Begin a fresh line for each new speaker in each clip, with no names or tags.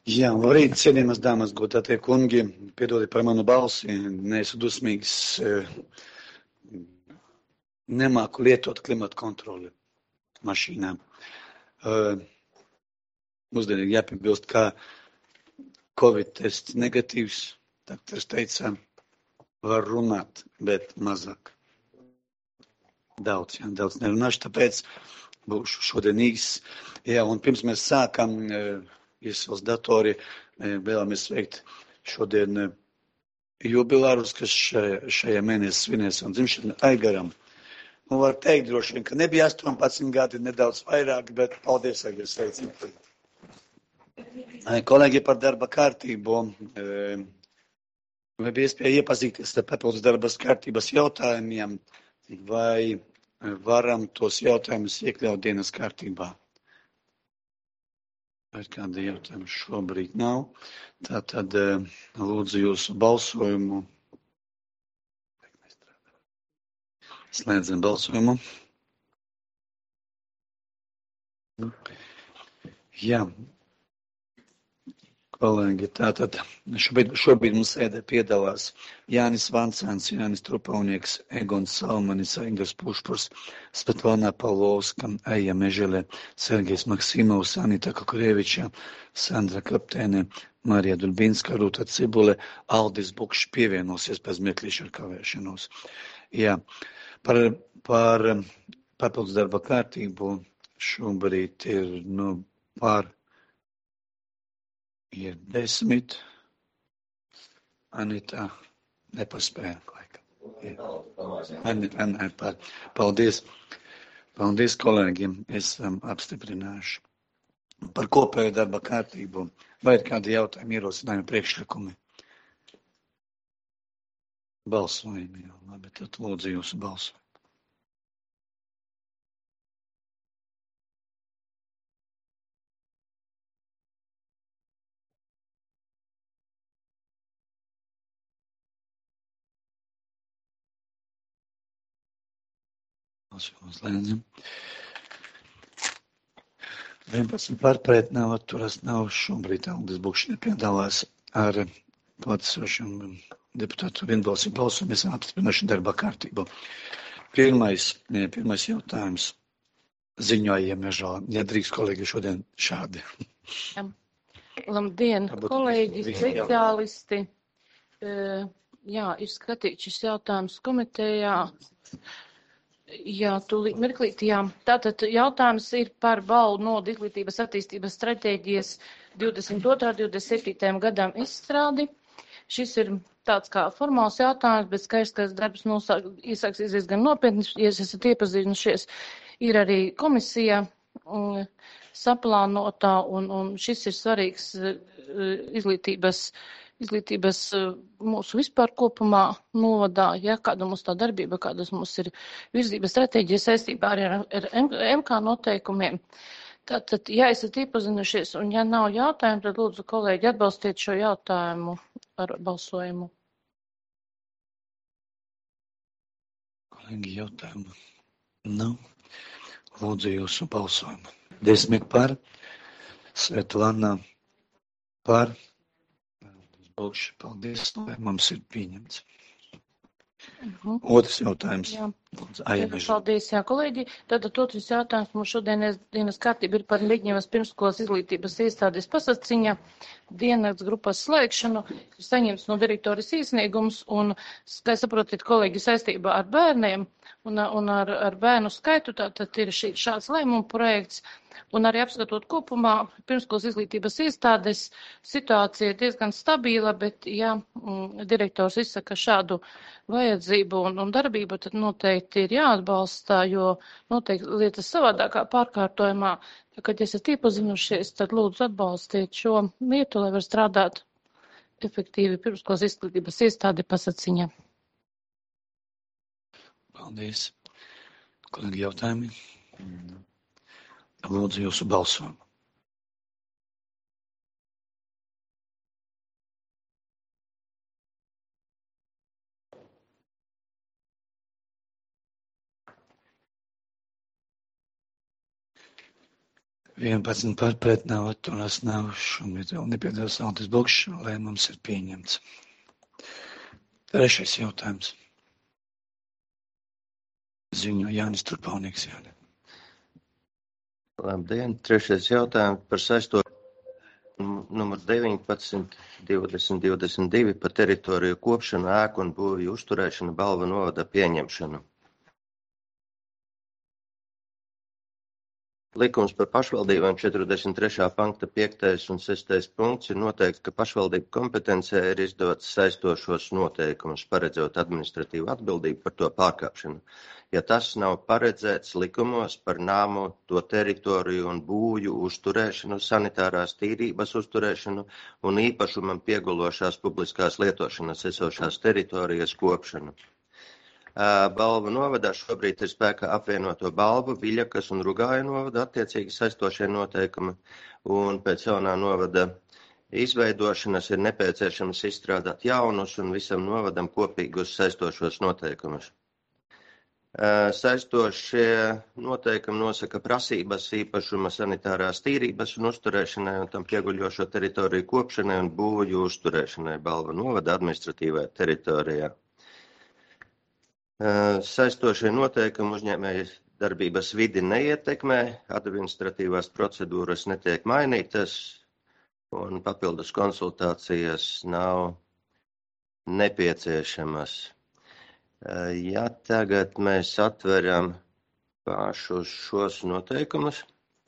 Jā, labrīt, cienījamas dāmas, godātie kungi, piedodiet par manu balsi, neesmu dusmīgs, nemāku lietot klimata kontroli mašīnām. Mūsdienīgi jāpiebilst, ka Covid tests negatīvs, doktors teica, var runāt, bet mazāk. Daudz nerunāšu, tāpēc būšu šodien īsts. Jā, un pirms mēs sākam iesaules datori, vēlamies sveikt šodien jubilārus, kas šajā mēnesī svinēs un dzimšanu Aigaram. Un var teikt droši vien, ka nebija 18 gadi, nedaudz vairāk, bet paldies, Aigar, sveicinu. Kolēģi par darba kārtību. Vai bija iespēja iepazīties ar papildus darba kārtības jautājumiem, vai varam tos jautājumus iekļaut dienas kārtībā? Vai kādi jautājumi šobrīd nav? Tātad lūdzu jūsu balsojumu. Slēdzam balsojumu. Jā. Kolēģi, tātad šobrīd mums sēdē piedalās Jānis Vancāns, Jānis Trupaunieks, Egons Salmanis, Ingars Pušpurs, Svetlana Pavlovska, Eja Mežele, Sergejs Maksimovs, Anita Kukurieviča, Sandra Kaptēne, Marija Dulbinska, Rūta Cibule, Aldis Bukšs pievienosies pēc mirklīša ar kavēšanos. Jā, par papildus darba kārtību šobrīd ir ir 10. Anita nepaspēja, laikam. Paldies. Paldies kolēģiem. Esam apstiprinājuši. Par kopējo darba kārtību. Vai ir kādi jautājumi, ierosinājumi, priekšlikumi? Balsojumi jau. Labi, tad lūdzu jūsu balsojumu. Slēdzam. 11 pārpret nav, atturas nav, šobrīd Aldis Bukšs nepiedalās ar klātesošiem deputātu vienbalsīgu balsojumu. Mēs esam apstiprinājuši darba kārtību. Pirmais jautājums ziņojiem mežā. Ja drīkst kolēģi šodien šādi.
Labdien, kolēģi, speciālisti. Jā, ir skatīts šis jautājums komitejā. Jā, tūlīt mirklīt, jā. Tātad jautājums ir par balvu nodu izglītības attīstības stratēģijas 22. 27. gadam izstrādi. Šis ir tāds kā formāls jautājums, bet skaidrs, ka darbs iesāksies diezgan nopietni. Ja esat iepazinušies, ir arī komisija saplānotā, un šis ir svarīgs izglītības mūsu vispār kopumā novadā, ja kāda mums tā darbība, kādas mums ir virzības stratēģija saistībā arī ar MK noteikumiem. Tātad, ja esat iepazinušies un ja nav jautājumu, tad lūdzu kolēģi atbalstiet šo jautājumu ar balsojumu.
Kolēģi, jautājumu nav. Lūdzu jūsu balsojumu. 10 par, Svetlana par. Paldies, mums ir pieņemts. Otrs jautājums.
Jā. Paldies, jā, kolēģi. Tātad otrs jautājums mums šodienas dienas kārtība ir par Ļiņevas pirmskolas izglītības iestādes Pasaciņa dienas grupas slēgšanu. Saņemts no direktoras iesniegums un, kā saprotat, kolēģi, saistībā ar bērniem un ar bērnu skaitu, tātad ir šāds lēmuma projekts. Un arī apskatot kopumā pirmskolas izglītības iestādes situācija ir diezgan stabila, bet ja direktors izsaka šādu vajadzību un darbību, tad noteikti ir jāatbalsta, jo noteikti lietas savādākā pārkārtojumā. Kad esat iepazinušies, tad lūdzu atbalstiet šo lietu, lai var strādāt efektīvi pirmskolas izglītības iestāde Pasaciņa.
Paldies. Kolēģi, jautājumi? Lūdzu jūsu balsojumu. 11 par pret nav atturās nav šobrīd vēl nepiedalās Aldis Bokšs, lēmums ir pieņemts. 3. jautājums. Ziņo Jānis Trupaunieks. Jāni.
Labdien, 3. jautājums par saisto numur 19, 20, 22 par teritoriju kopšanu, ēku un būvju uzturēšanu, Balvu novada pieņemšanu. Likums par pašvaldībām 43. panta 5. un 6. punkts ir noteikts, ka pašvaldību kompetencē ir izdots saistošos noteikumus, paredzot administratīvu atbildību par to pārkāpšanu. Ja tas nav paredzēts likumos par nāmu, to teritoriju un būvju uzturēšanu, sanitārās tīrības uzturēšanu un īpašumam piegulošās publiskās lietošanas esošās teritorijas kopšanu. Balvu novadā šobrīd ir spēkā apvienoto Balvu, Viļakas un Rugāja novada attiecīgi saistošie noteikumi, un pēc jaunā novada izveidošanas ir nepieciešams izstrādāt jaunus un visam novadam kopīgus saistošos noteikumus. Saistošie noteikumi nosaka prasības īpašuma sanitārās tīrības un uzturēšanai un tam pieguļošo teritoriju kopšanai un būvju uzturēšanai Balvu novada administratīvajā teritorijā. Saistošie noteikumi uzņēmēja darbības vidi neietekmē, administratīvās procedūras netiek mainītas un papildus konsultācijas nav nepieciešamas. Ja tagad mēs atveram pašus šos noteikumus,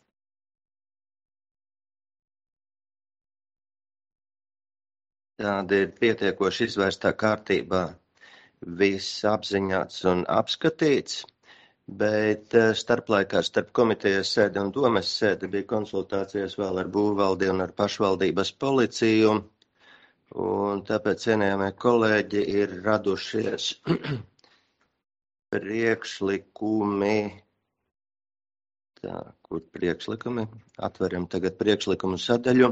tāda ir pietiekoši izvērstā kārtībā viss apziņāts un apskatīts, bet starplaikā starp komitejas sēdi un domes sēdi bija konsultācijas vēl ar būvvaldi un ar pašvaldības policiju. Un tāpēc, cienījamie kolēģi, ir radušies priekšlikumi. Tā, kur priekšlikumi? Atveram tagad priekšlikumu sadaļu.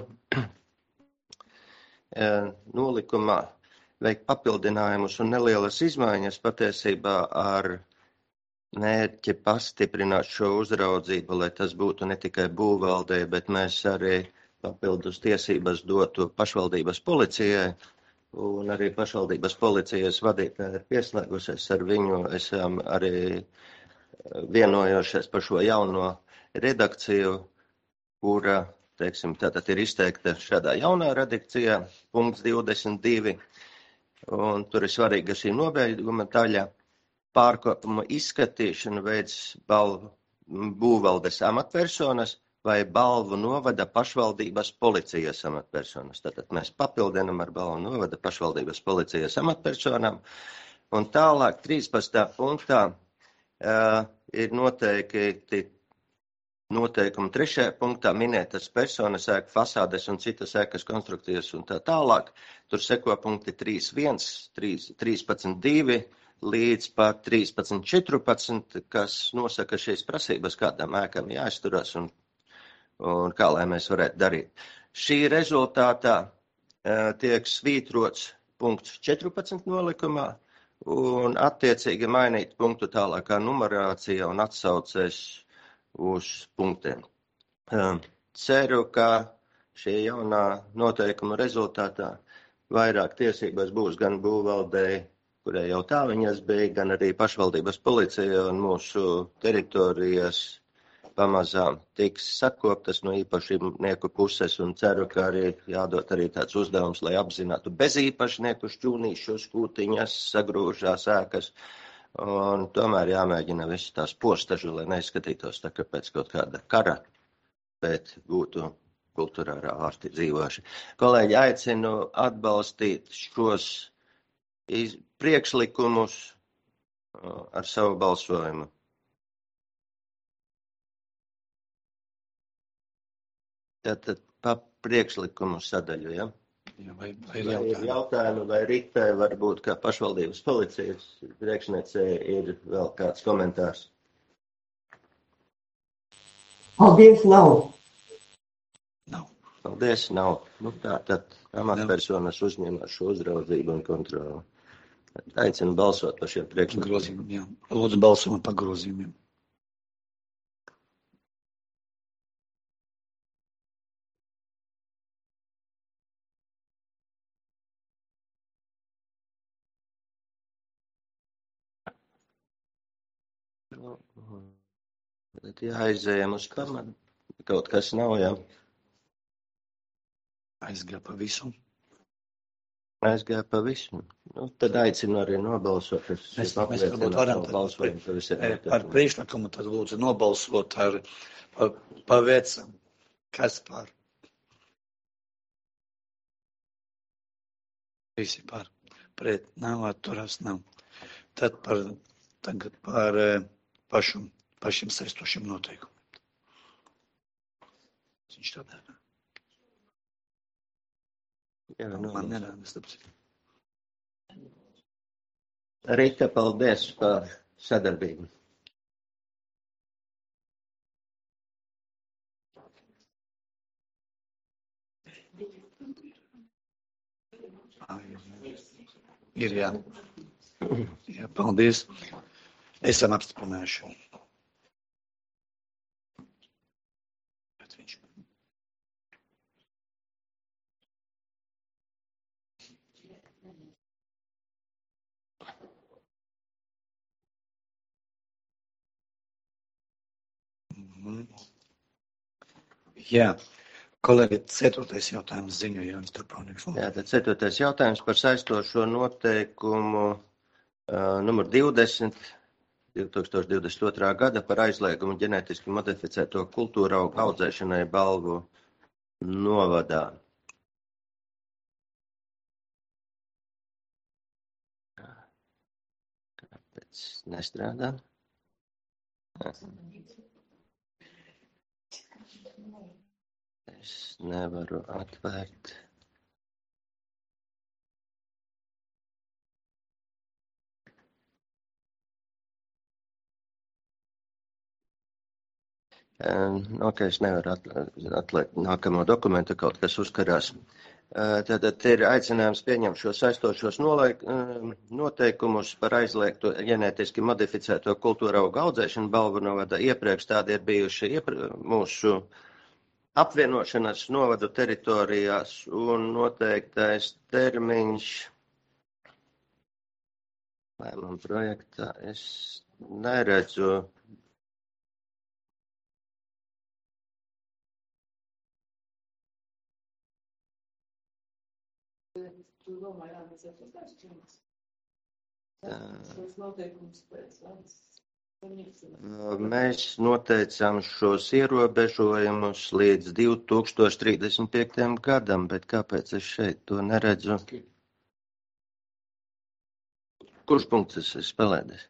Nolikumā veikt papildinājumus un nelielas izmaiņas patiesībā ar mērķi pastiprināt šo uzraudzību, lai tas būtu ne tikai būvvaldei, bet mēs arī papildus tiesības dotu pašvaldības policijai, un arī pašvaldības policijas vadītāji ir pieslēgusies ar viņu. Esam arī vienojošies par šo jauno redakciju, kura, teiksim, tātad ir izteikta šādā jaunā redakcijā, punkts 22, un tur ir svarīga šī nobeiguma daļa. Pārkāpumu izskatīšanu veids būvvaldes amatpersonas vai Balvu novada pašvaldības policijas amatpersonas. Tātad mēs papildinam ar Balvu novada pašvaldības policijas amatpersonām. Un tālāk 13. punktā ir noteikti noteikumi 3. punktā minētas personas, ēku fasādes un citas ēkas konstrukcijas un tā tālāk. Tur seko punkti 3.1, 13.2 līdz par 13.14, kas nosaka šīs prasības, kādām ēkām jāizturās un kā lai mēs varētu darīt. Šī rezultātā tiek svītrots punkts 14 nolikumā un attiecīgi mainīt punktu tālākā numerācija un atsaucēs uz punktiem. Ceru, ka šī jaunā noteikuma rezultātā vairāk tiesības būs gan būvvaldei, kurai jau tā viņas bija, gan arī pašvaldības policija un mūsu teritorijas pamazām tiks sakoptas no īpašnieku puses, un ceru, ka arī jādod arī tāds uzdevums, lai apzinātu bez īpašnieku šķūnīšus, kūtiņas, sagrūžās ēkas, un tomēr jāmēģina visas tās postažu, lai neizskatītos tā, ka pēc kaut kāda kara, bet būtu kultūrārā vārti dzīvoši. Kolēģi, aicinu atbalstīt šos priekšlikumus ar savu balsojumu. Tātad pa priekšlikumu sadaļu, ja?
Vai
ir jautājumi, vai Ritai varbūt kā pašvaldības policijas priekšniecē ir vēl kāds komentārs?
Paldies, nav.
Paldies, nav. Nu tā, tad amatpersonas uzņemas šo uzraudzību un kontroli. Aicinu balsot par šiem priekšlikumiem.
Lūdzu balsot par grozījumiem.
Tad jāizējam uz pamatu. Kaut kas nav, jā.
Aizgāja pa visu.
Aizgāja pa visu. Nu, tad aicinu arī nobalsot.
Mēs varbūt varam par priekšlikumu tad lūdzu nobalsot par vecam. Kas par? Visi par. Pret nav, atturās nav. Tad tagad par pašiem saistošiem noteikumiem. Viņš tā dara.
Jā,
Man nerādas, tāpēc.
Rita, paldies par sadarbību.
Ir, jā. Jā, paldies. Esam apstiprinājuši. Jā. Kolēģi, 4. jautājums ziņojums Turpānieks.
Jā, tad 4. jautājums par saistošo noteikumu numur 20 2022. gada par aizliegumu ģenētiski modificēto kultūra augu audzēšanai Balvu novadā. Kāpēc nestrādā? Es nevaru atvērt. Ok, es nevaru atlikt nākamo dokumentu, kaut kas uzkarās. Tātad ir aicinājums pieņemt šo saistošos noteikumus par aizliegtu ģenētiski modificēto kultūra augu audzēšanu Balvu novadā. Iepriekš tādi ir bijuši mūsu apvienošanas novadu teritorijās un noteiktais termiņš lēmuma projektā es neredzu. Mēs noteicām šos ierobežojumus līdz 2035. gadam, bet kāpēc es šeit to neredzu? Kurš punkts es spēlēdis?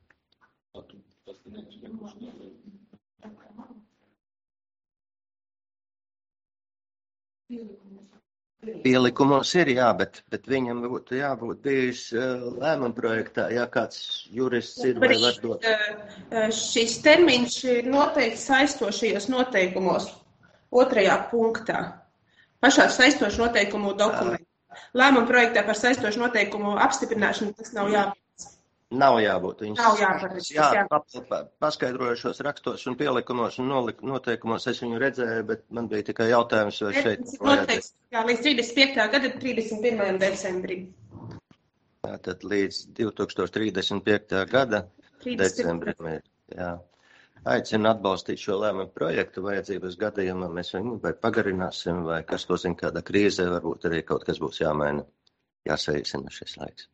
Pielikumos ir, jā, bet viņam būtu jābūt bijis lēmuma projektā, ja kāds jurists ir vai var dot.
Šis termiņš ir noteikts saistošajos noteikumos 2. punktā. Pašā saistošu noteikumu dokumentā. Lēmuma projektā par saistošu noteikumu apstiprināšanu tas nav jābūt.
Nav jābūt.
Nav jābūt.
Jā, paskaidrojušos rakstos un pielikumos un noteikumos es viņu redzēju, bet man bija tikai jautājums, vai šeit.
Noteikts, jā, līdz 35. gada 31. decembrim.
Tātad līdz 2035. gada decembrim. Jā. Aicinu atbalstīt šo lēmumu projektu vajadzības gadījumā. Mēs viņu vai pagarināsim, vai kas to zina, kāda krīze, varbūt arī kaut kas būs jāmaina, jāsaīsina šis laiks.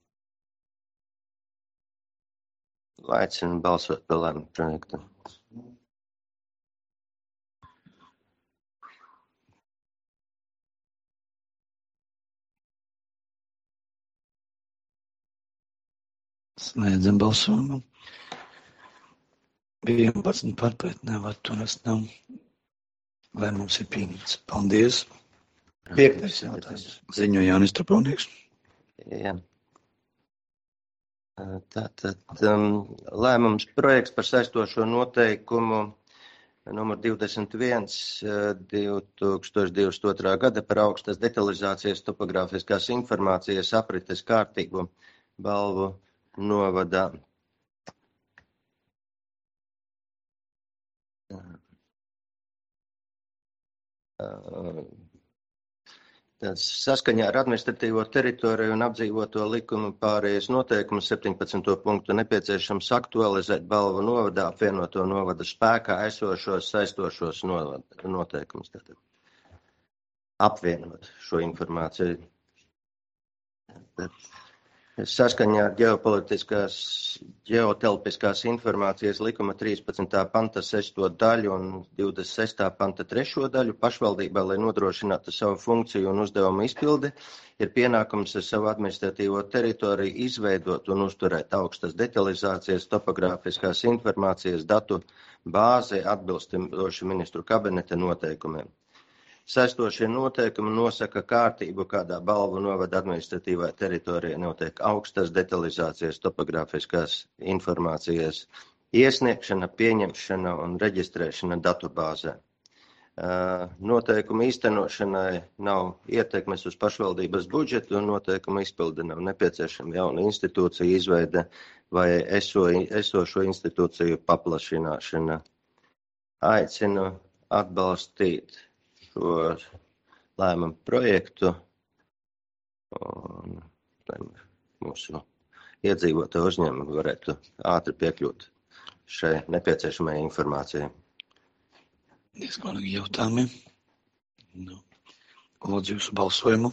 Aicinu balsot par lēmumu projektu.
Slēdzam balsojumu. 11 par pret nevar turas nav. Lēmums ir pieņemts. Paldies. 5. jautājums. Ziņo Jānis Turpānieks.
Jā. Tātad lēmums projekts par saistošo noteikumu numur 21 2022. gada par augstas detalizācijas topogrāfiskās informācijas aprites kārtību Balvu novadā. Saskaņā ar administratīvo teritoriju un apdzīvoto likumu pārējais noteikumu 17. punktu nepieciešams aktualizēt Balvu novadā apvienoto novada spēkā esošos saistošos noteikumus. Apvienot šo informāciju. Saskaņā ar ģeotelpiskās informācijas likuma 13. panta 6. daļu un 26. panta 3. daļu pašvaldībā, lai nodrošinātu savu funkciju un uzdevumu izpildi, ir pienākums ar savu administratīvo teritoriju izveidot un uzturēt augstas detalizācijas topogrāfiskās informācijas datu bāzi atbilstoši ministru kabineta noteikumiem. Saistošie noteikumi nosaka kārtību, kādā Balvu novada administratīvā teritorija notiek augstas detalizācijas topogrāfiskās informācijas iesniegšana, pieņemšana un reģistrēšana datubāzē. Noteikumu īstenošanai nav ietekmes uz pašvaldības budžetu un noteikumu izpildi nav nepieciešama jauna institūcija izveide vai esošo institūciju paplašināšana. Aicinu atbalstīt šo lēmumu projektu un mūsu iedzīvotāju uzņēmumi varētu ātri piekļūt šai nepieciešamai informācijai.
Diezgan jautājumi. Lūdzu jūsu balsojumu.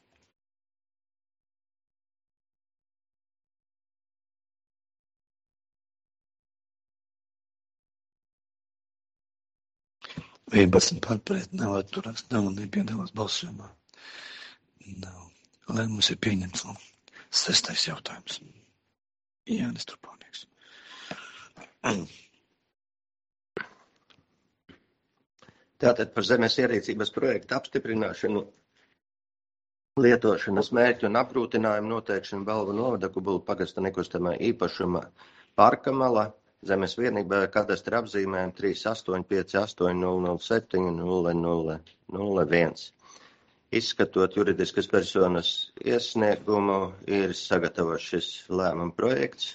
Vienpadsmit par pret, nav atturās, nav nepiedalās balsojumā. Nav. Lēmums ir pieņemts. 6. jautājums. Jānis Truponieks.
Tātad par zemes ierīcības projektu apstiprināšanu, lietošanas mērķu un apgrūtinājumu noteikšanu Balvu novada Kubulu pagasta nekustamā īpašuma Parkamala zemes vienībā kadastra apzīmējumu 385800700001. Izskatot juridiskas personas iesniegumu, ir sagatavots šis lēmuma projekts.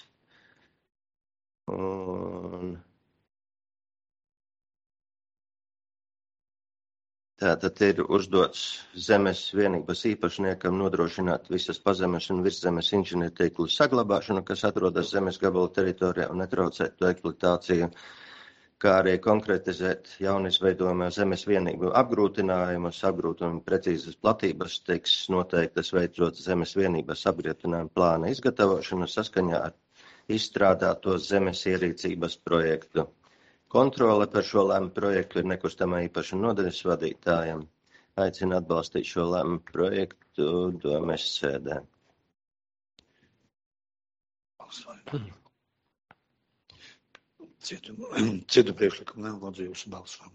Tātad ir uzdots zemes vienības īpašniekam nodrošināt visas pazemes un virszemes inženiertīklu saglabāšanu, kas atrodas zemes gabala teritorijā un netraucēt to eksploatāciju, kā arī konkretizēt jaunizveidojumā zemes vienību apgrūtinājumus, apgrūtinājumu precīzas platības tiks noteiktas veicot zemes vienības apgrūtinājumu plāna izgatavošanu saskaņā ar izstrādāto zemes ierīcības projektu. Kontrole par šo lēmumu projektu ir nekustamā īpašuma nodaļas vadītājam. Aicinu atbalstīt šo lēmumu projektu domes sēdē.
Citu priekšlikumu nav, lūdzu jūsu balsojumu.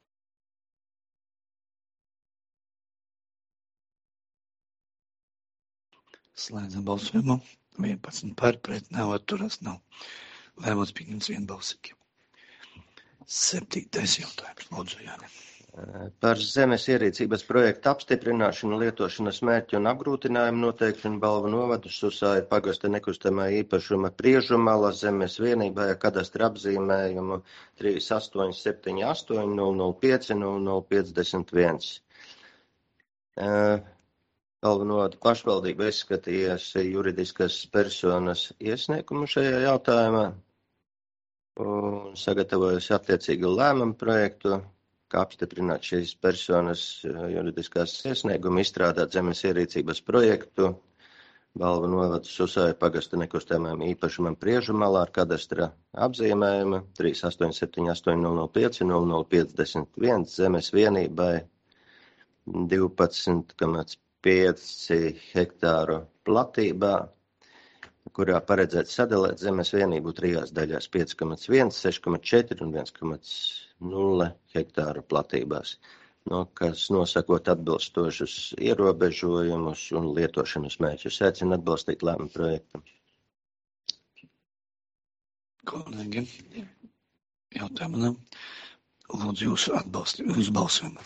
Slēdzam balsojumu. 11 par pret, nav atturās, nav. Lēmums pieņemts vienbalsīgi. 7. jautājums, lūdzu, Jāni.
Par zemes ierīcības projektu apstiprināšanu, lietošanas mērķu un apgrūtinājumu noteikšanu Balvu novadu Susāja pagasta nekustamā īpašuma Priežumala zemes vienībā kadastra apzīmējumu 3878005051. Balvu novadu pašvaldība izskatījās juridiskas personas iesniegumu šajā jautājumā un sagatavojusi attiecīgu lēmumu projektu, kā apstiprināt šīs personas juridiskās iesniegumu, izstrādāt zemes ierīcības projektu Balvu novadu Susāja pagasta nekustamajam īpašumam Priežumalā ar kadastra apzīmējumu 3878005051 zemes vienībai 12,5 hektāru platībā, kurā paredzēts sadalēt zemes vienību 3 daļās 5,1, 6,4 un 1,0 hektāru platībās, kas nosakot atbilstošus ierobežojumus un lietošanas mērķus. Aicinu atbalstīt lēmumu projektu.
Kolēģi, jautājumu nav. Lūdzu jūsu atbalstu, jūsu balsojumu.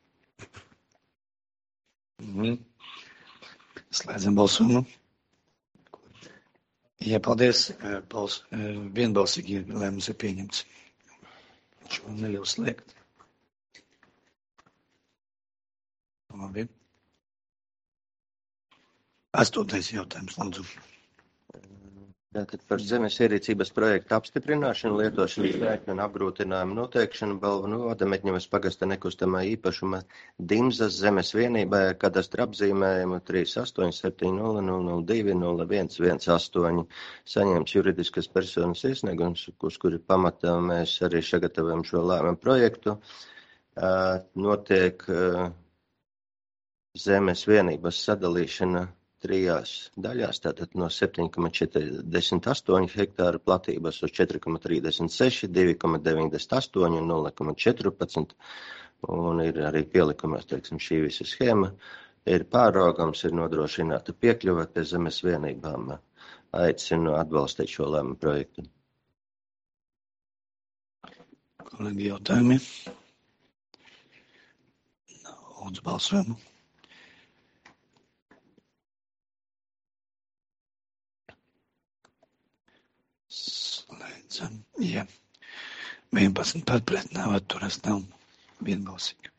Slēdzam balsojumu. Jā, paldies. Vienbalsīgi lēmums ir pieņemts. Šo neļauj slēgt. Labi. 8. jautājums, lūdzu.
Tātad par zemes ierīcības projektu apstiprināšanu, lietošanas mērķu un apgrūtinājumu noteikšanu Balvu novada Meģņevas pagasta nekustamā īpašuma Dimzas zemes vienībai ar kadastra apzīmējumu 387000020118 saņemts juridiskas personas iesniegums, uz kuri pamatā mēs arī sagatavojam šo lēmumu projektu. Notiek zemes vienības sadalīšana 3 daļās, tātad no 7,48 hektāra platības uz 4,36, 2,98 un 0,14. Un ir arī pielikumās, teiksim, šī visa schēma. Ir pāraugams, ir nodrošināta piekļuve pie zemes vienībām. Aicinu atbalstīt šo lēmumu projektu.
Kolēģi, jautājumi? Lūdzu, balsojumu. Slēdzam. Jā. 11 par pret nav atturas, nav vienbalsīgi.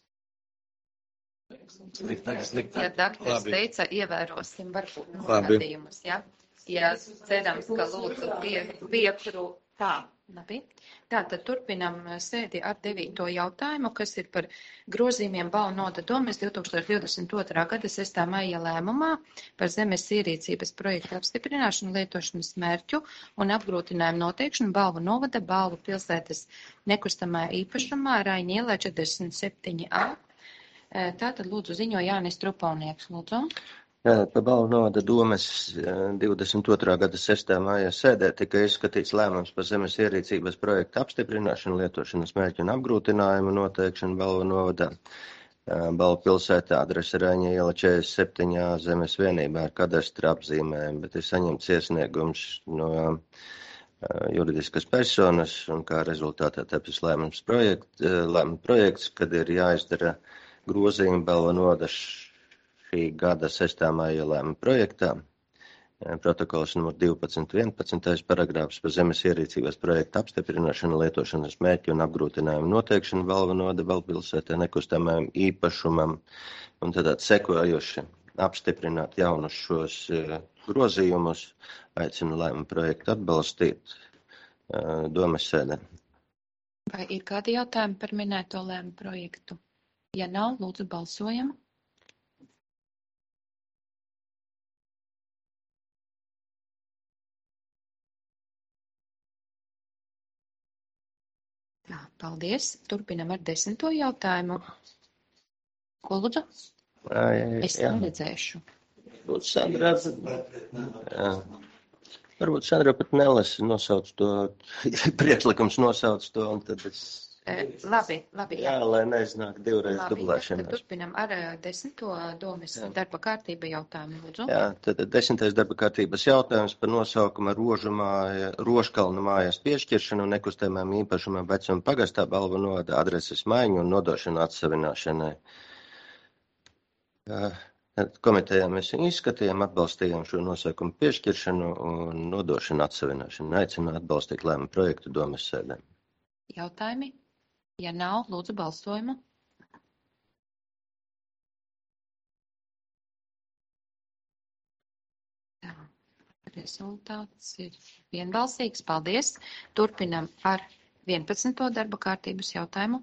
Sliktāk.
Ja dakteris teica, ievērosim varbūt norādījumus, ja? Ja cerams, ka lūdzu piekru tā. Labi. Tātad turpinam sēdi ar 9. jautājumu, kas ir par grozījumiem Balvu novada domes 2022. gada 6. maija lēmumā par zemes ierīcības projektu apstiprināšanu, lietošanas mērķu un apgrūtinājumu noteikšanu Balvu novada Balvu pilsētas nekustamā īpašumā Raiņa ielā 47A. Tātad lūdzu ziņo Jānis Trupalnieks, lūdzu.
Par Balvu novada domes 22. gada 6. maija sēdē tika izskatīts lēmums par zemes ierīcības projektu apstiprināšanu, lietošanas mērķu un apgrūtinājumu noteikšanu Balvu novadā. Balvu pilsētā adrese Raiņa iela 47 zemes vienībā ar kadastra apzīmējumu, bet ir saņemts iesniegums no juridiskas personas un kā rezultātā tapis lēmuma projekts, kad ir jāizdara grozījumi Balvu novada šī gada 6. maija lēmuma projektā. Protokols numur 12.11. paragrāfs par zemes ierīcības projektu apstiprināšanu, lietošanas mērķu un apgrūtinājumu noteikšanu Balvu novada Balvu pilsētā nekustamajam īpašumam un tad sekojoši apstiprināt jaunus šos grozījumus. Aicinu lēmumu projektu atbalstīt domes sēdē.
Vai ir kādi jautājumi par minēto lēmumu projektu? Ja nav, lūdzu balsojam. Jā, paldies. Turpinam ar 10. jautājumu. Ko lūdzu? Es neredzēšu.
Varbūt Sandra pat nelasi nosauc to, priekšlikums nosauc to, un tad es...
Labi.
Jā, lai neiznāk divreiz dublēšanās.
Tad turpinam ar 10. domes darba kārtība jautājumu, lūdzu.
Jā, tad 10. darba kārtības jautājums par nosaukumu Roškalnu mājas piešķiršanu nekustamajam īpašumam Vecuma pagastā Balvu novada adreses maiņu un nodošanu atsavināšanai. Komitejā mēs izskatījām, atbalstījām šo nosaukumu piešķiršanu un nodošanu atsavināšanu. Aicinu atbalstīt lēmumu projektu domes sēdē.
Jautājumi? Ja nav, lūdzu balsojumu. Tā, rezultāts ir vienbalsīgs. Paldies. Turpinam ar 11. darba kārtības jautājumu.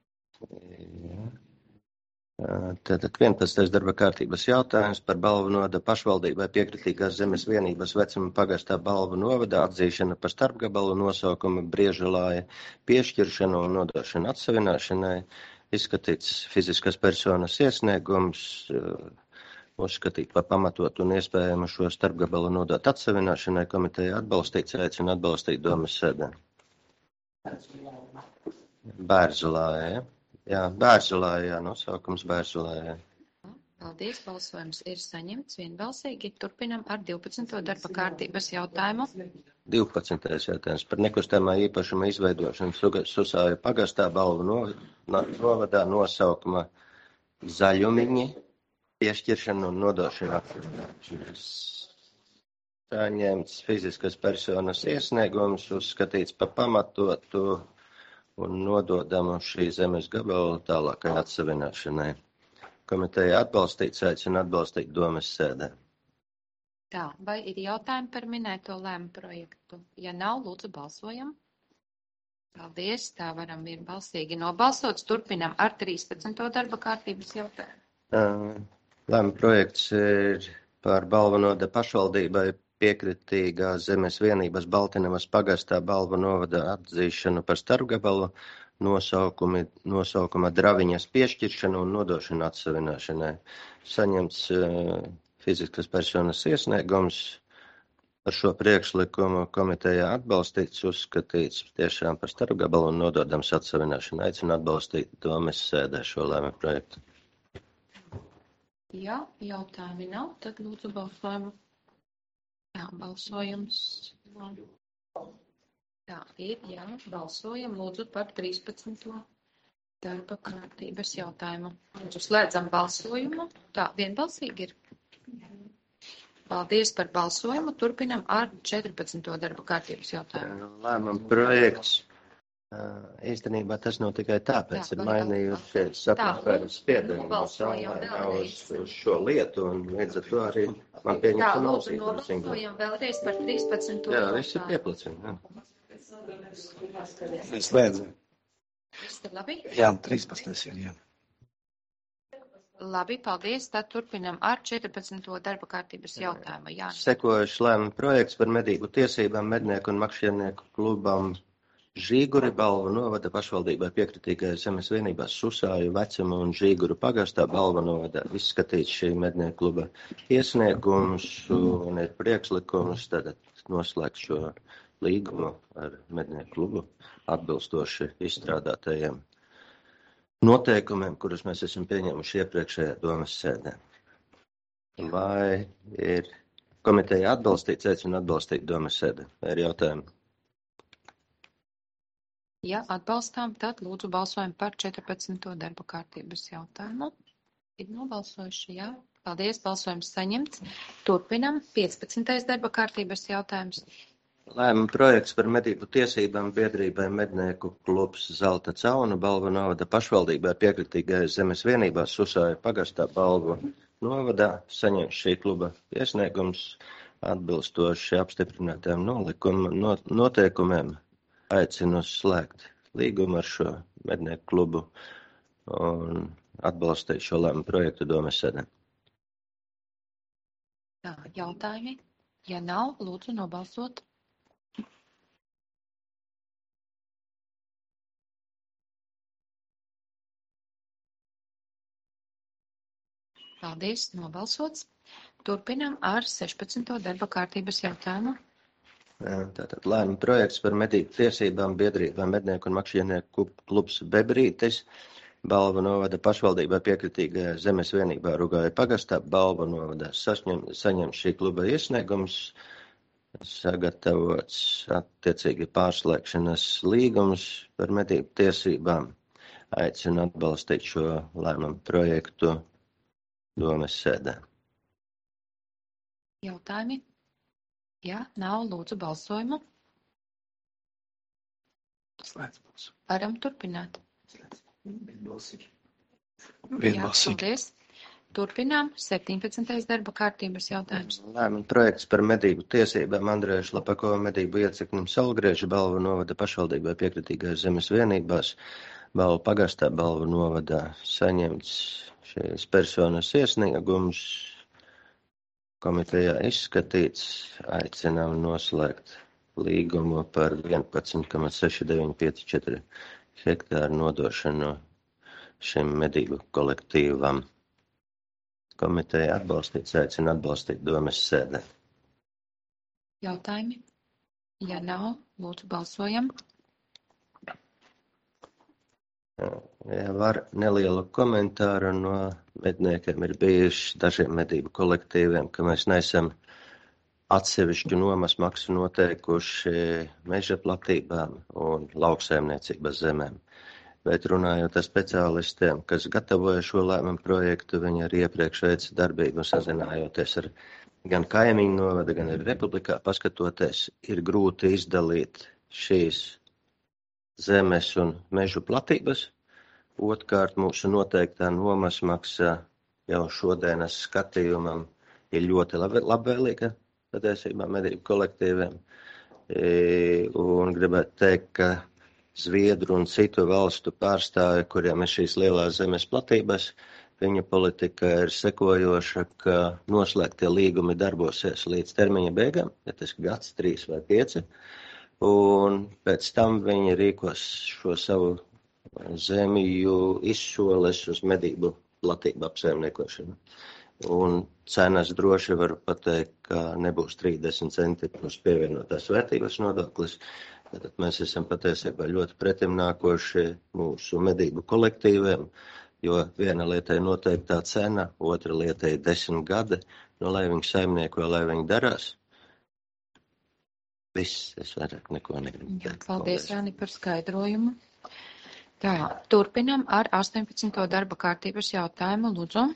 Tātad 11. darba kārtības jautājums par Balvu novada pašvaldībai piekritīgās zemes vienības Vecuma pagastā Balvu novadā atzīšana par starpgabalu nosaukumu Briežulāja piešķiršanu un nodošanu atsavināšanai. Izskatīts fiziskas personas iesniegums, uzskatīt par pamatotu un iespējamu šo starpgabalu nodot atsavināšanai. Komiteja atbalstīts, aicina atbalstīt domes sēdē. Bērzulāja, Jā, Bērzulāja, nosaukums Bērzulāja.
Paldies, balsojums ir saņemts vienbalsīgi. Turpinam ar 12. darba kārtības jautājumu.
12. jautājums par nekustamā īpašuma izveidošanu Susāja pagastā Balvu novadā nosaukuma Zaļumiņi piešķiršanu un nodošanu atsavināšanai. Saņemts fiziskas personas iesniegums, uzskatīts par pamatotu un nododamu šī zemes gabalu tālākai atsavināšanai. Komiteja atbalstīts, aicina atbalstīt domes sēdē.
Tā, vai ir jautājumi par minēto lēmumu projektu? Ja nav, lūdzu balsojam. Paldies, tā varam vienbalsīgi nobalsot. Turpinam ar 13. darba kārtības jautājumu.
Lēmuma projekts ir par Balvanoda pašvaldībai piekritīgā zemes vienības Baltinavas pagastā Balvu novada atzīšanu par starpgabalu, nosaukuma Draviņas piešķiršanu un nodošanu atsavināšanai. Saņemts fiziskas personas iesniegums. Par šo priekšlikumu komitejā atbalstīts, uzskatīts tiešām par starpgabalu un nododams atsavināšanu. Aicinu atbalstīt domes sēdē šo lēmumu projektu.
Ja jautājumi nav, tad lūdzu balsojumu. Jā, balsojums. Tā ir, jā, balsojam lūdzu par 13. darba kārtības jautājumu. Lūdzu, slēdzam balsojumu. Tā, vienbalsīgi ir. Paldies par balsojumu. Turpinam ar 14. darba kārtības jautājumu.
Lēmuma projekts. Īstenībā tas nav tikai tāpēc, ir mainījušies apmēram spiedienu uz šo lietu, un līdz ar to arī man pieņemta nolasīt. Tā, lūdzu,
nobalsojam vēlreiz par 13.
Jā, viss ir pieplicina.
Es lēdzu.
Viss ir labi?
Jā, 13. ir, jā.
Labi, paldies. Tad turpinam ar 14. darba kārtības jautājumu. Jā.
Sekojuši lēmuma projekts par medību tiesībām mednieku un makšķernieku klubam Žīguri Balvu novada pašvaldībai piekritīgajā zemes vienībās Susāju, Vecumu un Žīguru pagastā Balvu novada izskatīts šī mednieku kluba iesniegums un ir priekšlikums tad noslēgt šo līgumu ar mednieku klubu atbilstoši izstrādātajiem noteikumiem, kurus mēs esam pieņēmuši iepriekšējā domes sēdē. Vai ir komiteja atbalstīts, aicinu atbalstīt domes sēdē? Vai ir jautājumi?
Ja atbalstām, tad lūdzu balsojam par 14. darba kārtības jautājumu. Ir nobalsojuši, jā. Paldies, balsojums saņemts. Turpinam 15. darba kārtības jautājums.
Lēmuma projekts par medību tiesībām biedrībai mednieku klubs Zelta Cauna Balvu novada pašvaldībai piekritīgajā zemes vienībā Susāja pagastā Balvu novadā saņem šī kluba iesniegums atbilstoši apstiprinātiem noteikumiem. Aicinu slēgt līgumu ar šo mednieku klubu un atbalstīt šo lēmumu projektu domes sēdē.
Tā, jautājumi? Ja nav, lūdzu nobalsot. Paldies, nobalsots. Turpinam ar 16. darba kārtības jautājumu.
Tātad lēmuma projekts par medību tiesībām biedrībām mednieku un makšķernieku klubs Bebrītis Balvu novada pašvaldībā piekritīgajā zemes vienībā Rugāja pagastā Balvu novada saņem šī kluba iesniegums, sagatavots attiecīgi pārslēgšanas līgums par medību tiesībām. Aicinu atbalstīt šo lēmumu projektu domes sēdē.
Jautājumi? Ja nav, lūdzu balsojumu. Varam turpināt.
Vienbalsīgi.
Jā, paldies. Turpinām 17. darba kārtības jautājums.
Lēmuma projekts par medību tiesībām Andreja Šlapakova medību iecekņiem Salgrieža Balvu novada pašvaldībai piekritīgajās zemes vienībās Balvu pagastā Balvu novadā saņemts šīs personas iesniegums. Komitejā izskatīts, aicinām noslēgt līgumu par 11,6954 hektāru nodošanu šim medību kolektīvam. Komiteja atbalstīts, aicina atbalstīt domes sēdē.
Jautājumi? Ja nav, lūdzu balsojam.
Ja var nelielu komentāru no medniekiem ir bijuši dažiem medību kolektīviem, ka mēs neesam atsevišķu nomas maksu noteikuši meža platībām un lauksaimniecības zemēm. Bet runājot ar speciālistiem, kas gatavoja šo lēmumu projektu, viņi arī iepriekš veica darbību sazinājoties ar gan kaimiņu novada, gan arī republikā, paskatoties, ir grūti izdalīt šīs zemes un mežu platības. Otrkārt, mūsu noteiktā nomas maksa jau šodienas skatījumam ir ļoti labvēlīga patiesībā medību kolektīviem. Un gribētu teikt, ka Zviedru un citu valstu pārstāvi, kuriem ir šīs lielās zemes platības, viņa politika ir sekojoša, ka noslēgtie līgumi darbosies līdz termiņa beigām, ja tas gads, 3 vai 5, un pēc tam viņi rīkos šo savu zemju izsoles uz medību platību apsaimniekošanu. Un cenas droši varu pateikt, ka nebūs 30 centi plus pievienotās vērtības nodoklis. Tad mēs esam patiesībā ļoti pretimnākoši mūsu medību kolektīviem, jo viena lieta ir noteiktā cena, otra lieta ir 10 gadi, lai viņi saimnieko, lai viņi darās. Viss, es vairāk neko negribu teikt.
Paldies, Jāni, par skaidrojumu. Tā, turpinam ar 18. darba kārtības jautājumu, lūdzu.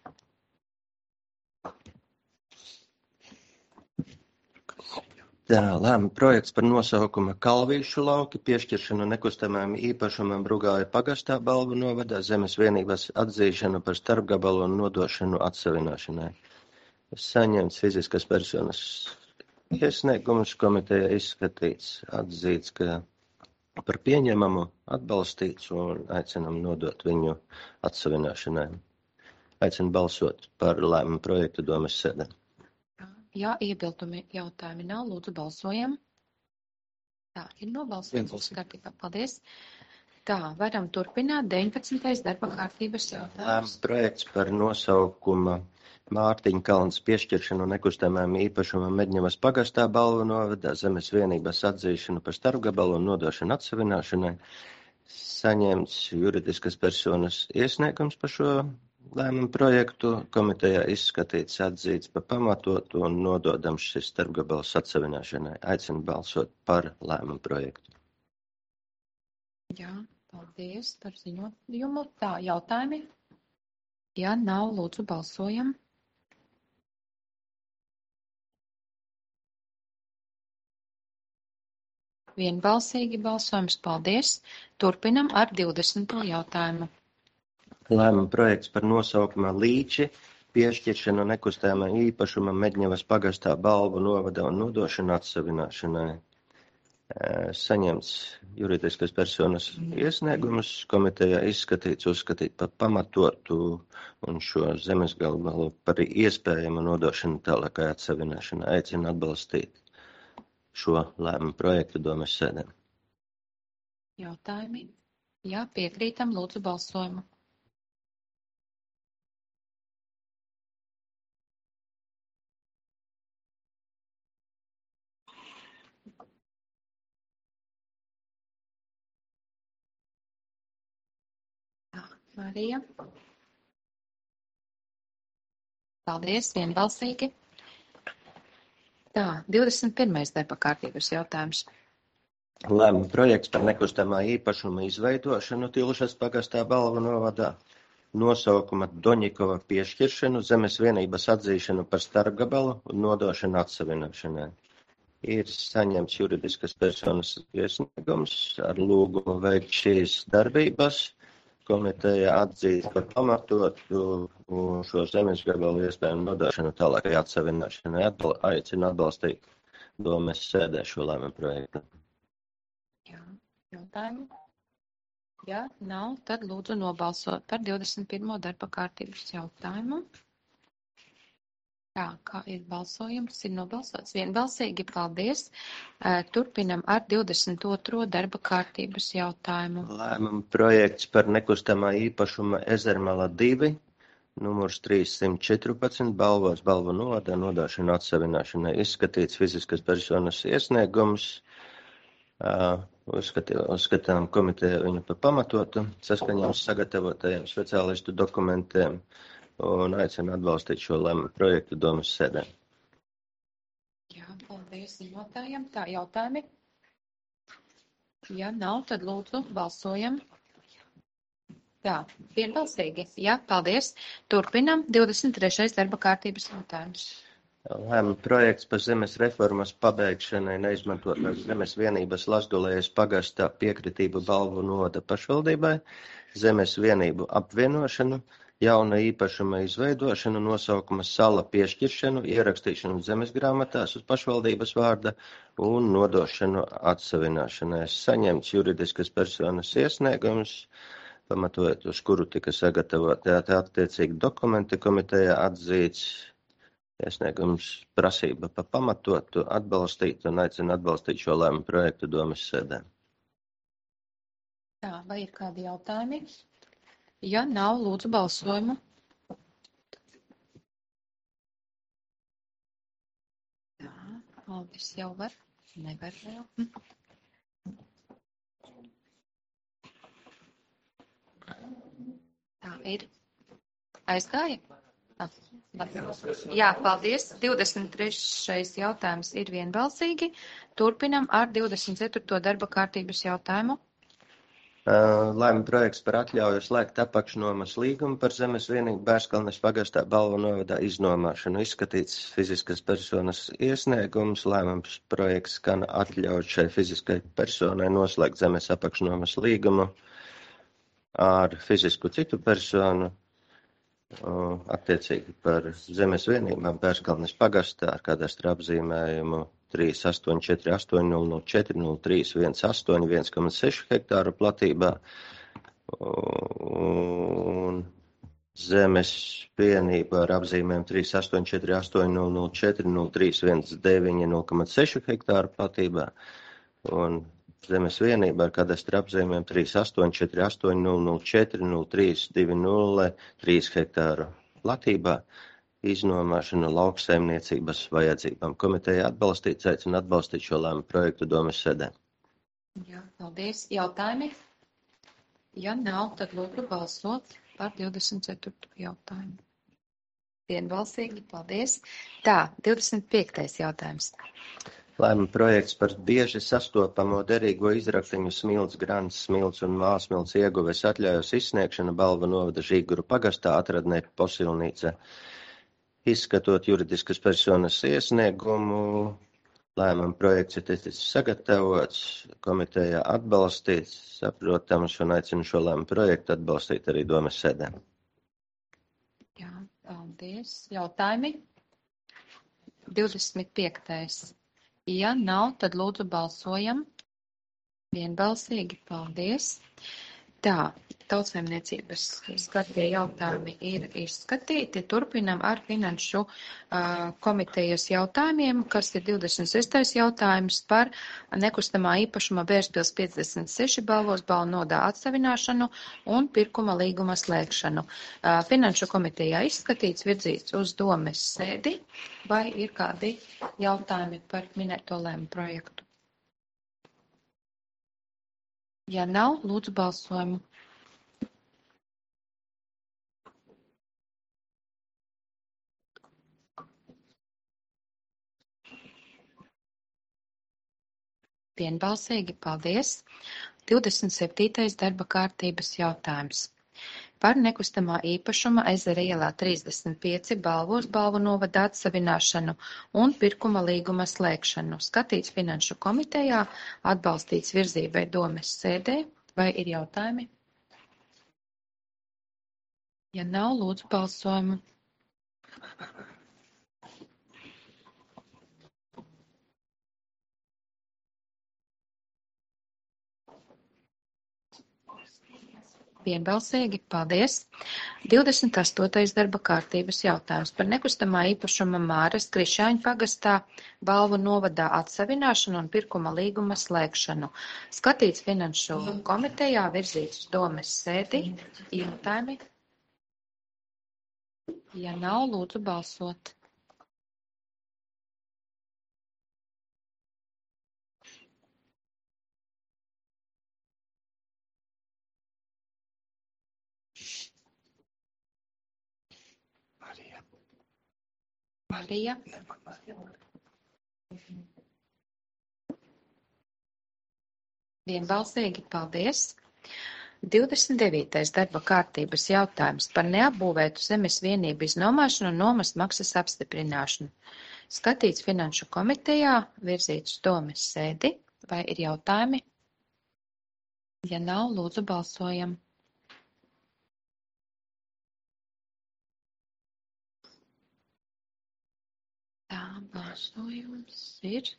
Tā, lēma projekts par nosaukumu Kalvīšu lauki piešķiršanu nekustamajam īpašumam Brugāja pagastā Balvu novadā zemes vienības atzīšanu par starpgabalu un nodošanu atsavināšanai. Saņemts fiziskas personas iesniegums, komiteja izskatīts, atzīts, ka par pieņemamu atbalstīts un aicinam nodot viņu atsavināšanai. Aicinu balsot par lēmumu projektu domes sēdē.
Jā, iebildumi jautājumi nav. Lūdzu, balsojam. Tā, ir nobalsojums. Paldies. Tā, varam turpināt 19. darba kārtības jautājums.
Lēmums projekts par nosaukuma Mārtiņa kalns piešķiršanu nekustamajam īpašumam Medņevas pagastā Balvu novadā zemes vienības atzīšanu par starpgabalu un nodošanu atsavināšanai. Saņemts juridiskas personas iesniegums par šo lēmumu projektu, komitejā izskatīts, atzīts par pamatotu un nododams šis starpgabals atsavināšanai. Aicinu balsot par lēmumu projektu.
Jā, paldies par ziņojumu. Tā, jautājumi? Ja nav, lūdzu, balsojam. Vienbalsīgi balsojums, paldies. Turpinam ar 20. jautājumu.
Lēmuma projekts par nosaukumā Līči piešķiršanu nekustējumā īpašuma Medņevas pagastā Balvu novadā un nodošanu atsavināšanai. Saņemts juridiskas personas iesniegumus, komitejā izskatīts, uzskatīt par pamatotu un šo zemes gabalu par iespējamu nodošanu tālākai atsavināšanai. Aicinu atbalstīt šo lēmumu projektu domes sēdē.
Jautājumi? Jā, piekrītam, lūdzu balsojumu. Marija. Paldies, vienbalsīgi. Tā, 21. darba kārtības jautājums.
Lēmuma projekts par nekustamā īpašuma izveidošanu Tilšas pagastā Balvu novadā, nosaukuma Doņikova piešķiršanu, zemes vienības atzīšanu par starpgabalu un nodošanu atsavināšanai. Ir saņemts juridiskas personas iesniegums ar lūgumu veikt šīs darbības. Komiteja atzīst par pamatotu šo zemes gabalu iespējamu nodošanu tālākai atsavināšanai. Aicinu atbalstīt domes sēdē šo lēmumu projektu.
Jā, jautājumu? Ja nav, tad lūdzu nobalsot par 21. darba kārtības jautājumu. Tā, kā ir balsojums, ir nobalsots vienbalsīgi, paldies. Turpinam ar 22. darba kārtības jautājumu.
Lēmuma projekts par nekustamā īpašuma Ezermala 2, numurs 314, Balvos Balvu novadā nodošanu atsavināšanai. Izskatīts fiziskas personas iesniegums. Uzskatām komiteja viņu par pamatotu, saskaņā uz sagatavotajiem speciālistu dokumentiem. Un aicinu atbalstīt šo lēmumu projektu domes sēdē.
Jā, paldies ziņotājiem. Tā, jautājumi? Ja nav, tad lūdzu balsojam. Tā, vienbalsīgi. Jā, paldies. Turpinam 23. darba kārtības jautājums.
Lēmuma projekts par zemes reformas pabeigšanai neizmantotās zemes vienības Lasgulējas pagastā piekritību Balvu novada pašvaldībai, zemes vienību apvienošanu, jauna īpašuma izveidošanu, nosaukuma sala piešķiršanu, ierakstīšanu zemes grāmatās uz pašvaldības vārda un nodošanu atsavināšanai. Saņemts juridiskas personas iesniegums, pamatojot, uz kuru tika sagatavoti attiecīgi dokumenti komitejā atzīts. Iesniegums prasība pa pamatotu atbalstīt un aicina atbalstīt šo lēmumu projektu domas sēdē.
Tā, vai ir kādi jautājumi? Ja nav, lūdzu balsojumu. Tā, Aldis jau var, nevar vēl. Tā ir. Aizgāja? Jā, paldies. 23. jautājums ir vienbalsīgi. Turpinam ar 24. darba kārtības jautājumu.
Lēmuma projekts par atļauju slēgt apakšnomas līgumu par zemes vienību Bērskalnes pagastā Balvu novadā iznomāšanu. Izskatīts fiziskas personas iesniegums. Lēmums projekts skan atļaut šai fiziskai personai noslēgt zemes apakšnomas līgumu ar fizisku citu personu. Attiecīgi par zemes vienībām Bērskalnes pagastā ar kadastra apzīmējumu 38480040318 1,6 hektāru platībā un zemes vienība ar apzīmējumu 38480040319 0,6 hektāru platībā un zemes vienība ar kadastra apzīmējumu 38480040320 hektāru platībā iznomāšanu lauksaimniecības vajadzībām. Komiteja atbalstīts, aicina atbalstīt šo lēmumu projektu domas sēdē.
Jā, paldies. Jautājumi? Ja nav, tad lūdzu balsot par 24. jautājumu. Vienbalsīgi, paldies. Tā, 25. jautājums.
Lēmuma projekts par bieži sastopamo derīgo izrakteņu smilts, grants, smilts un mālsmilts ieguves atļaujas izsniegšana Balvu novada Žīguru pagastā atradnē Posilnīca. Izskatot juridiskas personas iesniegumu, lēmuma projekts ir ticis sagatavots, komitejā atbalstīts, saprotams, un aicinu šo lēmuma projektu atbalstīt arī domas sēdē.
Jā, paldies. Jautājumi? 25. Ja nav, tad lūdzu balsojam. Vienbalsīgi, paldies. Tā, Tautsaimniecības skatie jautājumi ir izskatīti. Turpinam ar finanšu komitejas jautājumiem, kas ir 26. jautājums par nekustamā īpašuma Bērspils 56 balvos balvu nodā atsavināšanu un pirkuma līguma slēgšanu. Finanšu komitejā izskatīts, virzīts uz domes sēdi. Vai ir kādi jautājumi par minēto lēmumu projektu? Ja nav, lūdzu balsojumu. Vienbalsīgi, paldies. 27. darba kārtības jautājums. Par nekustamā īpašuma Ezera ielā 35 balvos balvu novada atsavināšanu un pirkuma līguma slēgšanu. Skatīts finanšu komitejā, atbalstīts virzībai domes sēdē. Vai ir jautājumi? Ja nav, lūdzu balsojumu. Vienbalsīgi, paldies. 28. darba kārtības jautājums par nekustamā īpašuma Māras Krišāņu pagastā balvu novadā atsavināšanu un pirkuma līguma slēgšanu. Skatīts finanšu komitejā, virzīts uz domes sēdi. Jautājumi? Ja nav, lūdzu balsot. Marija. Vienbalsīgi, paldies. 29. darba kārtības jautājums par neapbūvētu zemes vienību iznomāšanu un nomas maksas apstiprināšanu. Skatīts finanšu komitejā, virzīts uz domes sēdi. Vai ir jautājumi? Ja nav, lūdzu balsojam. Balsojums ir.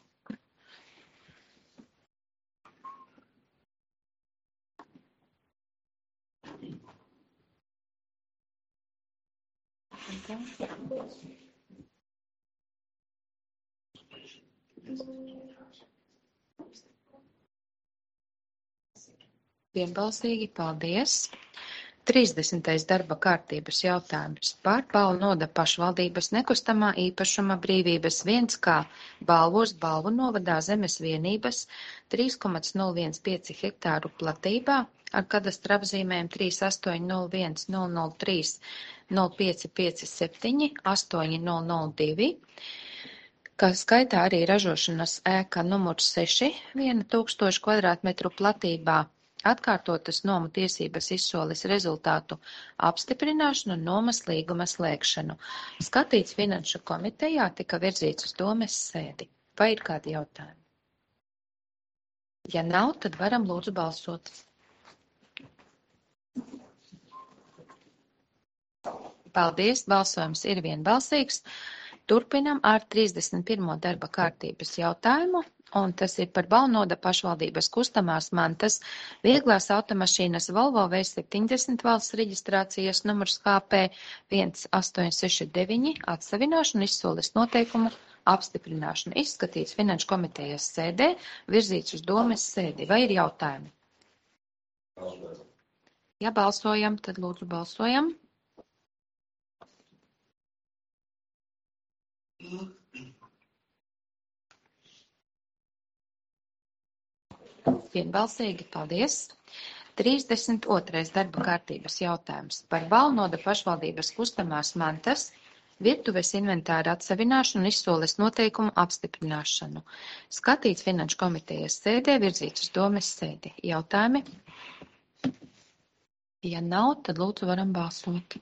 Vienbalsīgi, paldies. 30. darba kārtības jautājums par Balvu noda pašvaldības nekustamā īpašuma brīvības 1K Balvos Balvu novadā zemes vienības 3,015 hektāru platībā ar kadastra apzīmēm 3801 003 0557 8002, kā skaitā arī ražošanas ēka numurs 6 1000 kvadrātmetru platībā, atkārtotas nomu tiesības izsoles rezultātu apstiprināšanu un nomas līguma slēgšanu. Skatīts Finanšu komitejā, tika virzīts uz domes sēdi. Vai ir kādi jautājumi? Ja nav, tad varam lūdzu balsot. Paldies, balsojums ir vienbalsīgs. Turpinam ar 31. darba kārtības jautājumu. Un tas ir par Balvu noda pašvaldības kustamās mantas vieglās automašīnas Volvo V70 valsts reģistrācijas numurs HP 1869 atsavināšanu izsoles noteikumu apstiprināšanu. Izskatīts Finanšu komitejas sēdē, virzīts uz domes sēdi. Vai ir jautājumi? Ja balsojam, tad lūdzu balsojam. Vienbalsīgi, paldies. 32. darba kārtības jautājums par Balvu noda pašvaldības kustamās mantas virtuves inventāra atsavināšanu un izsoles noteikumu apstiprināšanu. Skatīts Finanšu komitejas sēdē, virzīts uz domes sēdi. Jautājumi? Ja nav, tad lūdzu varam balsot.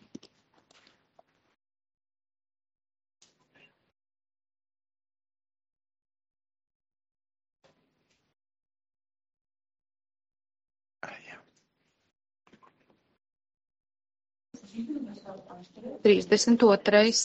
Trīsdesmit otrais.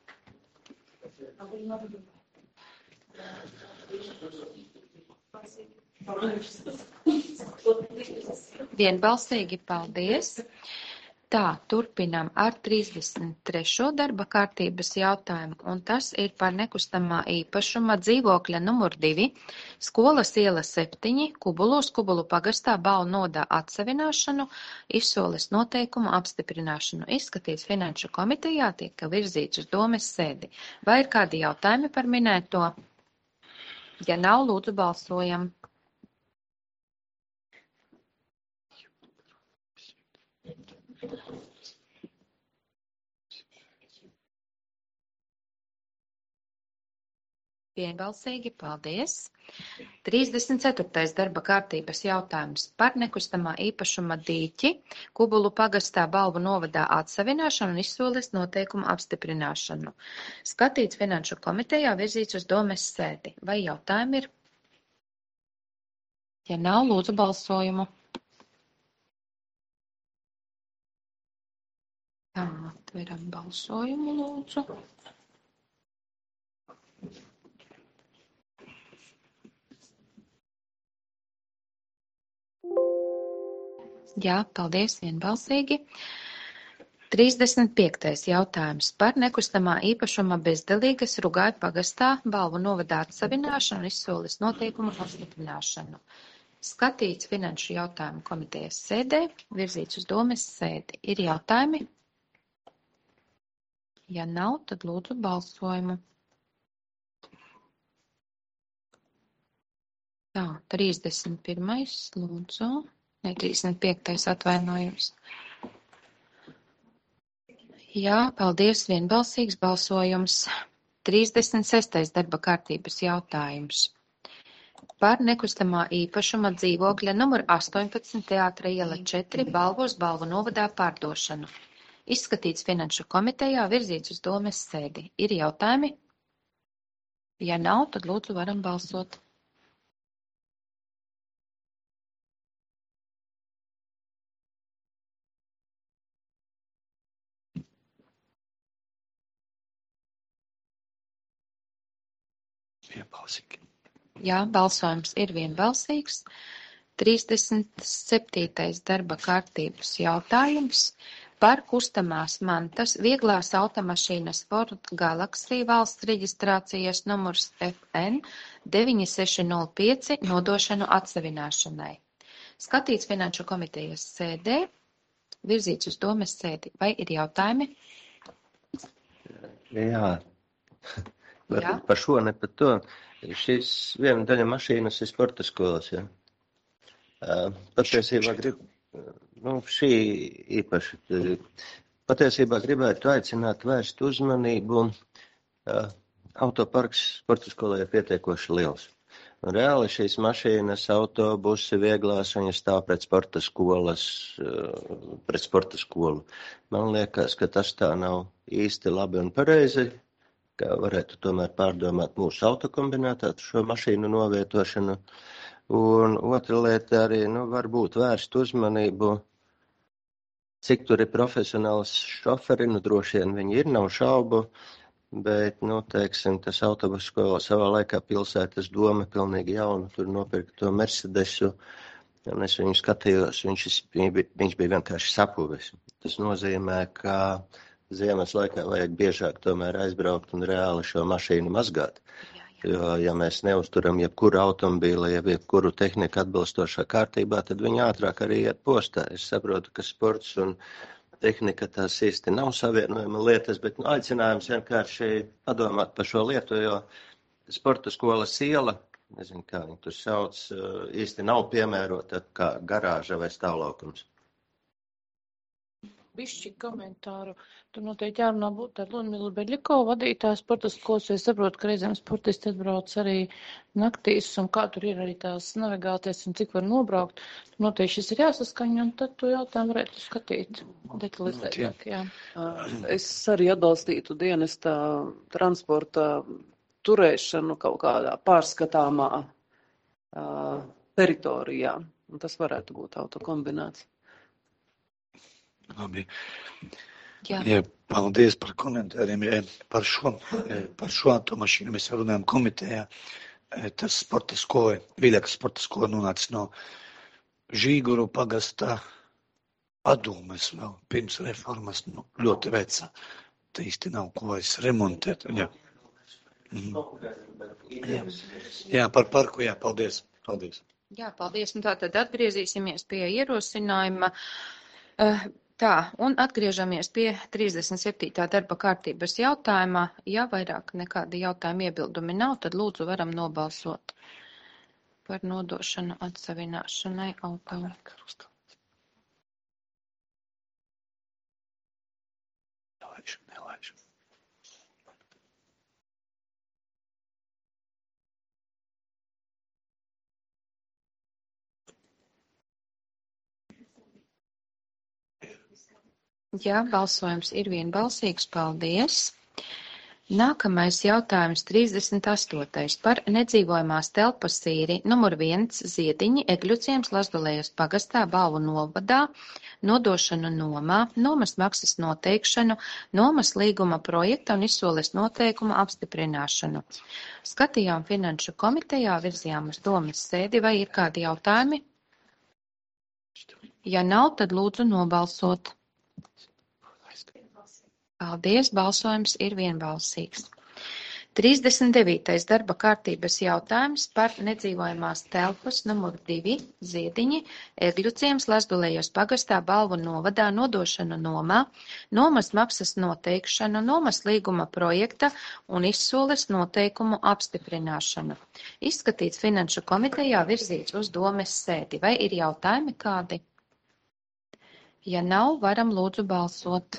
Vienbalsīgi, paldies. Tā, turpinām ar 33. darba kārtības jautājumu, un tas ir par nekustamā īpašuma dzīvokļa numur 2, Skolas iela 7, Kubulos, Kubulu pagastā Balvu nodā atsavināšanu, izsoles noteikumu apstiprināšanu. Izskatīts Finanšu komitejā, tika virzīts uz domes sēdi. Vai ir kādi jautājumi par minēto? Ja nav, lūdzu balsojam. Vienbalsīgi, paldies. 34. darba kārtības jautājums par nekustamā īpašuma dīķi Kubulu pagastā Balvu novadā atsavināšanu un izsoles noteikumu apstiprināšanu. Skatīts Finanšu komitejā, virzīts uz domes sēdi. Vai jautājumi ir? Ja nav, lūdzu balsojumu. Tā, atveram balsojumu, lūdzu. Jā, paldies, vienbalsīgi. 35. jautājums par nekustamā īpašuma bezdelīgas Rugāju pagastā Balvu novadā atsavināšanu un izsoles noteikumu apstiprināšanu. Skatīts Finanšu jautājumu komitejas sēdē, virzīts uz domes sēdi. Ir jautājumi? Ja nav, tad lūdzu balsojumu. Tā, 31. lūdzu. Ne, 35. atvainojums. Jā, paldies, vienbalsīgs balsojums. 36. darba kārtības jautājums. Par nekustamā īpašuma dzīvokļa numur 18 Teātra iela 4 Balvos Balvu novadā pārdošanu. Izskatīts Finanšu komitejā, virzīts uz domes sēdi. Ir jautājumi? Ja nav, tad lūdzu varam balsot.
Vienbalsīgi.
Jā, balsojums ir vienbalsīgs. 37. darba kārtības jautājums par kustamās mantas vieglās automašīnas Ford Galaxy valsts reģistrācijas numurs FN 9605 nodošanu atsavināšanai. Skatīts Finanšu komitejas sēdē, virzīts uz domes sēdi. Vai ir jautājumi?
Jā. Par šo, ne par to. Šis viena daļa mašīnas ir sporta skolas, ja? Patiesībā šī īpaši. Patiesībā gribētu aicināt vērst uzmanību. Autoparks sporta skolai ir pietiekoši liels. Un reāli šīs mašīnas, autobusi, vieglās, viņas stāv pret sporta skolu. Man liekas, ka tas tā nav īsti labi un pareizi, ka varētu tomēr pārdomāt mūsu autokombinātā šo mašīnu novietošanu. Un otra lieta arī, varbūt vērst uzmanību, cik tur ir profesionāls šoferi, droši vien viņi ir, nav šaubu, bet, teiksim, tas autobusu skola savā laikā pilsētas doma pilnīgi jaunu, tur nopirka to Mercedesu, un es viņu skatījos, viņš bija vienkārši sapuvis. Tas nozīmē, ka ziemas laikā vajag biežāk tomēr aizbraukt un reāli šo mašīnu mazgāt. Jo, ja mēs neusturam jebkuru automobīli, jebkuru tehniku atbilstošā kārtībā, tad viņi ātrāk arī iet postā. Es saprotu, ka sports un tehnika tās īsti nav savienojama lietas, bet aicinājums vienkārši padomāt par šo lietu, jo sporta skolas iela, nezinu, kā viņi tur sauc, īsti nav piemērota kā garāža vai stāvlaukums.
Bišķi komentāru. Tur noteikti jārunā būtu ar Ludmilu Beļiko vadītāju sporta skolas, jo es saprotu, ka reizēm sportisti atbrauc arī naktīs, un kā tur ir arī tās navigācijas un cik var nobraukt. Tur noteikti šis ir jāsaskaņa, un tad to jautājumu varētu skatīt detalizētāk. Jā.
Es arī atbalstītu dienesta transporta turēšanu kaut kādā pārskatāmā teritorijā, un tas varētu būt autokombināts.
Labi. Jā, paldies par komentāriem. Par šo automašīnu mēs runājam komitejā. Tas sporta skola, Viļakas sporta skola nonāca no Žīguru pagastā padomes vēl pirms reformas, ļoti veca. Tā īsti nav ko vairs remontēt. Jā, par parku, jā, paldies.
Jā, paldies. Un tātad atgriezīsimies pie ierosinājuma. Un atgriežamies pie 37. darba kārtības jautājuma. Ja vairāk nekādi jautājumi iebildumi nav, tad lūdzu varam nobalsot par nodošanu atsavināšanai automašīnai.
Nelaižu.
Jā, balsojums ir vienbalsīgs. Paldies. Nākamais jautājums 38. par nedzīvojamās telpas īri numur 1 Ziediņi Egļuciems Lazdulējas pagastā Balvu novadā, nodošanu nomā, nomas maksas noteikšanu, nomas līguma projekta un izsoles noteikuma apstiprināšanu. Skatījām Finanšu komitejā, virzījām uz domes sēdi, vai ir kādi jautājumi? Ja nav, tad lūdzu nobalsot. Paldies, balsojums ir vienbalsīgs. 39. darba kārtības jautājums par nedzīvojamās telpas numur 2 Ziediņi Egļuciems Lazdulējas pagastā Balvu novadā nodošanu nomā, nomas maksas noteikšanu, nomas līguma projekta un izsoles noteikumu apstiprināšanu. Izskatīts Finanšu komitejā, virzīts uz domes sēdi. Vai ir jautājumi kādi? Ja nav, varam lūdzu balsot.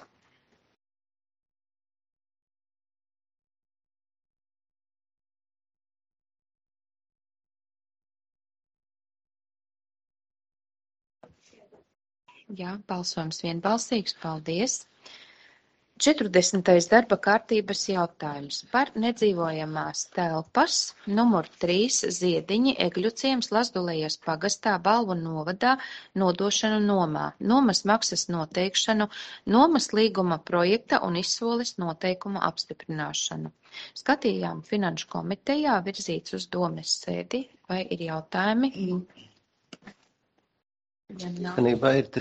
Jā, balsojums vienbalsīgs. Paldies. 40. darba kārtības jautājums par nedzīvojamās telpas numur 3 Ziediņi Egļuciems Lazdulējas pagastā Balvu novadā nodošanu nomā, nomas maksas noteikšanu, nomas līguma projekta un izsoles noteikumu apstiprināšanu. Skatījām Finanšu komitejā, virzīts uz domes sēdi, vai ir jautājumi? Ja nav.
Īstenībā ir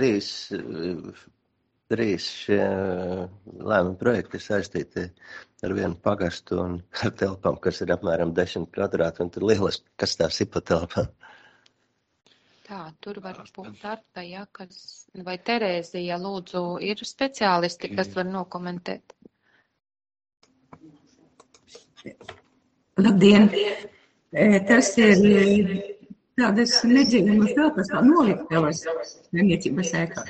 trīs šie lēmumi projekti saistīti ar vienu pagastu un ar telpām, kas ir apmēram 10 kvadrāti, un tur lielas, kas tās ir pa telpām.
Tā, tur var būt Arta, ja, kas, vai Terēzija, lūdzu, ir speciālisti, kas var nokomentēt.
Labdien! Tas ir tādas nedzīvojamas telpas, kā noliktavas saimniecības ēkā.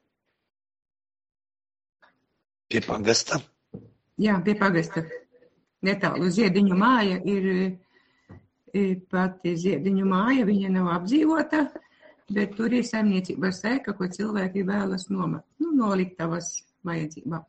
Pie pagasta?
Jā, pie pagasta. Netālu Ziediņu māja ir pati Ziediņu māja, viņa nav apdzīvota, bet tur ir saimniecības ēka, ko cilvēki vēlas nomet. Noliktavas vajadzībā.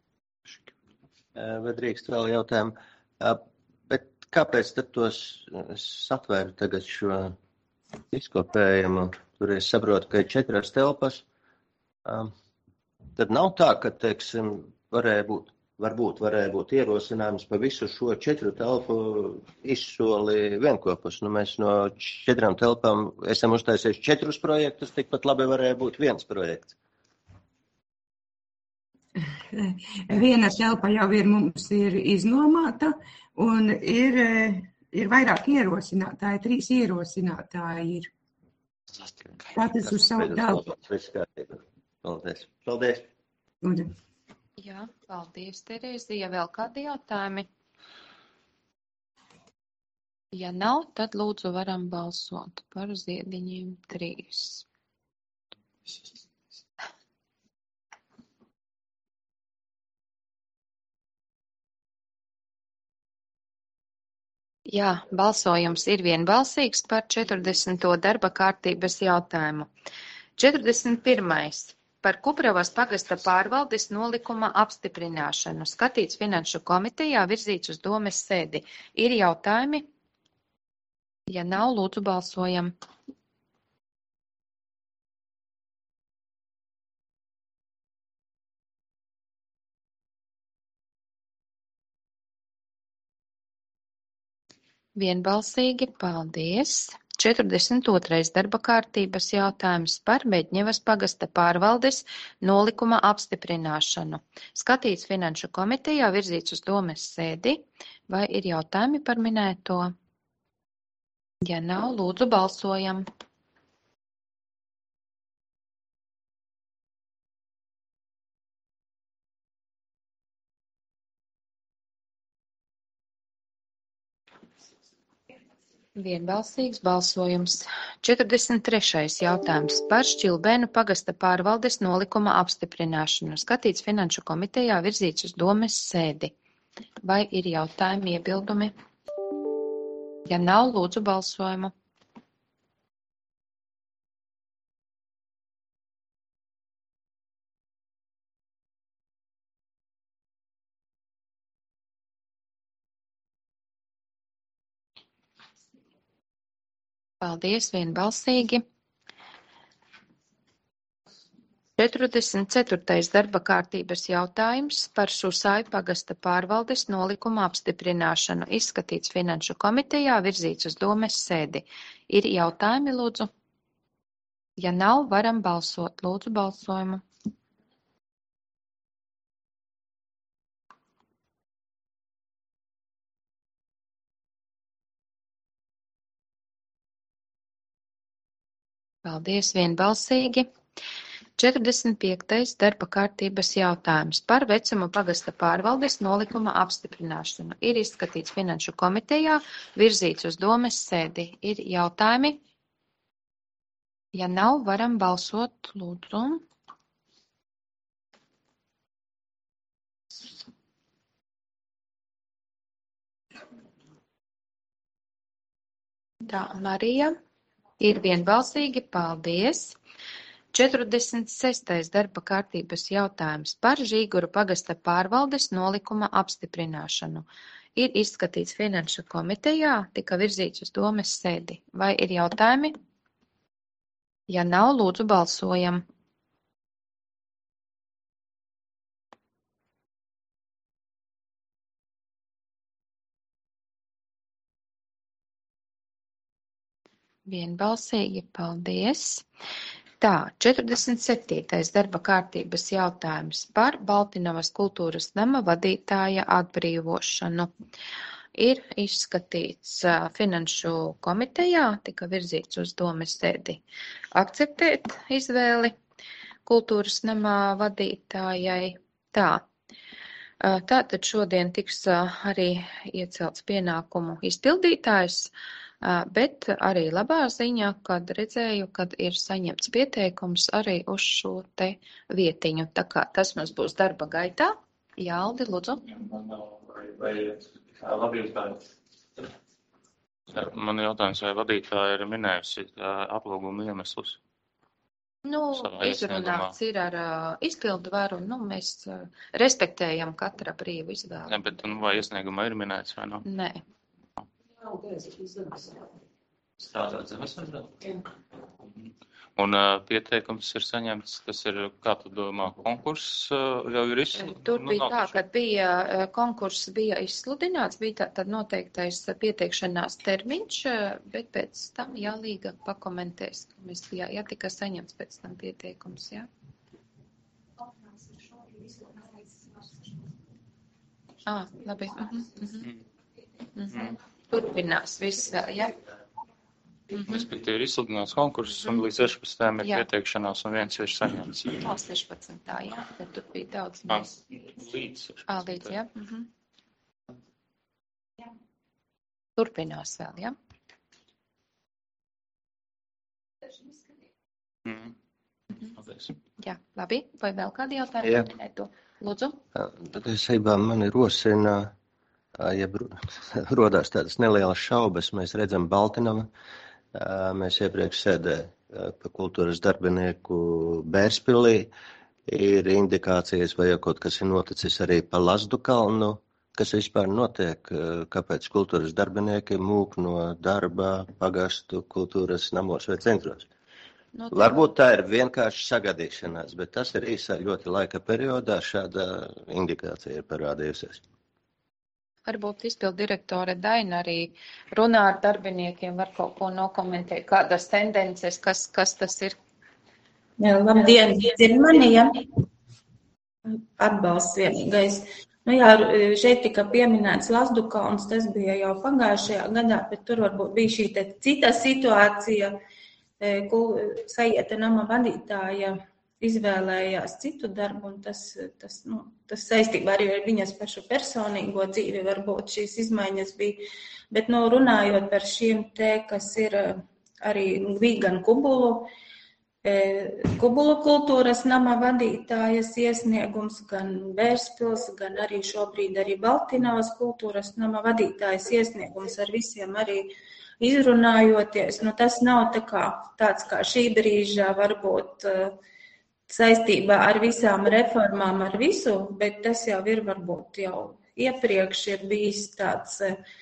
Bet drīkst vēl jautājumu. Bet kāpēc tad es atvēru tagad šo izkopējumu? Tur es saprotu, ka ir 4 telpas. Tad nav tā, ka, teiksim, varbūt varēja būt ierosinājums pa visu šo 4 telpu izsoli vienkopus. Mēs no 4 telpām esam uztaisījuši 4 projektus, tikpat labi varēja būt 1 projekts.
Viena telpa jau mums ir iznomāta, un ir vairāk ierosinātāji, 3 ierosinātāji ir. Katrs uz savu telpu.
Paldies.
Jā, paldies, Terēzija. Vēl kādi jautājumi? Ja nav, tad lūdzu varam balsot par Ziediņiem 3. Jā, balsojums ir vienbalsīgs par 40. darba kārtības jautājumu. 41. Par Kupravas pagasta pārvaldes nolikuma apstiprināšanu. Skatīts Finanšu komitejā, virzīts uz domes sēdi. Ir jautājumi? Ja nav, lūdzu balsojam. Vienbalsīgi, paldies. 42. darba kārtības jautājums par Bedņevas pagasta pārvaldes nolikuma apstiprināšanu. Skatīts Finanšu komitejā, virzīts uz domes sēdi. Vai ir jautājumi par minēto? Ja nav, lūdzu balsojam. Vienbalsīgs balsojums. 43. jautājums par Šķilbēnu pagasta pārvaldes nolikuma apstiprināšanu. Skatīts Finanšu komitejā, virzīts uz domes sēdi. Vai ir jautājumi, iebildumi? Ja nav, lūdzu balsojumu. Paldies, vienbalsīgi. 44. darba kārtības jautājums par Susāju pagasta pārvaldes nolikuma apstiprināšanu. Izskatīts Finanšu komitejā, virzīts uz domes sēdi. Ir jautājumi, lūdzu? Ja nav, varam balsot. Lūdzu balsojumu. Paldies, vienbalsīgi. 45. darba kārtības jautājums par Vecuma pagasta pārvaldes nolikuma apstiprināšanu. Ir izskatīts Finanšu komitejā, virzīts uz domes sēdi. Ir jautājumi? Ja nav, varam balsot, lūdzu. Tā, Marija. Ir vienbalsīgi, paldies. 46. darba kārtības jautājums par Žīguru pagasta pārvaldes nolikuma apstiprināšanu. Ir izskatīts Finanšu komitejā, tika virzīts uz domes sēdi. Vai ir jautājumi? Ja nav, lūdzu balsojam. Vienbalsīgi, paldies. Tā, 47. darba kārtības jautājums par Baltinovas kultūras nama vadītāja atbrīvošanu. Ir izskatīts Finanšu komitejā, tika virzīts uz domes sēdi. Akceptēt izvēli kultūras nama vadītājai. Tā. Tātad šodien tiks arī iecelts pienākumu izpildītājs, bet arī labā ziņa, kad redzēju, kad ir saņemts pieteikums arī uz šo te vietiņu. Tā kā tas mums būs darba gaitā. Jā, Aldi, lūdzu.
Man jautājums, vai vadītāja ir minējusi aplūguma iemeslus?
Izrunāts ir ar izpildu varu, mēs respektējam katra brīvu izvēli.
Ne, bet vai iesniegumā ir minēts vai nav?
Nē.
Strādāt zemesvērdā? Un pieteikums ir saņemts, tas ir, kā tu domā, konkurss jau ir izsludināts?
Tur bija tā, ka bija konkurss bija izsludināts, bija tad noteiktais pieteikšanās termiņš, bet pēc tam jālīga pakomentēs, ja tika saņemts pēc tam pieteikums, jā. Labi. Turpinās viss vēl, jā.
Respektīvi ir izsludināts konkurss un līdz 16. ir pieteikšanās un viens ir saņemts.
16. jā, tad tur bija daudz mēs.
Līdz 16.
Līdz, jā. Turpinās vēl, jā. Jā, labi. Vai vēl kādi jautājumi? Lūdzu.
Patiesībā mani rosina, ja rodās tādas nelielas šaubas, mēs redzam Baltinavu, mēs iepriekš sēdē pa kultūras darbinieku Bērspilī, ir indikācijas, vai jau kaut kas ir noticis arī pa Lazdu kalnu, kas vispār notiek, kāpēc kultūras darbinieki mūk no darba pagastu kultūras namos vai centros. Varbūt tā ir vienkārši sagadīšanās, bet tas ir īsā ļoti laika periodā šāda indikācija ir parādījusies.
Varbūt izpildu direktore Daina arī runā ar darbiniekiem, var kaut ko nokomentēt, kādas tendences, kas tas ir.
Jā, labdien, dzird mani, ja? Atbalsts vienīgais. Šeit tika pieminēts Lazdu kalns, tas bija jau pagājušajā gadā, bet tur varbūt bija šī cita situācija, Sajieta nama vadītāja izvēlējās citu darbu, un tas saistībā arī ar viņas pašu personīgo dzīvi varbūt šīs izmaiņas bija. Bet runājot par šiem kas ir arī bija gan Kubulu kultūras nama vadītājas iesniegums, gan Bērspils, gan arī šobrīd arī Baltinavas kultūras nama vadītājas iesniegums ar visiem arī izrunājoties. Tas nav tāds kā šī brīža varbūt saistībā ar visām reformām, ar visu, bet tas jau ir varbūt jau iepriekš ir bijis tāds,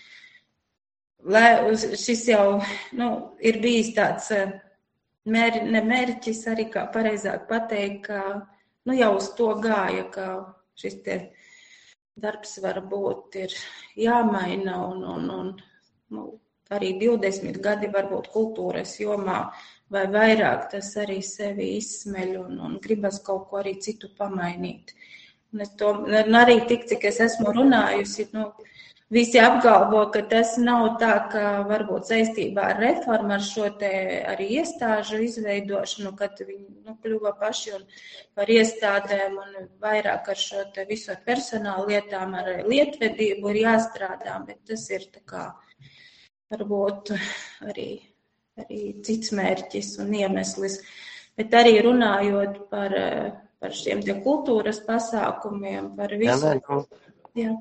šis jau ir bijis tāds nemērķis arī, kā pareizāk pateikt, ka jau uz to gāja, ka šis darbs varbūt ir jāmaina un arī 20 gadi varbūt kultūras jomā vai vairāk tas arī sevi izsmeļ un gribas kaut ko arī citu pamainīt. Un arī tik, cik es esmu runājusi, visi apgalvo, ka tas nav tā, ka varbūt saistībā ar reformu, ar šo arī iestāžu izveidošanu, kad viņi kļuva paši un par iestādēm un vairāk ar šo visu ar personālu lietām, ar lietvedību ir jāstrādā, bet tas ir tā kā varbūt arī cits mērķis un iemeslis. Bet arī runājot par šiem kultūras pasākumiem, par visu. Jā.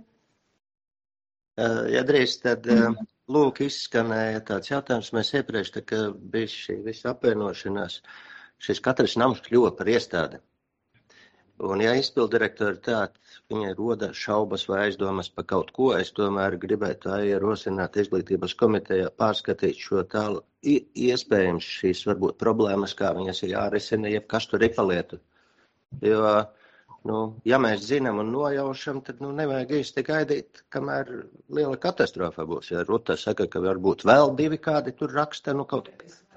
Ja drīz, tad lūk izskanēja tāds jautājums. Mēs iepriekš, tā kā bija šī visa apvienošanās, šis katrs nams kļuva par iestādi. Un ja izpildirektori viņai roda šaubas vai aizdomas par kaut ko, es tomēr gribētu ierosināt izglītības komitejā pārskatīt šo tālu. Iespējams šīs varbūt problēmas, kā viņas ir jārisina, jebkas tur ir pa lietu. Jo, ja mēs zinām un nojaušam, tad nevajag īsti gaidīt, kamēr liela katastrofa būs. Ja Ruta saka, ka varbūt vēl 2 kādi tur raksta, kaut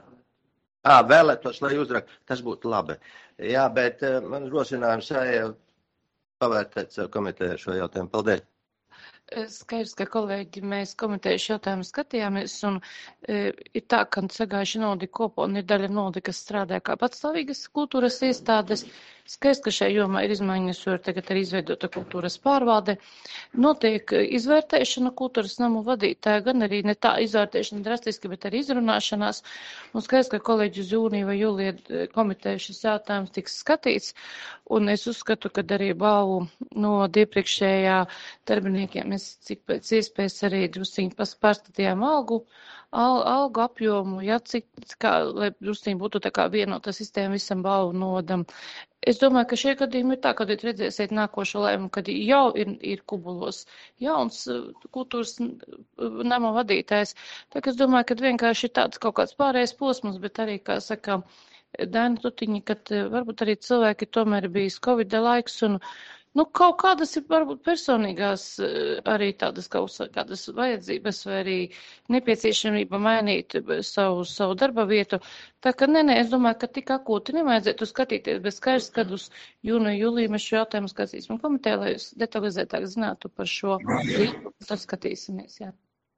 vēlētos, lai uzrakst, tas būtu labi. Jā, bet man rosinājums pavērtēt savu komiteju šo jautājumu. Paldies.
Skaidrs, ka kolēģi, mēs komitejuši jautājumu skatījāmies, un ir tā, ka sagājuši naudu kopā, un ir daļa naudu, kas strādā kā patstāvīgas kultūras iestādes. Skaidrs, ka šajā jomā ir izmaiņas, jo tagad ir izveidota kultūras pārvalde. Notiek izvērtēšana kultūras namu vadītāja, gan arī ne tā izvērtēšana drastiski, bet arī izrunāšanās. Un skaidrs, ka kolēģi uz jūniju vai jūlija komiteju šis jautājums tiks skatīts, un es uzskatu, ka arī balvu no iepriekšējā darbiniekiem mēs cik pēc iespējas arī drusciņi pārstatījām algu apjomu, lai drusciņi būtu tā kā vienota sistēma visam balvu nodam. Es domāju, ka šie gadījumi ir tā, kad jūs redzēsiet nākošo lēmumu, kad jau ir Kubulos jauns kultūras nama vadītājs. Tā kā es domāju, ka vienkārši ir tāds kaut kāds pārējais posms, bet arī, kā saka Daina Tutiņa, kad varbūt arī cilvēki tomēr bijis Covid laiks un kaut kādas ir varbūt personīgās arī tādas kādas vajadzības vai arī nepieciešamība mainīt savu darba vietu. Tā ka es domāju, ka tik akūti nevajadzētu skatīties, bet skaidrs, kad uz jūniju, jūliju mēs šo jautājumu skatīsim komitē, lai jūs detalizētāk zinātu par šo līgu, tad skatīsimies, jā.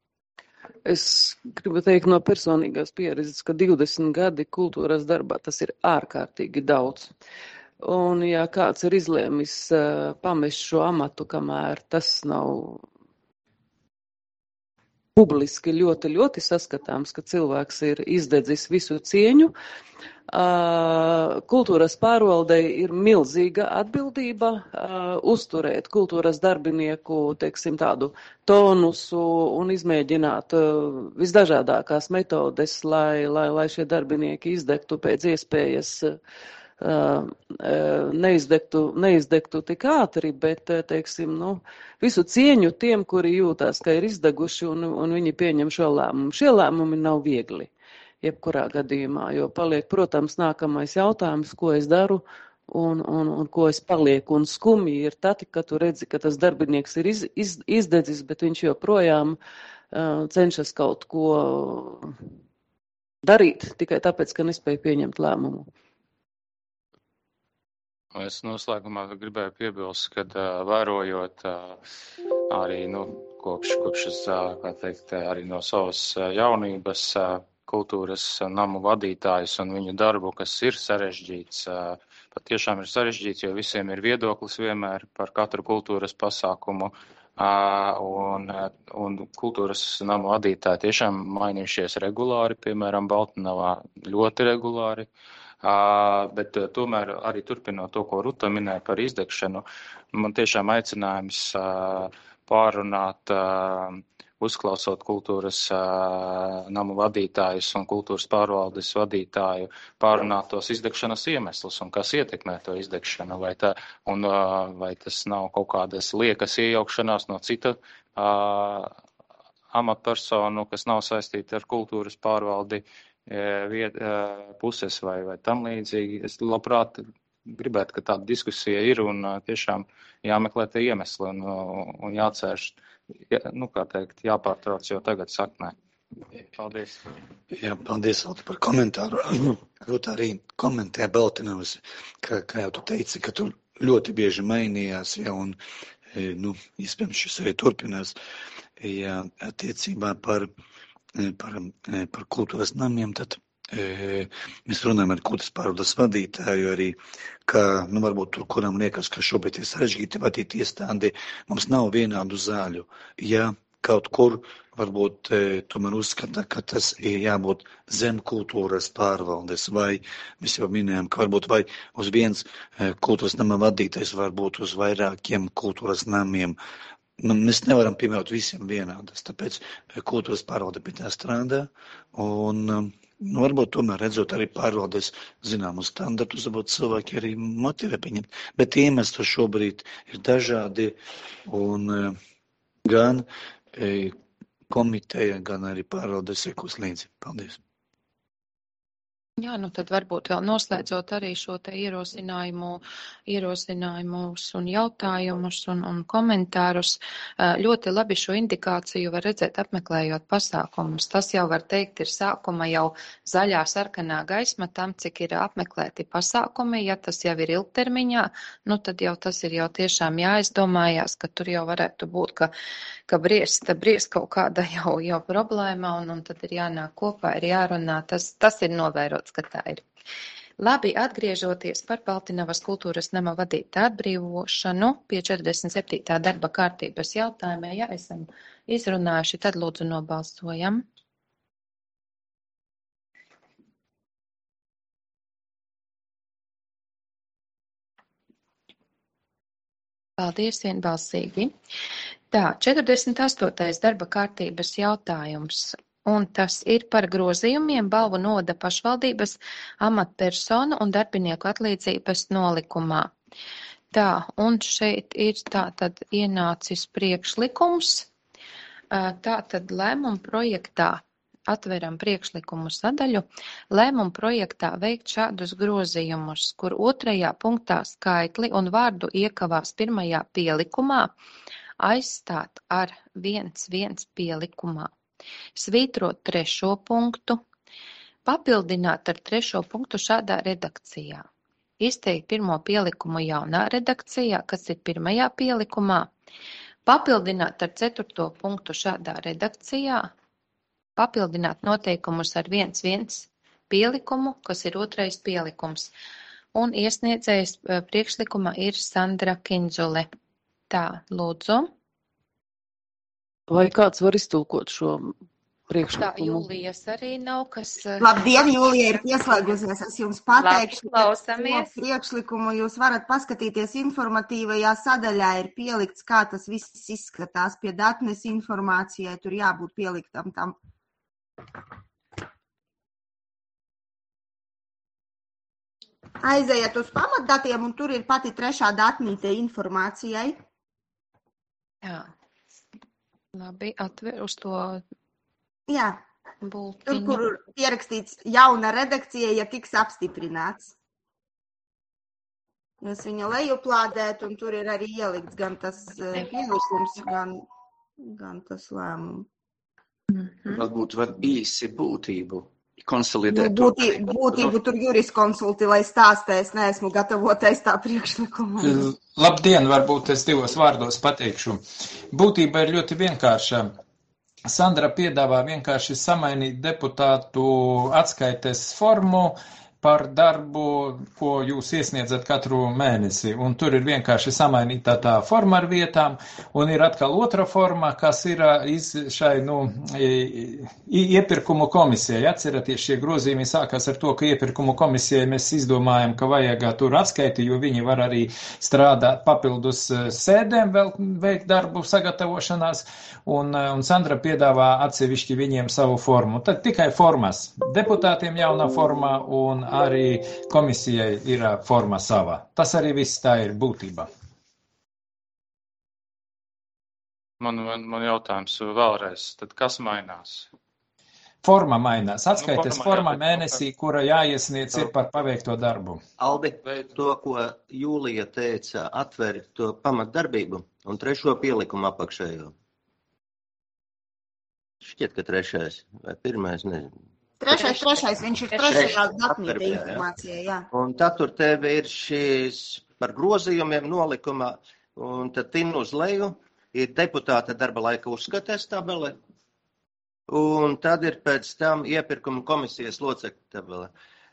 Es gribu teikt no personīgās pieredzes, ka 20 gadi kultūras darbā tas ir ārkārtīgi daudz. Un, ja kāds ir izlēmis pamest šo amatu, kamēr tas nav publiski ļoti, ļoti saskatāms, ka cilvēks ir izdedzis visu cieņu, kultūras pārvaldei ir milzīga atbildība uzturēt kultūras darbinieku, teiksim, tādu tonusu un izmēģināt visdažādākās metodes, lai šie darbinieki izdegtu pēc iespējas neizdegtu tik ātri, bet, teiksim, visu cieņu tiem, kuri jūtās, ka ir izdeguši un viņi pieņem šo lēmumu. Šie lēmumi nav viegli, jebkurā gadījumā, jo paliek, protams, nākamais jautājums, ko es daru un ko es palieku. Un skumji ir tad, ka tu redzi, ka tas darbinieks ir izdedzis, bet viņš joprojām cenšas kaut ko darīt, tikai tāpēc, ka nespēja pieņemt lēmumu.
Es noslēgumā gribēju piebilst, ka vērojot arī kopš es, kā teikt, arī no savas jaunības kultūras namu vadītājus un viņu darbu, kas ir sarežģīts, patiešām ir sarežģīts, jo visiem ir viedoklis vienmēr par katru kultūras pasākumu. Un kultūras namu vadītāji tiešām mainījušies regulāri, piemēram, Baltnavā ļoti regulāri. Bet tomēr arī turpinot to, ko Ruta minēja par izdegšanu, man tiešām aicinājums pārunāt, uzklausot kultūras namu vadītājus un kultūras pārvaldes vadītāju, pārunāt tos izdegšanas iemeslus un kas ietekmē to izdegšanu, vai tas nav kaut kādas liekas iejaukšanās no cita amatpersonu, kas nav saistīta ar kultūras pārvaldi, puses vai tam līdzīgi. Es labprāt gribētu, ka tāda diskusija ir un tiešām jāmeklē tie iemesli un jācērš, kā teikt, jāpārtrauc jau tagad saknē. Paldies.
Jā, paldies, Alta, par komentāru. Rūta arī komentē Baltinovas, kā jau tu teici, ka tu ļoti bieži mainījās, ja, un, iespējams, šis arī turpinās, ja, attiecībā par kultūras namiem, tad mēs runājam ar kultūras pārvaldes vadītāju arī, ka, varbūt tur, kuram liekas, ka šobrīd ir sarežģīti vadīt iestādi, mums nav vienādu zāļu. Ja kaut kur varbūt tomēr uzskata, ka tas ir jābūt zem kultūras pārvaldes, vai mēs jau minējām, ka varbūt vai uz viens kultūras nama vadītājs varbūt uz vairākiem kultūras namiem. Mēs nevaram piemērot visiem vienādas, tāpēc kultūras pārvalde pie tā strādā un Varbūt tomēr redzot arī pārvaldes zināmus standartus, varbūt cilvēki arī motivē pieņemt, bet iemesli šobrīd ir dažādi un gan komiteja, gan arī pārvaldes sekos līdzi. Paldies!
Jā, nu tad varbūt vēl noslēdzot arī šo te ierosinājumus un jautājumus un komentārus. Ļoti labi šo indikāciju var redzēt apmeklējot pasākumus. Tas jau var teikt ir sākuma jau zaļā sarkanā gaisma tam, cik ir apmeklēti pasākumi. Ja tas jau ir ilgtermiņā, nu tad jau tas ir jau tiešām jāizdomājās, ka tur jau varētu būt, ka briest kaut kāda jau problēma un tad ir jānāk kopā, ir jārunā. Tas ir novērots, ka tā ir. Labi, atgriežoties par Baltinavas kultūras nama vadītāju atbrīvošanu pie 47. darba kārtības jautājumā, ja esam izrunājuši, tad lūdzu nobalsojam. Paldies, vienbalsīgi. Tā, 48. darba kārtības jautājums. Un tas ir par grozījumiem balvu noda pašvaldības amatpersonu un darbinieku atlīdzības nolikumā. Tā, un šeit ir tātad ienācis priekšlikums. Tātad lēmuma projektā, atveram priekšlikumu sadaļu, lēmuma projektā veikt šādus grozījumus, kur 2. punktā skaitli un vārdu iekavās 1. pielikumā aizstāt ar 1.1 pielikumā. Svītrot 3. punktu, papildināt ar 3. punktu šādā redakcijā. Izteikt 1. pielikumu jaunā redakcijā, kas ir 1. pielikumā, papildināt ar 4. punktu šādā redakcijā, papildināt noteikumus ar 1.1 pielikumu, kas ir 2. pielikums. Un iesniedzējs priekšlikuma ir Sandra Kindzule. Tā, lūdzu.
Vai kāds var iztulkot šo priekšlikumu?
Tā, Jūlijas arī nav, kas...
Labdien, Jūlija ir pieslēgusies. Es jums pateikšu,
ka
priekšlikumu jūs varat paskatīties informatīvajā sadaļā ir pielikts, kā tas viss izskatās pie datnes informācijai. Tur jābūt pieliktam tam. Aizejiet uz pamatdatiem un tur ir pati 3. datnīte informācijai.
Jā. Labi, atver uz to
Jā,
bultiņu.
tur, kur pierakstīts jauna redakcija, ja tiks apstiprināts. Jūs viņu lejuplādēt, un tur ir arī ielikts gan tas pielikums, gan tas lēmums.
Varbūt var īsi būtību konsolidēt.
Būtību tur juriskonsulti, lai stāstē, es neesmu gatavotais tā priekšlikuma.
Labdien, varbūt es 2 vārdos pateikšu. Būtība ir ļoti vienkārša. Sandra piedāvā vienkārši samainīt deputātu atskaites formu par darbu, ko jūs iesniedzat katru mēnesi. Un tur ir vienkārši samainīta tā forma ar vietām, un ir atkal otra forma, kas ir šai, iepirkumu komisijai. Atceraties, šie grozījumi sākās ar to, ka iepirkumu komisijai mēs izdomājam, ka vajag tur atskaiti, jo viņi var arī strādāt papildus sēdēm, vēl veikt darbu sagatavošanās, un Sandra piedāvā atsevišķi viņiem savu formu. Tad tikai formas. Deputātiem jauna forma un arī komisijai ir forma savā. Tas arī viss tā ir būtība.
Man jautājums vēlreiz, tad kas mainās?
Forma mainās. Atskaites forma mēnesī, kura jāiesniedz ir par paveikto darbu.
Albi, to, ko Jūlija teica, atver to pamatdarbību un 3. pielikumu apakšējo. Šķiet, ka 3. vai 1. nezinu.
3. viņš ir 3. datnīte informācijai, jā.
Un tad tur tev ir šīs par grozījumiem nolikumā, un tad tin uz leju ir deputāta darba laika uzskates tabele, un tad ir pēc tam iepirkuma komisijas locekļu tabele.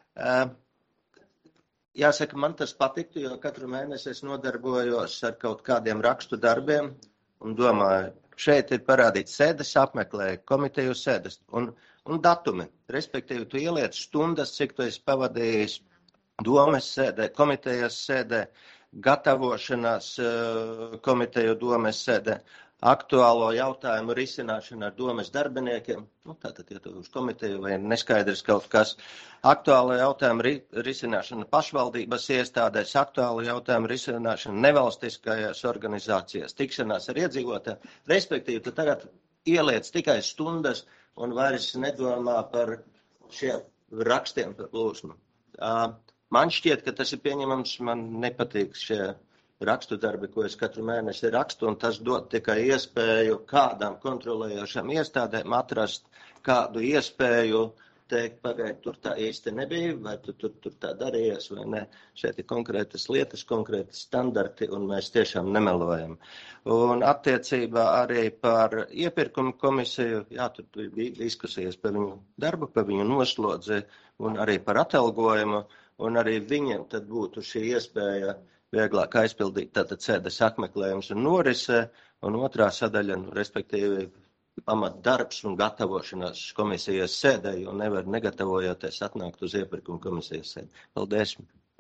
Jāsaka, man tas patiktu, jo katru mēnesi es nodarbojos ar kaut kādiem rakstu darbiem un domāju, šeit ir parādīts sēdes apmeklēja, komiteju sēdes un datumi. Respektīvi, tu ieliec stundas, cik tu esi pavadījis domes sēdē, komitejas sēdē, gatavošanās komiteju domes sēdē. aktuālo jautājumu risināšana ar domes darbiniekiem, tātad, ja tu uz komiteju vai neskaidrs kaut kas, aktuālo jautājumu risināšana pašvaldības iestādēs, aktuālo jautājumu risināšana nevalstiskajās organizācijās, tikšanās ar iedzīvotājiem, respektīvi, tu tagad ieliec tikai stundas un vairs nedomā par šiem rakstiem par plūsmu. Man šķiet, ka tas ir pieņemams, man nepatīk šie rakstu darbi, ko es katru mēnesi rakstu, un tas dod tikai iespēju kādām kontrolējošām iestādēm atrast kādu iespēju teikt, pagaid, tur tā īsti nebija, vai tu tur tā darījies, vai ne. Šeit ir konkrētas lietas, konkrēti standarti, un mēs tiešām nemelojam. Un attiecībā arī par iepirkumu komisiju, jā, tur bija diskusijas par viņu darbu, par viņu noslodzi, un arī par atalgojumu, un arī viņiem tad būtu šī iespēja vieglāk aizpildīt tātad sēdes apmeklējums un norise, un otrā sadaļa, respektīvi, pamatdarbs un gatavošanās komisijas sēdē, jo nevar negatavojoties atnākt uz iepirkumu komisijas sēdi. Paldies.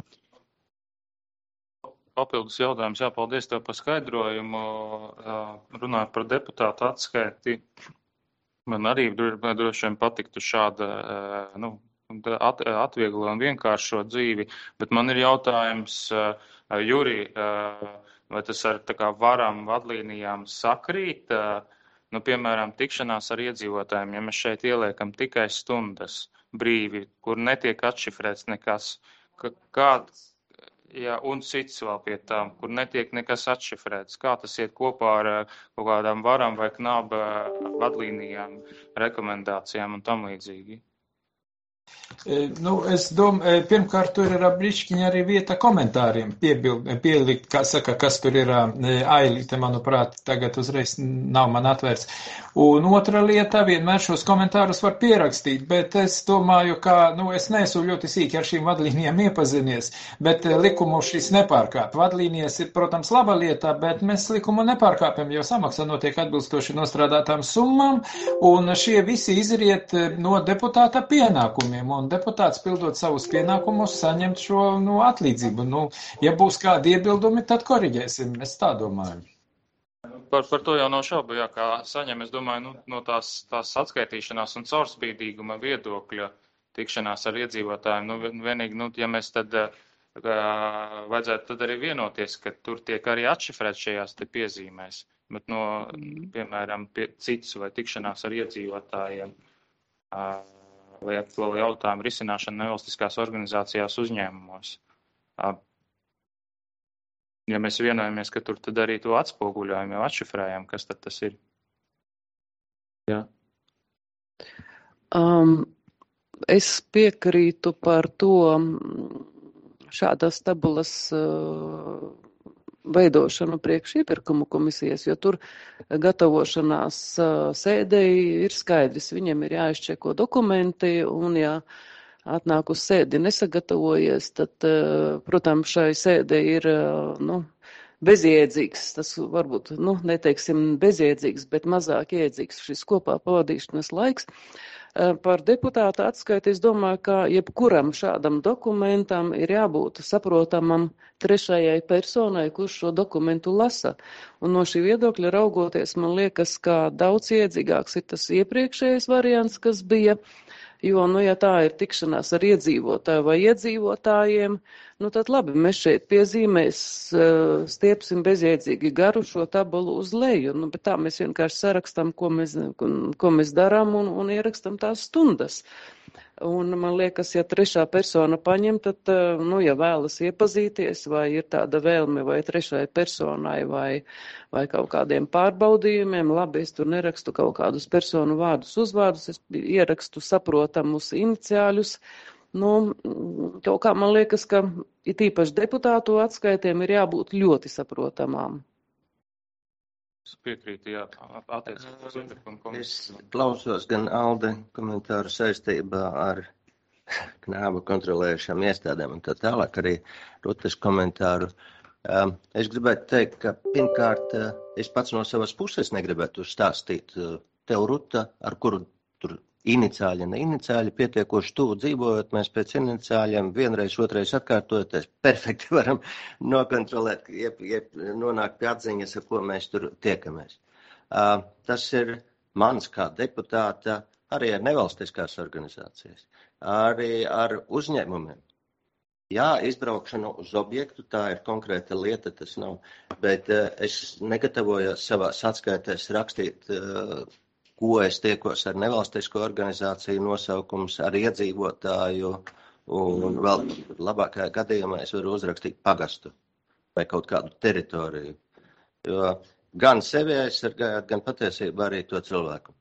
Papildus jautājums, jā, paldies tev par skaidrojumu. Runājot par deputātu atskaiti, man arī droši vien patiktu šāda, atvieglo un vienkāršo dzīvi, bet man ir jautājums, Juri, vai tas ar tā kā varam vadlīnijām sakrīt, piemēram, tikšanās ar iedzīvotājiem, ja mēs šeit ieliekam tikai stundas brīvi, kur netiek atšifrēts nekas, un cits vēl pie tām, kur netiek nekas atšifrēts, kā tas iet kopā ar kaut kādām varam vai knaba vadlīnijām, rekomendācijām un tam līdzīgi?
Es domāju, pirmkārt, tur ir brīšķiņa arī vieta komentāriem pielikt, kā saka, kas tur ir ailīte, manuprāt, tagad uzreiz nav man atvērts. Un otra lieta, vienmēr šos komentārus var pierakstīt, bet es domāju, ka, es neesmu ļoti sīki ar šīm vadlīnijām iepazinies, bet likumu šis nepārkāp. Vadlīnijas ir, protams, laba lieta, bet mēs likumu nepārkāpjam, jo samaksa notiek atbilstoši nostrādātām summām, un šie visi izriet no deputāta pienākumiem. Un deputāts pildot savus pienākumus saņemt šo atlīdzību. Ja būs kādi iebildumi, tad koriģēsim. Es tā domāju.
Par to jau nav šaubu, jā, kā saņem, es domāju, no tās atskaitīšanās un caurspīdīguma viedokļa tikšanās ar iedzīvotājiem. Vienīgi, ja mēs tad vajadzētu tad arī vienoties, ka tur tiek arī atšifrēt šajās te piezīmēs, bet piemēram, cits vai tikšanās ar iedzīvotājiem, vai aktuālo jautājumu risināšanu nevalstiskās organizācijās uzņēmumos. Ja mēs vienojamies, ka tur tad arī to atspoguļojam, jau atšifrējam, kas tad tas ir? Jā.
Es piekrītu par to šādas tabulas veidošanu priekš iepirkumu komisijas, jo tur gatavošanās sēdei ir skaidrs. Viņiem ir jāizčeko dokumenti, un ja atnāk uz sēdi nesagatavojies, tad, protams, šai sēdei ir, bezjēdzīgs, tas varbūt, neteiksim bezjēdzīgs, bet mazāk jēdzīgs šis kopā pavadīšanas laiks. Par deputāta atskaiti es domāju, ka jebkuram šādam dokumentam ir jābūt saprotamam trešajai personai, kurš šo dokumentu lasa. Un no šī viedokļa raugoties, man liekas, ka daudz iedzīgāks ir tas iepriekšējais variants, kas bija. Jo, ja tā ir tikšanās ar iedzīvotāju vai iedzīvotājiem, tad labi, mēs šeit piezīmēs stiepsim bezjēdzīgi garu šo tabulu uz leju, bet tā mēs vienkārši sarakstam, ko mēs darām un ierakstam tās stundas. Un man liekas, ja trešā persona paņem, tad, ja vēlas iepazīties, vai ir tāda vēlme vai trešai personai vai kaut kādiem pārbaudījumiem, labi, es tur nerakstu kaut kādus personu vārdus, uzvārdus, es ierakstu saprotamus iniciāļus. Kaut kā man liekas, ka it īpaši deputātu atskaitiem ir jābūt ļoti saprotamām.
Es piekrītu, jā, attiecībā uz iepirkumu komisiju.
Es klausos gan Alde komentāru saistībā ar knābu kontrolējušām iestādēm un tā tālāk arī Rutas komentāru. Es gribētu teikt, ka pirmkārt es pats no savas puses negribētu stāstīt tev, Ruta, ar kuru tur iniciāļi, ne iniciāļi, pietiekoši tuvu dzīvojot, mēs pēc iniciāļiem vienreiz, otrais atkārtojoties, perfekti varam nokontrolēt, nonākt pie atziņas, ar ko mēs tur tiekamies. Tas ir mans kā deputāta, arī ar nevalstiskās organizācijas, arī ar uzņēmumiem. Jā, izbraukšana uz objektu, tā ir konkrēta lieta, tas nav, bet es negatavojos savās atskaitēs rakstīt, ko es tiekos ar nevalstisko organizāciju nosaukums, ar iedzīvotāju, un vēl labākajā gadījumā es varu uzrakstīt pagastu vai kaut kādu teritoriju. Jo gan sevi aizsargājot, gan patiesībā arī to cilvēku.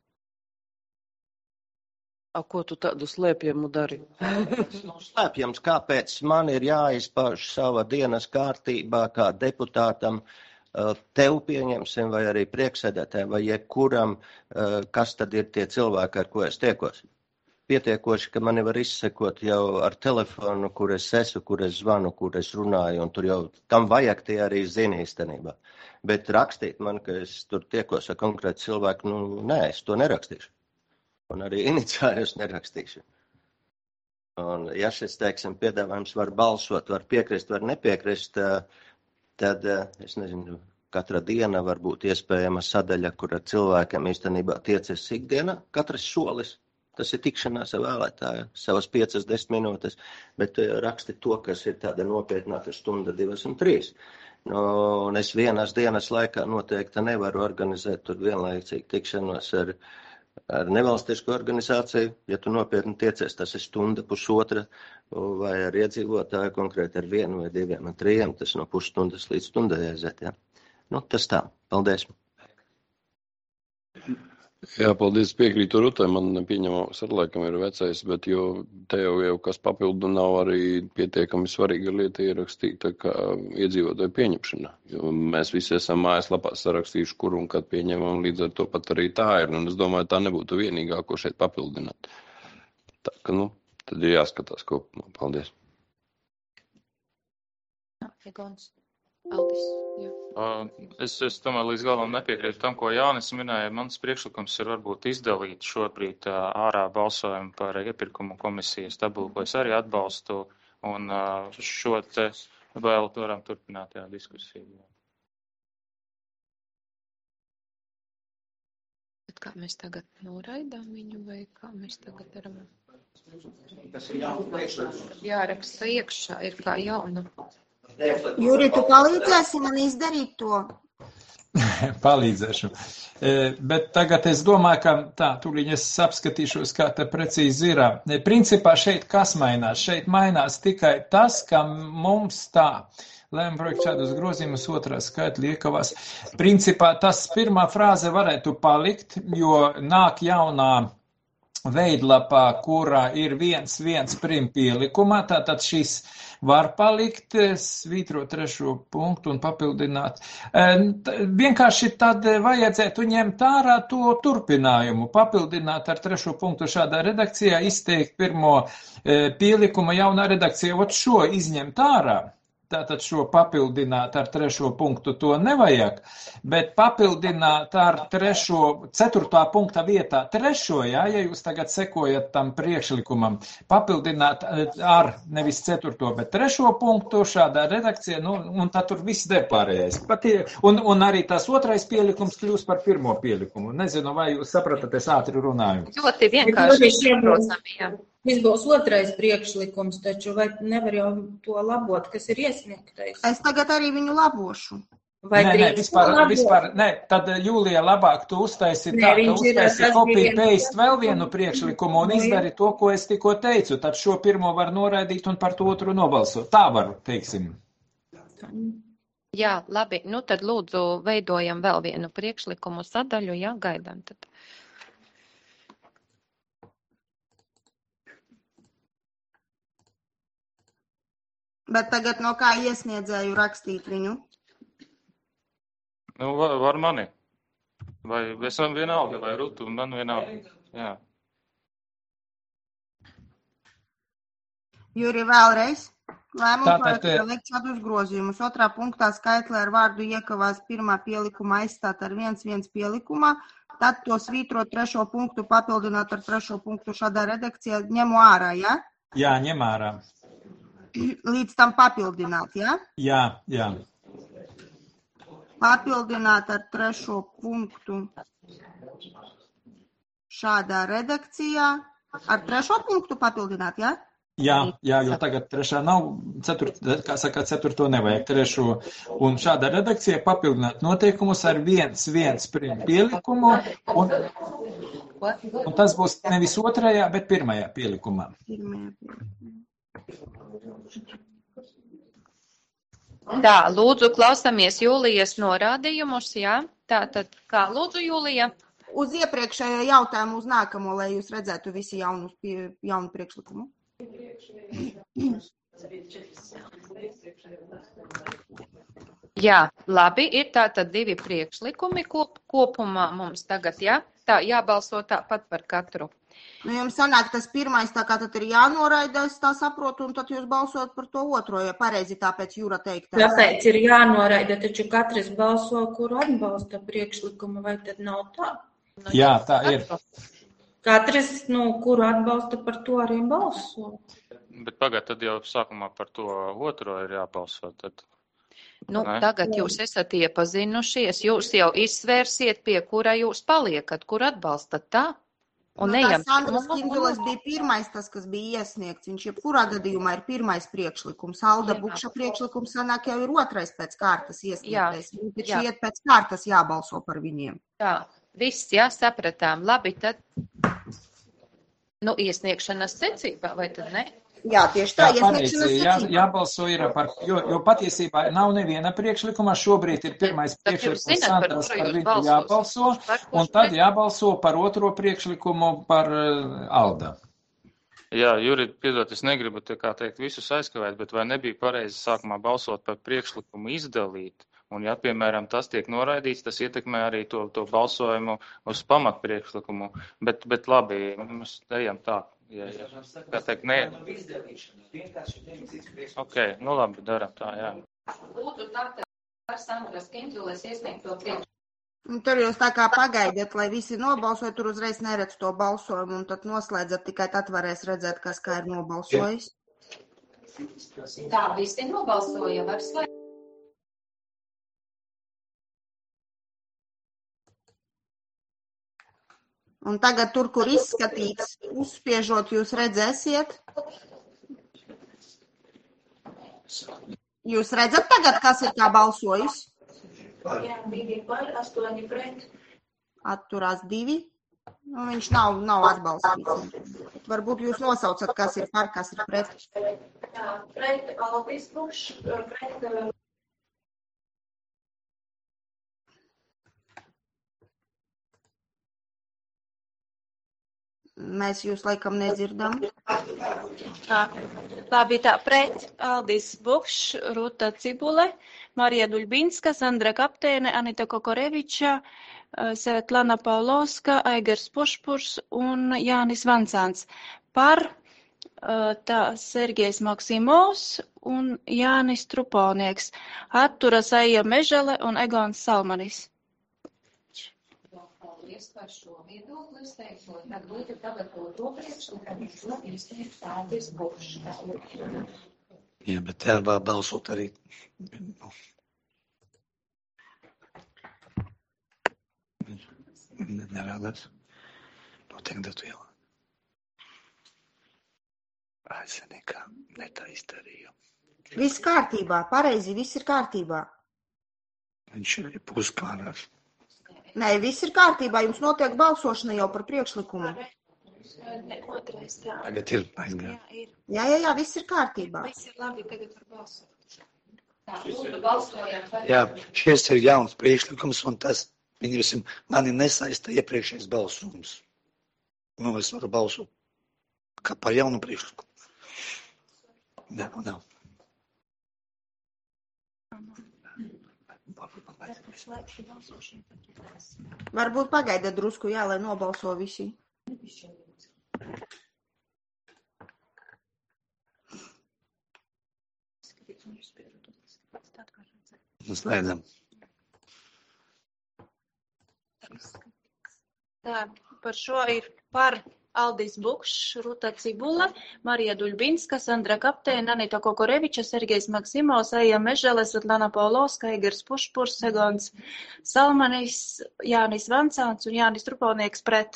Ko tu tādu slēpjamu dari?
Slēpjams, kāpēc man ir jāizpauž sava dienas kārtībā kā deputātam, tev pieņemsim, vai arī prieksēdētājiem, vai jebkuram, kas tad ir tie cilvēki, ar ko es tiekos. Pietiekoši, ka mani var izsekot jau ar telefonu, kur es esmu, kur es zvanu, kur es runāju, un tur jau kam vajag, tie arī zina īstenībā. Bet rakstīt man, ka es tur tiekos ar konkrētu cilvēku, nē, es to nerakstīšu. Un arī iniciāļus nerakstīšu. Un ja šis, teiksim, piedāvājums var balsot, var piekrist, var nepiekrist, tad, es nezinu, katra diena var būt iespējama sadaļa, kur ar cilvēkiem īstenībā tiecies ikdienā, katrs solis. Tas ir tikšanās ar vēlētāju, savas 5-10 minūtes, bet raksti to, kas ir tāda nopietnāka stunda, 2 un 3. Un es vienas dienas laikā noteikti nevaru organizēt tur vienlaicīgi tikšanos ar nevalstisku organizāciju, ja tu nopietni tiecies, tas ir stunda, pusotra, vai ar iedzīvotāju konkrēti ar 1 vai 2 un 3, tas no pusstundas līdz stundai aiziet, jā. Tas tā, paldies.
Jā, paldies, piekrītu Rutai, man pieņemams ar laikam ir vecais, bet te jau kas papildu nav arī pietiekami svarīga lieta ierakstīta, kā iedzīvotāju pieņemšana. Jo mēs visi esam mājaslapā sarakstījuši, kur un kad pieņemam, līdz ar to pat arī tā ir, un es domāju, tā nebūtu vienīgā, ko šeit papildināt. Tā ka, tad ir jāskatās kopumā. Paldies.
Egons. Aldis, jā.
Es tomēr līdz galam nepiekrītu tam, ko Jānis minēja. Mans priekšlikums ir varbūt izdalīt šobrīd ārā balsojumu par iepirkumu komisijas tabulu, ko es arī atbalstu, un šo te vēl varam turpināt diskusiju.
Bet kā mēs tagad noraidām viņu, vai kā mēs tagad daram?
Tas ir jaunu priekšlikums.
Jāraksta iekšā, ir kā jauna.
Juri, tu palīdzēsi man izdarīt to?
Palīdzēšu. Bet tagad es domāju, ka tā, tūlīt es apskatīšos, kā te precīzi ir. Principā šeit kas mainās? Šeit mainās tikai tas, ka mums tā lēma projekts šādus grozījumus otrā skaitļa iekavās. Principā tas pirmā frāze varētu palikt, jo nāk jaunā veidlapā, kurā ir 1.1 prim pielikumā, tātad šis var palikt, svītrot 3. punktu un papildināt. Vienkārši tad vajadzētu ņemt ārā to turpinājumu, papildināt ar 3. punktu šādā redakcijā, izteikt pirmo pielikumu jaunā redakcija, šo izņemt ārā. Tātad šo papildināt ar 3. punktu to nevajag, bet papildināt ar 4. punkta vietā 3. Ja jūs tagad sekojat tam priekšlikumam, papildināt ar nevis 4. bet 3. punktu šādā redakcijā, un tad tur viss depārējais. Un arī tas 2. pielikums kļūst par 1. pielikumu. Nezinu, vai jūs sapratat, es ātri runāju.
Ļoti vienkārši saprotami, jā.
Šis būs 2. priekšlikums, taču vai nevar jau to labot, kas ir iesniegtais?
Es tagad arī viņu labošu.
Nē, vispār, tad Jūlija labāk tu uztaisi tā, ka uztaisi copy-paste vēl vienu priekšlikumu un izdari to, ko es tikko teicu. Tad šo pirmo var noraidīt un par to otru nobalsot. Tā var, teiksim.
Jā, labi. Tad lūdzu veidojam vēl vienu priekšlikumu sadaļu, jā, gaidām tad.
Bet tagad no kā iesniedzēju rakstīt viņu?
Var mani. Vai es man vienalga, vai Rutu, man vienalga. Jā.
Juri, vēlreiz. Lēmumu projektā likt šādus grozījumus. 2. punktā skaitlē ar vārdu iekavās 1. pielikuma aizstāt ar 1.1 pielikumā. Tad to svītrot 3. punktu papildināt ar 3. punktu šādā redakcijā ņemu ārā, ja?
Jā, ņem ārā.
Līdz tam papildināt, ja?
Jā.
papildināt ar 3. punktu šādā redakcijā. Ar 3. punktu papildināt, jā?
Jā, jo tagad 3. nav, 4. nevajag 3. Un šādā redakcijā papildināt noteikumus ar 1.1 pielikumu, un tas būs nevis 2., bet 1. pielikumā.
Tā, lūdzu, klausamies Jūlijas norādījumus, jā? Tātad, kā lūdzu, Jūlija?
Uz iepriekšējo jautājumu, uz nākamo, lai jūs redzētu visi jaunu priekšlikumu.
Jā, labi, ir tātad 2 priekšlikumi kopumā mums tagad, jā? Tā, jābalso tāpat par katru.
Nu, jums sanāk tas 1, tā kā tad ir jānoraida, es tā saprotu, un tad jūs balsot par to 2, ja pareizi tāpēc Jūra teiktā.
Tāpēc ir jānoraida, taču katrs balso, kuru atbalsta priekšlikumu, vai tad nav tā?
Jā, tā ir.
Katrs, kuru atbalsta par to arī balso.
Bet pagad, tad jau sākumā par to 2 ir jābalso. Tad.
Tagad jūs esat iepazinušies, jūs jau izsvērsiet, pie kura jūs paliekat, kur atbalstat tā? Un
tas Andras Kindulis bija 1, tas, kas bija iesniegts. Viņš jebkurā gadījumā ir 1. priekšlikums. Alda Bukša priekšlikums sanāk jau ir 2. pēc kārtas iesniegtais. Taču iet pēc kārtas jābalso par viņiem.
Jā, viss, jā, sapratām. Labi, tad, iesniegšanas secībā, vai tad ne?
Jā, tieši tā, iesniegšanas secībā.
Jābalso ir jo patiesībā nav neviena priekšlikuma, šobrīd ir 1. priekšlikums Sandras par viņu jābalso, un tad jābalso par 2. priekšlikumu par Alda.
Jā, Juri, piedod, es negribu visus aizkavēt, bet vai nebija pareizi sākumā balsot par priekšlikumu izdalīt? Un, ja, piemēram, tas tiek noraidīts, tas ietekmē arī to balsojumu uz pamatpriekšlikumu. Bet labi, mēs ejam tā. Jā. Kā teikt, nē. Ok, labi, daram tā, jā.
Lūdzu, tātad par Sandras Kindulis iesniegto priekšlikumu.
Tur jūs tā kā pagaidiet, lai visi nobalsoja, tur uzreiz neredz to balsojumu, un tad noslēdzat, tikai tad varēs redzēt, kas kā ir nobalsojis.
Tā, visi nobalsoja, var slēgt.
Un tagad tur, kur izskatīts, uzspiežot, jūs redzēsiet. Jūs redzat tagad, kas ir kā balsojis?
Jā, 2 par, 8 pret.
Atturās 2. Viņš nav atbalstīts. Varbūt jūs nosaucat, kas ir par, kas ir pret.
Jā, pret Aldis Bukšs, pret...
Mēs jūs laikam nedzirdam.
Labi, tā pret Aldis Bukšs, Ruta Cibule, Marija Duļbinska, Sandra Kaptēne, Anita Kokoreviča, Svetlana Pavlovska, Aigars Pušpurs un Jānis Vancāns. Par Sergejs Maksimovs un Jānis Truponieks. Atturas Eija Mežele un Egons Salmanis.
Par šo viedokli es teikšu, tad būtu tagad to priekšlikumu, šo iesniegt Aldis Bukšs.
Jā, bet te var balsot arī. Nevēlas. Noteikti datu jau. Aizsanīkā netā izdarīju.
Viss kārtībā, pareizi, viss ir kārtībā.
Viņš ir puskārās.
Nē, viss ir kārtībā, jums notiek balsošana jau par priekšlikumu.
Tagad ir aizgāja.
Jā, viss ir kārtībā.
Viss ir labi, tagad var balsot.
Jā, šis ir jauns priekšlikums, un tas, mani nesaista iepriekšējais balsojums. Es varu balsot kā par jaunu priekšlikumu. Nav.
Varbūt pagaidiet drusku, jā, lai nobalso visi.
Slēdzam.
Tā, par šo ir par Aldis Bukšs, Ruta Cibule, Marija Duļbinska, Sandra Kaptēne, Anita Kokoreviča, Sergejs Maksimovs, Eija Mežele, Svetlana Paulovska, Egers Pušpurs, Egons Salmanis, Jānis Vancāns un Jānis Truponieks pret.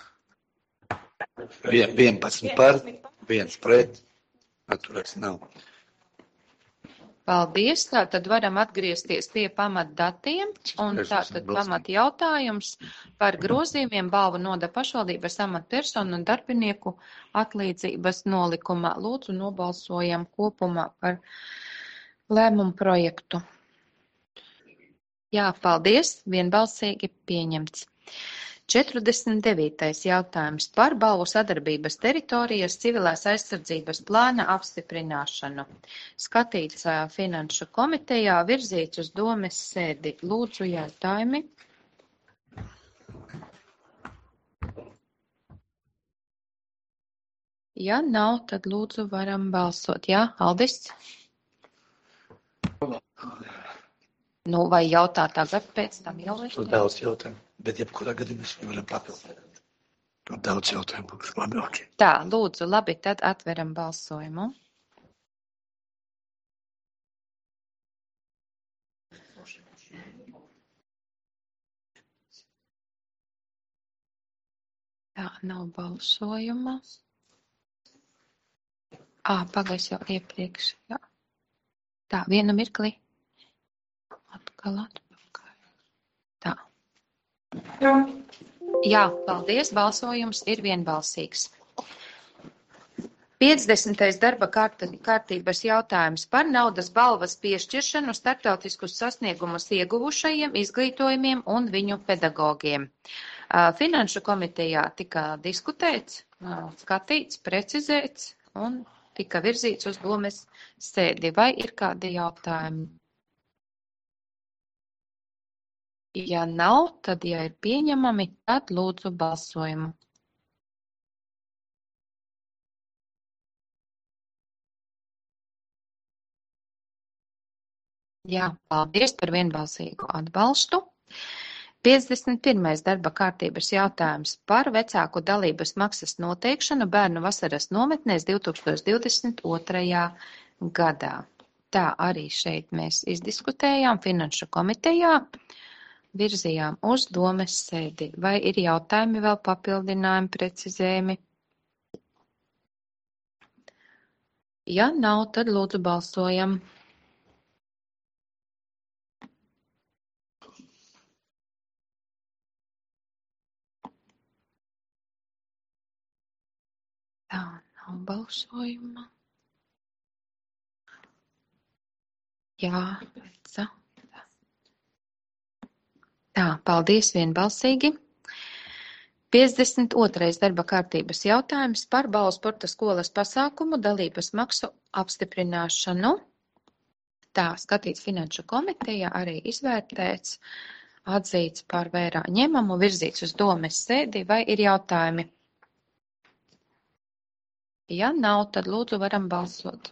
11 par, 1 pret, atturēts nav.
Paldies, tātad varam atgriezties pie pamatdatiem, un tātad pamat jautājums par grozījumiem balvu noda pašvaldības amatpersonu un darbinieku atlīdzības nolikumā. Lūdzu, nobalsojam kopumā par lēmumu projektu. Jā, paldies, vienbalsīgi pieņemts. 49. jautājums par balvu sadarbības teritorijas civilās aizsardzības plāna apstiprināšanu. Skatīts Finanšu komitejā, virzīts uz domes sēdi. Lūdzu, jautājumi. Ja nav, tad lūdzu varam balsot. Jā, Aldis? Nu, vai jautā tagad pēc tam jau?
Daudz jautājumu. Bet jebkurā gadījumā mēs varam papildināt. Tur daudz jautājumu būs labi. Okay.
Tā, lūdzu, labi, tad atveram balsojumu. Tā, nav balsojuma. Pagais jau iepriekš. Jā. Tā, vienu mirkli. Atkal atpakaļ. Tā. Jā, paldies, balsojums ir vienbalsīgs. 50. darba kārtības jautājums par naudas balvas piešķiršanu starptautiskus sasniegumus ieguvušajiem izglītojumiem un viņu pedagogiem. Finanšu komitejā tika diskutēts, skatīts, precizēts un tika virzīts uz domes sēdi. Vai ir kādi jautājumi? Ja nav, tad, ja ir pieņemami, tad lūdzu balsojumu. Jā, paldies par vienbalsīgu atbalstu. 51. darba kārtības jautājums par vecāku dalības maksas noteikšanu bērnu vasaras nometnēs 2022. gadā. Tā arī šeit mēs izdiskutējām Finanšu komitejā. Virzījām uz domes sēdi. Vai ir jautājumi vēl papildinājumi, precizējumi? Ja nav, tad lūdzu balsojam. Tā, nav balsojuma. Jā, Veca. Tā, paldies vienbalsīgi. 52. darba kārtības jautājums par balvu sporta skolas pasākumu dalības maksu apstiprināšanu. Tā, skatīts Finanšu komitejā, arī izvērtēts, atzīts par vērā ņemamu, virzīts uz domes sēdi. Vai ir jautājumi? Ja nav, tad lūdzu varam balsot.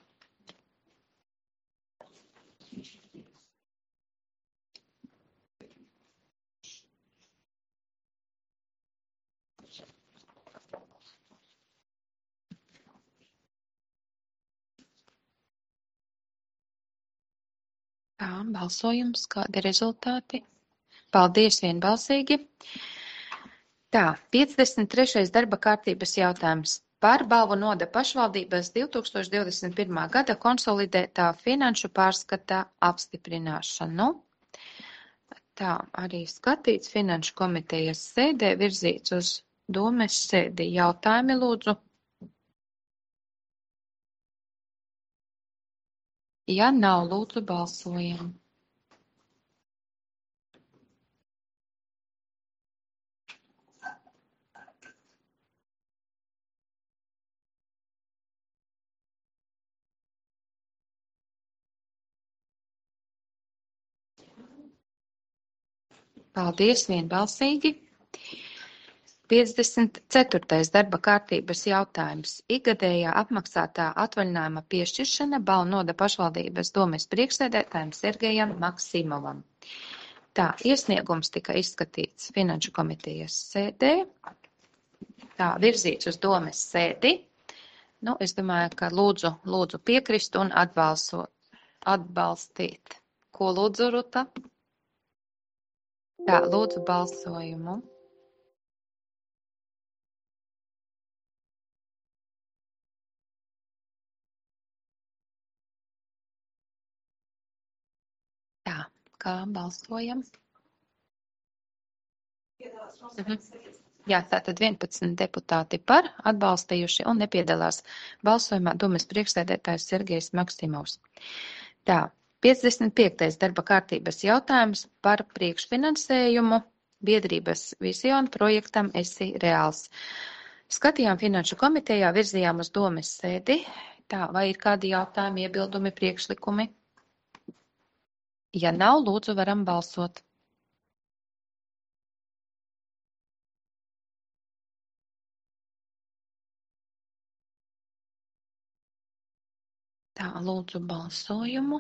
Tā, balsojums, kādi rezultāti? Paldies vienbalsīgi. Tā, 53. darba kārtības jautājums par balvu noda pašvaldības 2021. gada konsolidētā finanšu pārskata apstiprināšanu. Tā, arī skatīts Finanšu komitejas sēdē, virzīts uz domes sēdi. Jautājumi lūdzu. Ja nav, lūdzu balsojam. Paldies vienbalsīgi. 54. darba kārtības jautājums. Ikgadējā apmaksātā atvaļinājuma piešķiršana balvu noda pašvaldības domes priekšsēdētājam Sergejam Maksimovam. Tā, iesniegums tika izskatīts Finanšu komitejas sēdē. Tā, virzīts uz domes sēdi. Nu, es domāju, ka lūdzu piekrist un atbalstīt. Ko lūdzu, Ruta? Tā, lūdzu balsojumu. Tā, kā balsojam? Jā, tātad 11 deputāti par atbalstījuši un nepiedalās balsojumā domes priekšsēdētājs Sergejs Maksimovs. Tā, 55. darba kārtības jautājums par priekšfinansējumu biedrības Visiona projektam Esi reāls. Skatījām finanšu komitejā, virzījām uz domes sēdi. Tā, vai ir kādi jautājumi, iebildumi, priekšlikumi? Ja nav, lūdzu, varam balsot. Tā, lūdzu balsojumu.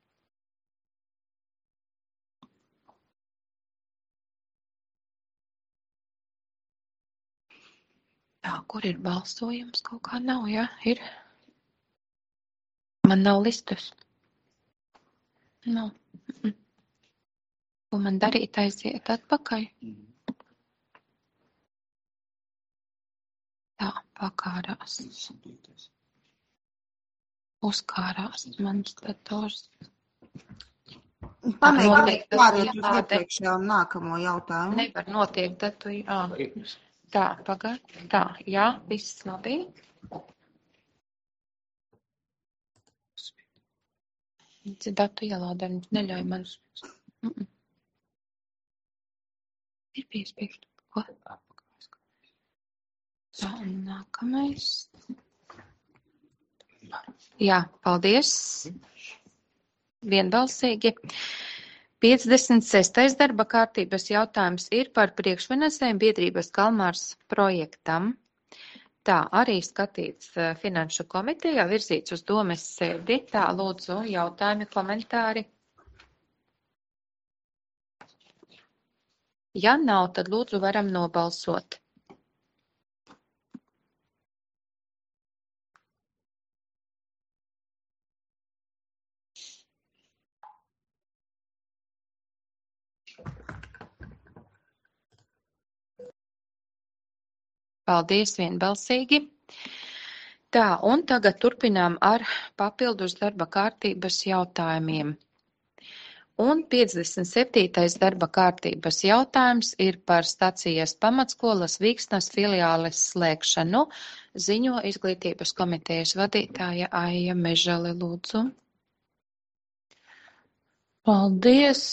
Tā, kur ir balsojums? Kaut kā nav, ja? Ir. Man nav listas. Nav. Ko man darīt? Aiziet atpakaļ? Tā, pakārās. Uzkārās mans dators.
Pamēģiniet pāriet uz iepriekšējo un nākamo jautājumu.
Nevar notiek datu. Tā, pagaid. Tā, jā, viss labi. Datu ielādēm neļauj man. Ir piespiektu. Ko? Tā, nākamais. Jā, paldies. Vienbalsīgi. 56. darba kārtības jautājums ir par priekšfinansējumu biedrības Kalmārs projektam. Tā, arī skatīts finanšu komitejā, virzīts uz domes sēdi. Tā, lūdzu, jautājumi, komentāri. Ja nav, tad lūdzu varam nobalsot. Paldies, vienbalsīgi. Tā, un tagad turpinām ar papildus darba kārtības jautājumiem. Un 57. darba kārtības jautājums ir par stacijas pamatskolas Vīksnas filiāles slēgšanu. Ziņo izglītības komitejas vadītāja Aija Mežale, lūdzu.
Paldies.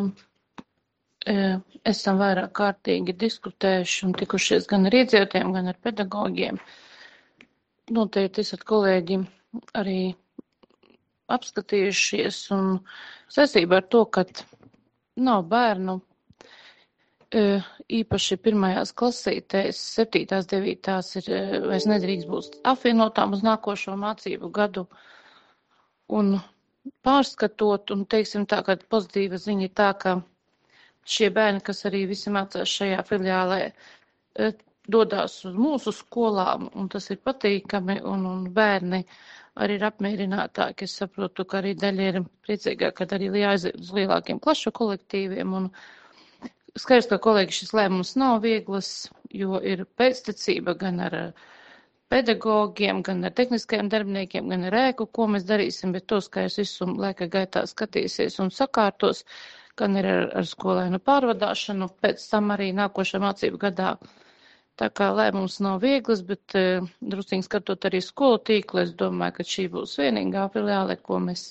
Esam vairāk kārtīgi diskutējuši un tikušies gan ar iedzīvotājiem, gan ar pedagogiem. Noteikti esat kolēģi arī apskatījušies un saistībā ar to, ka nav bērnu, īpaši pirmajās klasītēs, 7., 9. vairs nedrīkst būt apvienotām uz nākošo mācību gadu. Un pārskatot, un teiksim tā, ka pozitīva ziņa ir tā, ka šie bērni, kas arī visi mācās šajā filiālē, dodās uz mūsu skolām, un tas ir patīkami, un bērni arī ir apmierinātāki. Es saprotu, ka arī daļa ir priecīgāk, kad arī jāaiziet uz lielākiem klašu kolektīviem, un skaidrs, ka kolēģi šis lēmums nav vieglas, jo ir pēctecība gan ar pedagogiem, gan ar tehniskajiem darbiniekiem, gan ar ēku, ko mēs darīsim, bet to skaidrs visu laika gaitā skatīsies un sakārtos, gan ir ar skolēnu pārvadāšanu, pēc tam arī nākošā mācību gadā. Tā kā lēmums nav viegls, bet drusciņi skatot arī skolu tīklu, es domāju, ka šī būs vienīgā filiāle, ko mēs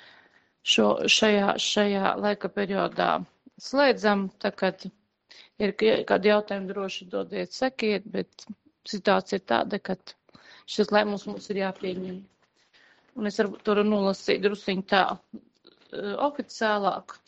šajā laika periodā slēdzam. Tā kā ir kādi jautājumi, droši dodiet, sakiet, bet situācija ir tāda, ka šis lēmums mums ir jāpieņem. Un es varbūt varu nolasīt drusciņi tā oficiālāk,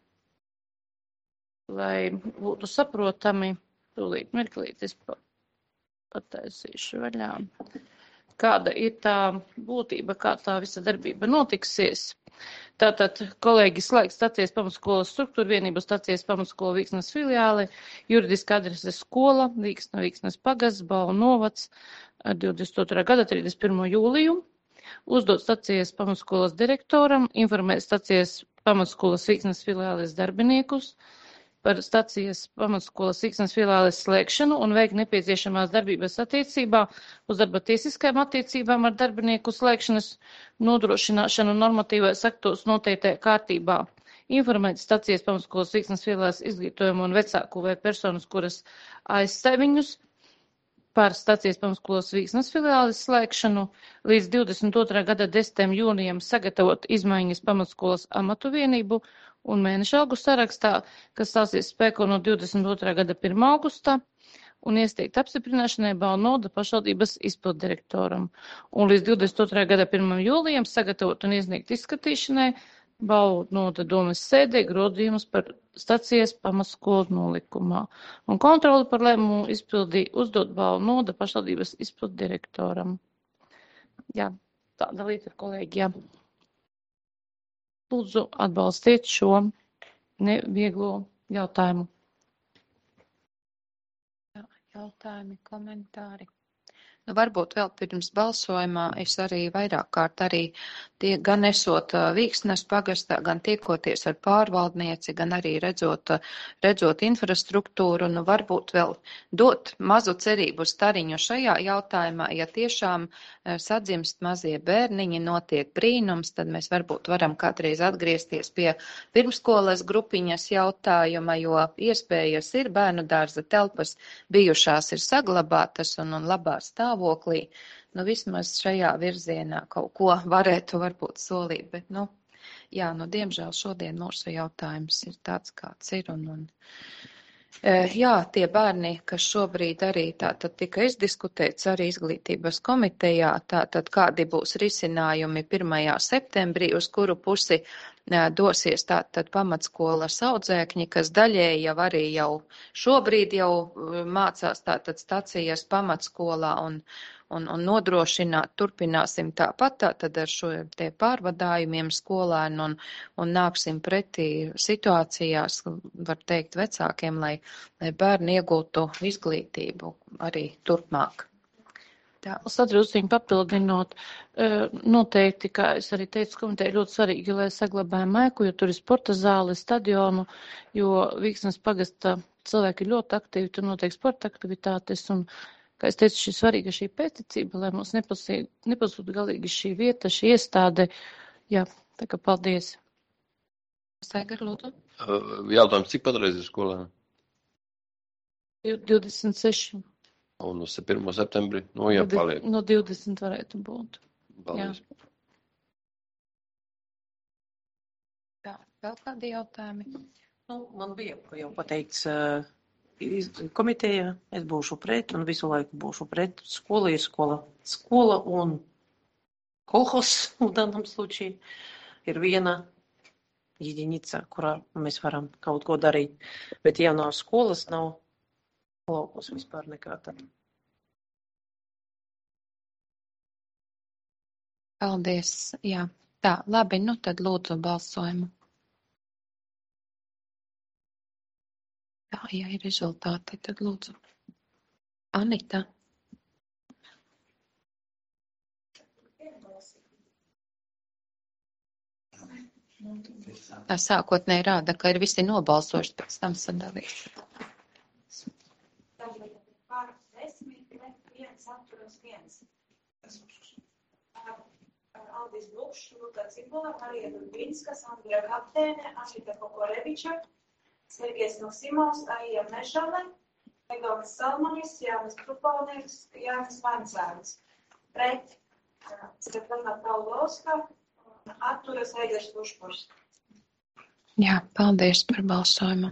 lai būtu saprotami. Tūlīt mirklīt es pataisīšu vaļā. Kāda ir tā būtība, kā tā visa darbība notiksies. Tātad kolēģi slēgt stacijas pamatskolas struktūra vienību stacijas pamatskola Vīksnes filiāli, juridiska adrese skola, Vīksnes pagasts, Balvu novads, 22. gada 31. jūliju. Uzdot stacijas pamatskolas direktoram, informēt stacijas pamatskolas Vīksnes filiāles darbiniekus par stacijas pamatskolas Vīksnes filiāles slēgšanu un veikt nepieciešamās darbības attiecībā uz darba tiesiskajām attiecībām ar darbinieku slēgšanas nodrošināšanu normatīvais aktos noteiktajā kārtībā. Informēt stacijas pamatskolas Vīksnes filiāles izglītojumu un vecāku vai personas, kuras aizstāj viņus par stacijas pamatskolas Vīksnes filiāles slēgšanu līdz 22. gada 10. jūnijam sagatavot izmaiņas pamatskolas amatu vienību un mēneša algu sarakstā, kas stāsies spēko no 22. gada 1. augustā, un iesniegt apstiprināšanai Balvu novada pašvaldības izpilddirektoram. Un līdz 22. gada 1. jūlijam sagatavot un iesniegt izskatīšanai Balvu novada domes sēdē grozījumus par stacijas pamatskolu nolikumā. Un kontroli par lēmumu izpildi uzdot Balvu novada pašvaldības izpilddirektoram. Jā, tāda lieta, kolēģi, jā. Lūdzu, atbalstiet šo nevieglo jautājumu.
Jautājumi, komentāri. Nu, varbūt vēl pirms balsojumā es arī vairāk kārt arī gan esot Vīksnes pagastā, gan tiekoties ar pārvaldnieci, gan arī redzot infrastruktūru, nu varbūt vēl dot mazu cerību stariņu šajā jautājumā, ja tiešām sadzimst mazie bērniņi, notiek brīnums, tad mēs varbūt varam kādreiz atgriezties pie pirmskolas grupiņas jautājuma, jo iespējas ir, bērnu dārza telpas bijušās ir saglabātas un labā stāvoklī. Nu, vismaz šajā virzienā kaut ko varētu varbūt solīt, bet, diemžēl šodien mūsu jautājums ir tāds, kāds ir, jā, tie bērni, kas šobrīd arī tātad tika izdiskutēts arī izglītības komitejā, tātad kādi būs risinājumi 1. septembrī, uz kuru pusi dosies tātad pamatskolas audzēkņi, kas daļēji jau arī šobrīd mācās tātad stacijas pamatskolā un nodrošināt, turpināsim tāpat tātad ar šo te pārvadājumiem skolēnu un nāksim pretī situācijās, var teikt, vecākiem, lai bērni iegūtu izglītību arī turpmāk.
Tā, sadrusciņu papildinot, noteikti, kā es arī teicu, komiteja ļoti svarīgi, lai saglabājam ēku, jo tur ir sporta zāli, stadionu, jo Vīksnes pagasta cilvēki ir ļoti aktīvi, tur notiek sporta aktivitātes, un, kā es teicu, šī svarīga šī pēcticība, lai mums nepazūd galīgi šī vieta, šī iestāde. Jā, tā kā paldies.
Saigar, lūdzu.
Jautājums, cik patreiz ir skolēni?
26.
Un uz 1. septembri, paliek.
No 20 varētu būt.
Paldies.
Jā, vēl kādi jautājumi?
Man bija jau pateikts komitejā, es būšu pret un visu laiku būšu pret. Skola ir skola. Skola un kolhos в данном случае ir viena единица, kurā mēs varam kaut ko darīt. Bet ja nav skolas, nav laukos vispār nekā tad.
Paldies, jā. Tā, labi, tad lūdzu balsojumu. Tā, ja ir rezultāti, tad lūdzu. Anita. Tā sākotnēji rāda, ka ir visi nobalsojuši, pēc tam sadalīs.
Par 10, viens atturas viens. Aldis Bukšs, Ruta Cibula, Marija Duļbinska, Sandra Kaptēne, Anita Kokoreviča, Sergejs Maksimovs, Aija Mežale, Egons Salmanis, Jānis Krupalnieks, Jānis Vancēns. Pret Svetlana Pavlovska, atturas Eigars Pušpurs.
Jā, paldies par balsojumu.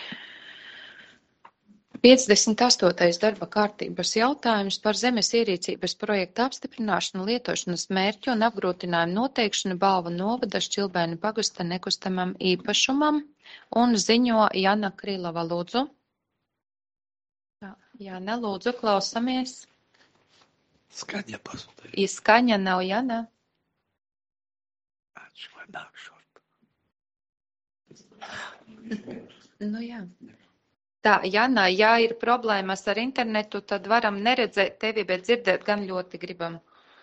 58. darba kārtības jautājums par zemes ierīcības projekta apstiprināšanu, lietošanas mērķu un apgrūtinājumu noteikšanu Balvu novada Šķilbēnu pagasta nekustamam īpašumam un ziņo Jana Krīlova, lūdzu. Jana, lūdzu, klausamies.
Skaņa pasūtīja.
Izskaņa nav Jana. Nu jā. Tā, Jana, ja ir problēmas ar internetu, tad varam neredzēt tevi, bet dzirdēt gan ļoti gribam.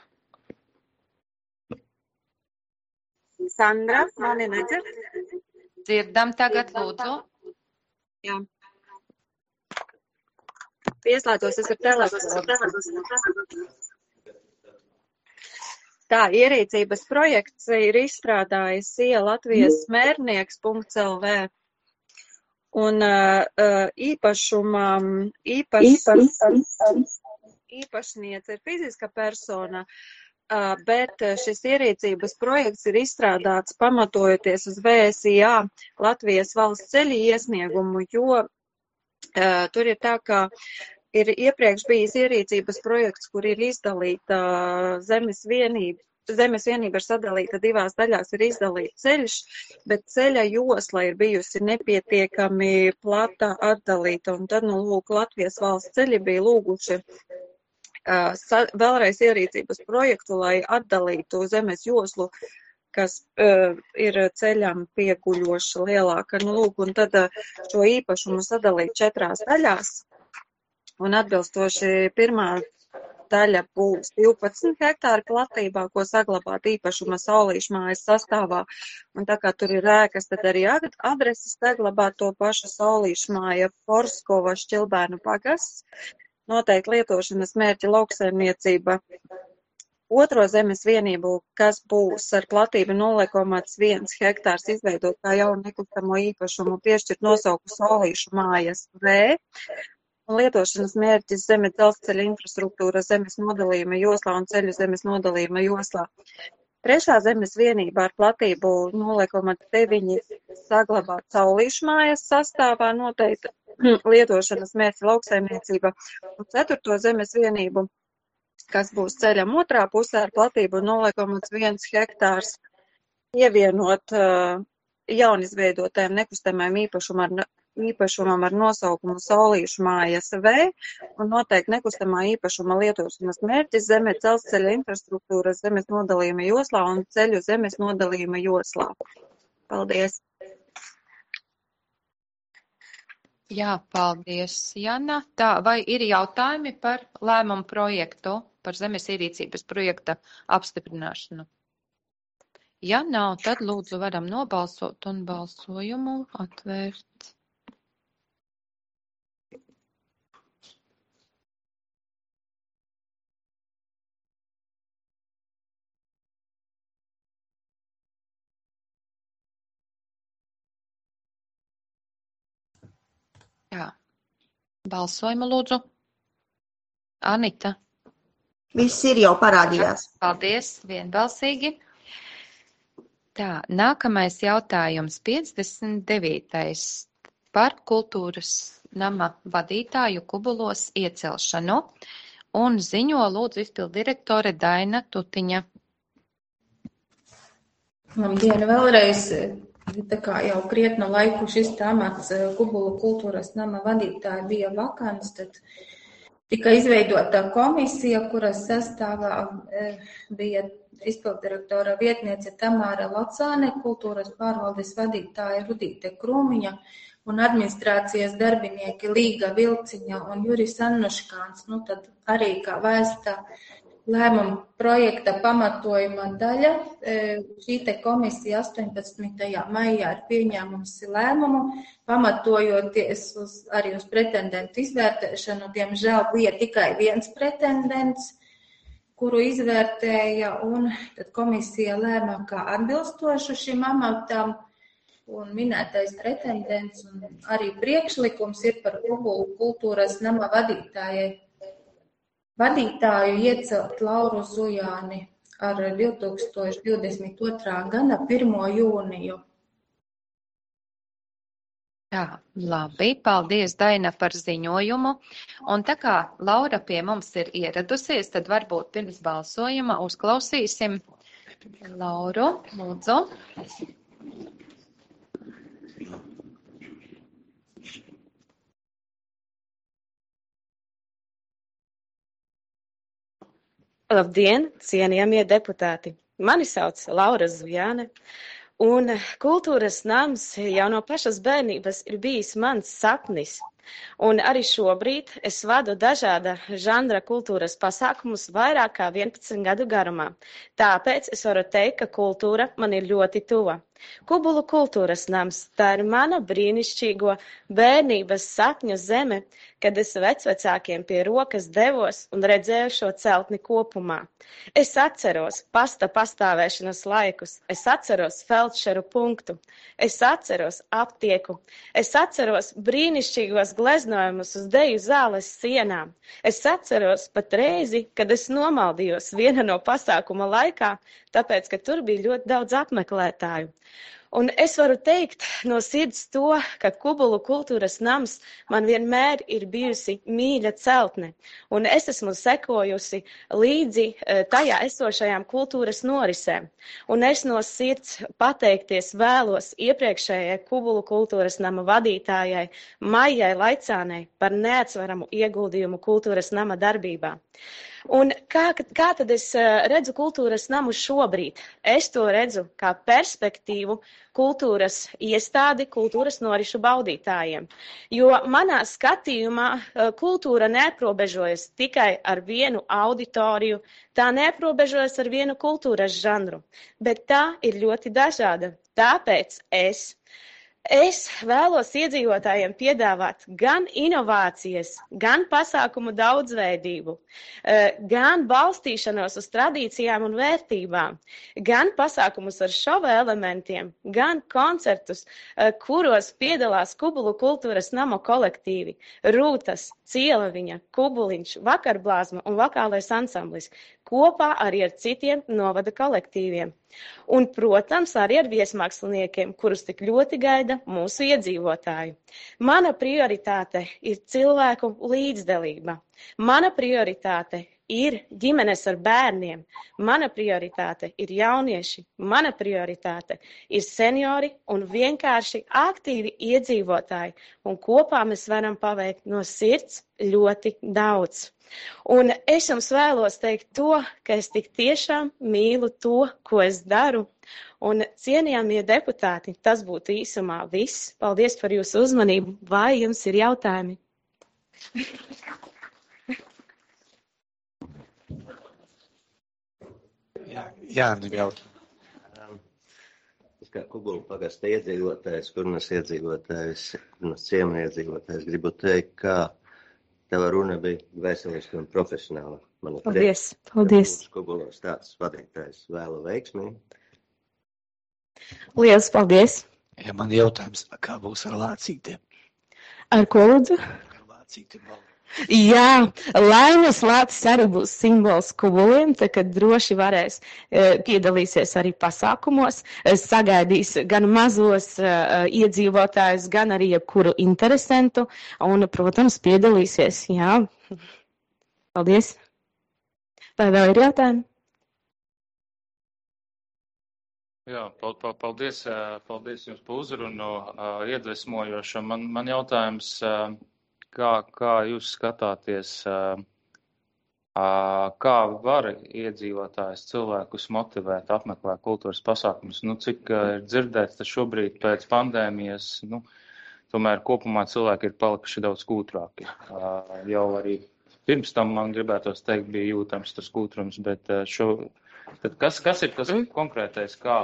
Sandra, mani nedzird?
Dzirdam tagad, lūdzu.
Jā. Pieslēdzos, es ar telefonu. Tā, ierīcības projekts ir izstrādājis IA Latvijas smērnieks.lv. Un īpašniece ir fiziska persona, bet šis ierīcības projekts ir izstrādāts pamatojoties uz VSIA Latvijas valsts ceļu iesniegumu, jo tur ir tā, ka ir iepriekš bijis ierīcības projekts, kur ir izdalīta zemes vienība. Zemes vienība ir sadalīta divās daļās, ir izdalīta ceļš, bet ceļa josla ir bijusi nepietiekami plata atdalīta. Un tad, lūk, Latvijas valsts ceļi bija lūguši vēlreiz ierīcības projektu, lai atdalītu zemes joslu, kas ir ceļam pieguļoši lielāka. Lūk, un tad šo īpašumu sadalīt 4 daļās. Un atbilstoši pirmā daļa būs 12 hektāri platībā, ko saglabāt īpašuma Saulīšu mājas sastāvā. Un tā kā tur ir ēkas, tad arī adreses saglabāt to pašu Saulīšu māja Porskova Šķilbēnu pagasts. Noteikti lietošanas mērķa lauksaimniecība. Otro zemes vienību, kas būs ar platību 0,1 hektārs, izveidot kā jaunu nekustamo īpašumu, piešķirt nosauku Saulīšu mājas V. Un lietošanas mērķis zeme dzelzceļa infrastruktūra zemes nodalījuma joslā un ceļu zemes nodalījuma joslā. Trešā zemes vienība ar platību 0,9 saglabāt Saulīšu mājas sastāvā, noteikti lietošanas mērķa lauksaimniecība. Un 4. zemes vienību, kas būs ceļam otrā pusē ar platību 0,1 hektārs, ievienot jaunizveidotēm nekustamajam īpašumam ar nosaukumu Saulīšu mājas V un noteikti nekustamā īpašuma lietošanas mērķis zeme dzelzceļa infrastruktūras zemes nodalījuma joslā un ceļu zemes nodalījuma joslā. Paldies!
Jā, paldies, Jana. Tā, vai ir jautājumi par lēmumu projektu, par zemes ierīcības projekta apstiprināšanu? Ja nav, tad lūdzu varam nobalsot un balsojumu atvērt. Jā. Balsojumu lūdzu. Anita.
Viss ir jau parādījās.
Paldies, vienbalsīgi. Tā, nākamais jautājums 59. par kultūras nama vadītāju Kubulos iecelšanu un ziņo lūdzu izpildirektore Daina Tutiņa.
Labdien, vēlreiz, tā kā jau krietnu laiku šis amats Kubulu kultūras nama vadītāja bija vakants, tad tika izveidota komisija, kuras sastāvā bija izpildirektora vietniece Tamāra Locāne, kultūras pārvaldes vadītāja Rudīte Krūmiņa un administrācijas darbinieki Līga Vilciņa un Juris Annuškāns. Tad arī kā vēsta lēmuma projekta pamatojuma daļa, šī te komisija 18. maijā ir pieņēmusi lēmumu, pamatojoties arī uz pretendentu izvērtēšanu. Diemžēl bija tikai viens pretendents, kuru izvērtēja, un tad komisija lēma, kā atbilstošu šim amatam, un minētais pretendents un arī priekšlikums ir par Kubulu kultūras nama vadītāju iecelt Lauru Zujāni ar 2022. gada 1. jūniju.
Jā, labi, paldies, Daina, par ziņojumu. Un tā kā Laura pie mums ir ieradusies, tad varbūt pirms balsojuma uzklausīsim Lauru, lūdzu.
Labdien, cienījamie deputāti!
Mani sauc Laura Zujāne, un kultūras nams jau no pašas bērnības ir bijis mans sapnis. Un arī šobrīd es vadu dažāda žanra kultūras pasākumus vairāk kā 11 gadu garumā. Tāpēc es varu teikt, ka kultūra man ir ļoti tuva. Kubulu kultūras nams, tā ir mana brīnišķīgo bērnības sapņu zeme, kad es vecvecākiem pie rokas devos un redzēju šo celtni kopumā. Es atceros pasta pastāvēšanas laikus, es atceros feldšeru punktu, es atceros aptieku, es atceros brīnišķīgos gleznojumus uz deju zāles sienām, es atceros pat reizi, kad es nomaldījos viena no pasākuma laikā, tāpēc, ka tur bija ļoti daudz apmeklētāju. Un es varu teikt no sirds to, ka Kubulu kultūras nams man vienmēr ir bijusi mīļa celtne, un es esmu sekojusi līdzi tajā esošajām kultūras norisēm. Un es no sirds pateikties vēlos iepriekšējai Kubulu kultūras nama vadītājai Maijai Laicānei par neatsveramu ieguldījumu kultūras nama darbībā. Un kā tad es redzu kultūras namu šobrīd? Es to redzu kā perspektīvu kultūras iestādi, kultūras norišu baudītājiem. Jo manā skatījumā kultūra neaprobežojas tikai ar vienu auditoriju, tā neaprobežojas ar vienu kultūras žanru, bet tā ir ļoti dažāda. Tāpēc es vēlos iedzīvotājiem piedāvāt gan inovācijas, gan pasākumu daudzveidību, gan balstīšanos uz tradīcijām un vērtībām, gan pasākumus ar šova elementiem, gan koncertus, kuros piedalās Kubulu kultūras nama kolektīvi, Rūtas, Cielaviņa, Kubuliņš, Vakarblāzma un vokālais ansamblis, kopā arī ar citiem novada kolektīviem. Un, protams, arī ar viesmāksliniekiem, kurus tik ļoti gaida mūsu iedzīvotāji. Mana prioritāte ir cilvēku līdzdalība. Mana prioritāte ir ģimenes ar bērniem. Mana prioritāte ir jaunieši. Mana prioritāte ir seniori un vienkārši aktīvi iedzīvotāji. Un kopā mēs varam paveikt no sirds ļoti daudz. Un es jums vēlos teikt to, ka es tik tiešām mīlu to, ko es daru. Un cienījamie deputāti, tas būtu īsumā viss. Paldies par jūsu uzmanību. Vai jums ir jautājumi?
Jā, jautājumi.
Es kā Kubulu pagasta iedzīvotājs, kurnas iedzīvotājs, kurnas ciema iedzīvotājs, gribu teikt, ka tava runa bija veseliska un profesionāla.
Paldies, paldies.
Kubulos tāds vadītājs vēlu veiksmī.
Lielas paldies.
Ja man jautājums, kā būs ar lācītiem?
Ar ko lūdzu?
Ar lācītiem balvu.
Jā, laimes lācis arī būs simbols Kubuliem, tā kad droši varēs piedalīsies arī pasākumos, sagaidīs gan mazos iedzīvotājus, gan arī jebkuru interesantu un, protams, piedalīsies. Jā, paldies. Vai vēl ir jautājumi?
Jā, paldies jums par uzrunu, iedvesmojošu. Man jautājums, kā jūs skatāties, kā var iedzīvotājs cilvēkus motivēt, apmeklēt kultūras pasākumus? Cik ir dzirdēts, tad šobrīd pēc pandēmijas, tomēr kopumā cilvēki ir palikuši daudz kūtrāki. Jau arī pirms tam, man gribētos teikt, bija jūtams tas kūtrums, bet tad kas ir tas konkrētais, kā?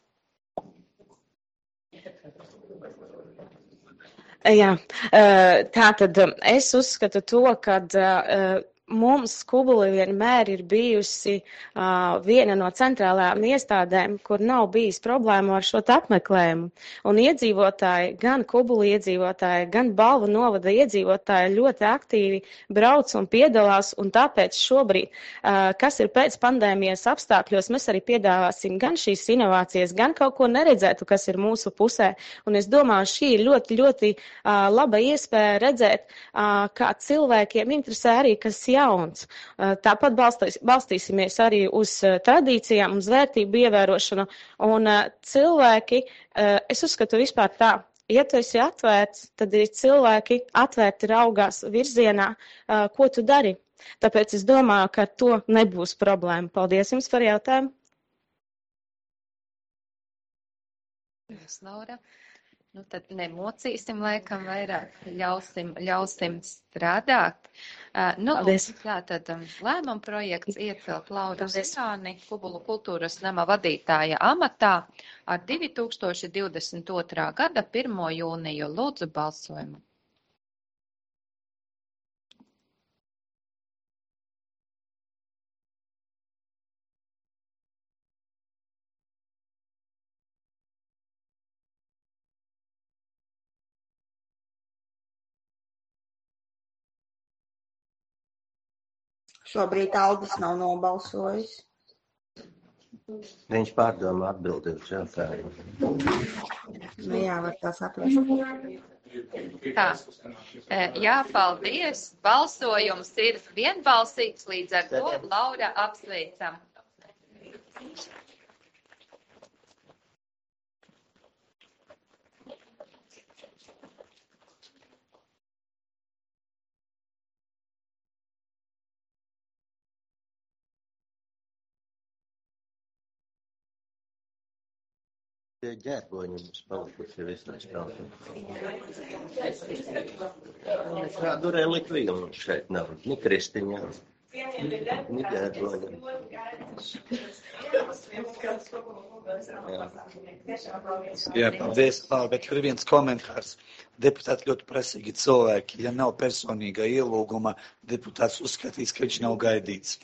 Jā, tātad es uzskatu to, ka mums Kubuli vienmēr ir bijusi viena no centrālajām iestādēm, kur nav bijis problēmu ar šo apmeklējumu. Un iedzīvotāji, gan Kubuli iedzīvotāji, gan Balvu novada iedzīvotāji ļoti aktīvi brauc un piedalās, un tāpēc šobrīd, kas ir pēc pandēmijas apstākļos, mēs arī piedāvāsim gan šīs inovācijas, gan kaut ko neredzētu, kas ir mūsu pusē. Un es domāju, šī ir ļoti, ļoti laba iespēja redzēt, kā cilvēkiem interesē arī, kas jauns. Tāpat balstīsimies arī uz tradīcijām, uz vērtību ievērošanu, un cilvēki, es uzskatu vispār tā, ja tu esi atvērts, tad ir cilvēki atvērti raugās virzienā, ko tu dari. Tāpēc es domāju, ka ar to nebūs problēma. Paldies jums par jautājumu.
Paldies, Laura. Nu, tad nemocīsim laikam vairāk, ļausim strādāt. Tātad lēmuma projekts iecelt Lauru Zināni Kubulu kultūras nama vadītāja amatā ar 2022. gada 1. jūniju. Lūdzu balsojumu.
Šobrīd Aldis nav nobalsojis.
Viņš pārdomā atbildēt uz jautājumu.
Nu jā, var tā saprast.
Tā. Jā, paldies. Balsojums ir vienbalsīgs, līdz ar to Laura apsveicam.
Tie ģērboņi mums palikuši visai spēlē. Kādu relikviju mums šeit nav, ni kristiņā, ni ģērboņi.
Jā, paldies, bet ir viens komentārs. Deputāti ļoti prasīgi cilvēki. Ja nav personīga ielūguma, deputāts uzskatīs, ka viņš nav gaidīts.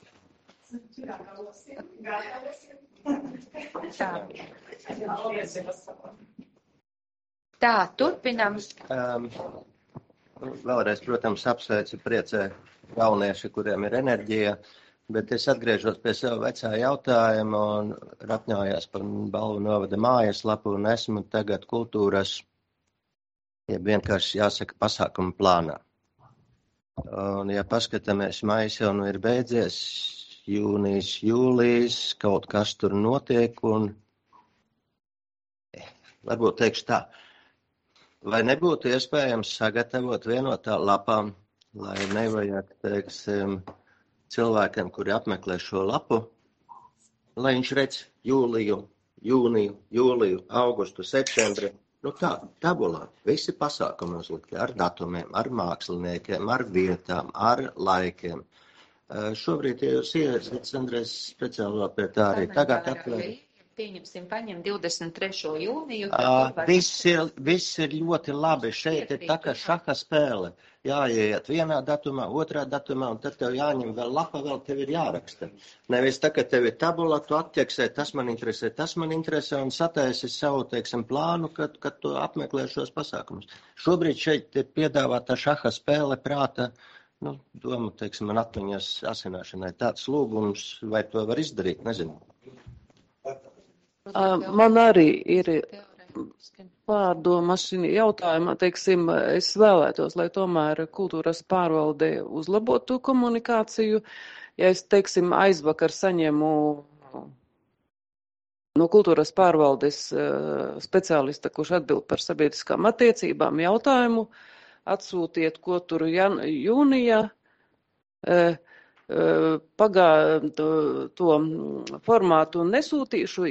Tā, turpinam.
Vēlreiz, protams, apsveicu, priecē jaunieši, kuriem ir enerģija, bet es atgriežos pie sev vecā jautājuma un apņājos par Balvu novada mājaslapu un esmu tagad kultūras, ja vienkārši jāsaka, pasākuma plānā. Un, ja paskatāmies, maijs jau nu ir beidzies, jūnijas, jūlijas, kaut kas tur notiek un varbūt teikšu tā, vai nebūtu iespējams sagatavot vienotā lapā, lai nevajag, teiksim, cilvēkiem, kuri apmeklē šo lapu, lai viņš redz jūliju, jūniju, jūliju, augustu, septembri, nu tā, tabulā, visi pasākumi uzlikti ar datumiem, ar māksliniekiem, ar vietām, ar laikiem. Šobrīd, ja jūs iesiet, Andrēs, speciāli pie tā arī tagad atvēr.
Pieņemsim, paņem 23. jūniju.
Viss ir ļoti labi. Šeit ir tā kā šaha spēle. Jāiet vienā datumā, otrā datumā, un tad tev jāņem vēl lapa, vēl tev ir jāraksta. Nevis tā, ka tev ir tabula, tu atķeksē, tas man interesē, un sataisi savu, teiksim, plānu, kad tu apmeklē šos pasākumus. Šobrīd šeit ir piedāvāta šaha spēle prāta, nu, doma, teiksim, man atmiņas asināšanai tāds lūgums, vai to var izdarīt, nezinu.
Man arī ir pārdoma šī jautājumā, teiksim, es vēlētos, lai tomēr kultūras pārvalde uzlabotu komunikāciju. Ja es, teiksim, aizvakar saņemu no kultūras pārvaldes speciālista, kurš atbild par sabiedriskām attiecībām jautājumu, atsūtiet, ko tur jūnijā, to formātu nesūtīšu,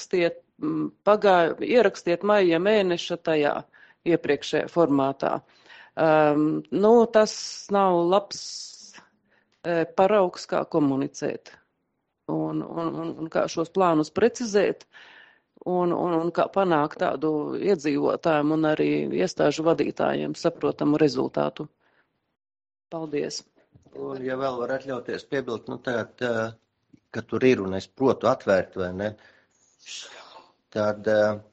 ierakstiet maija mēneša tajā iepriekšējā formātā. Tas nav labs paraugs, kā komunicēt un kā šos plānus precizēt un kā panākt tādu iedzīvotājiem un arī iestāžu vadītājiem saprotamu rezultātu. Paldies!
Un, ja vēl var atļauties piebilst, ka tur ir un es protu atvērt, vai ne, tad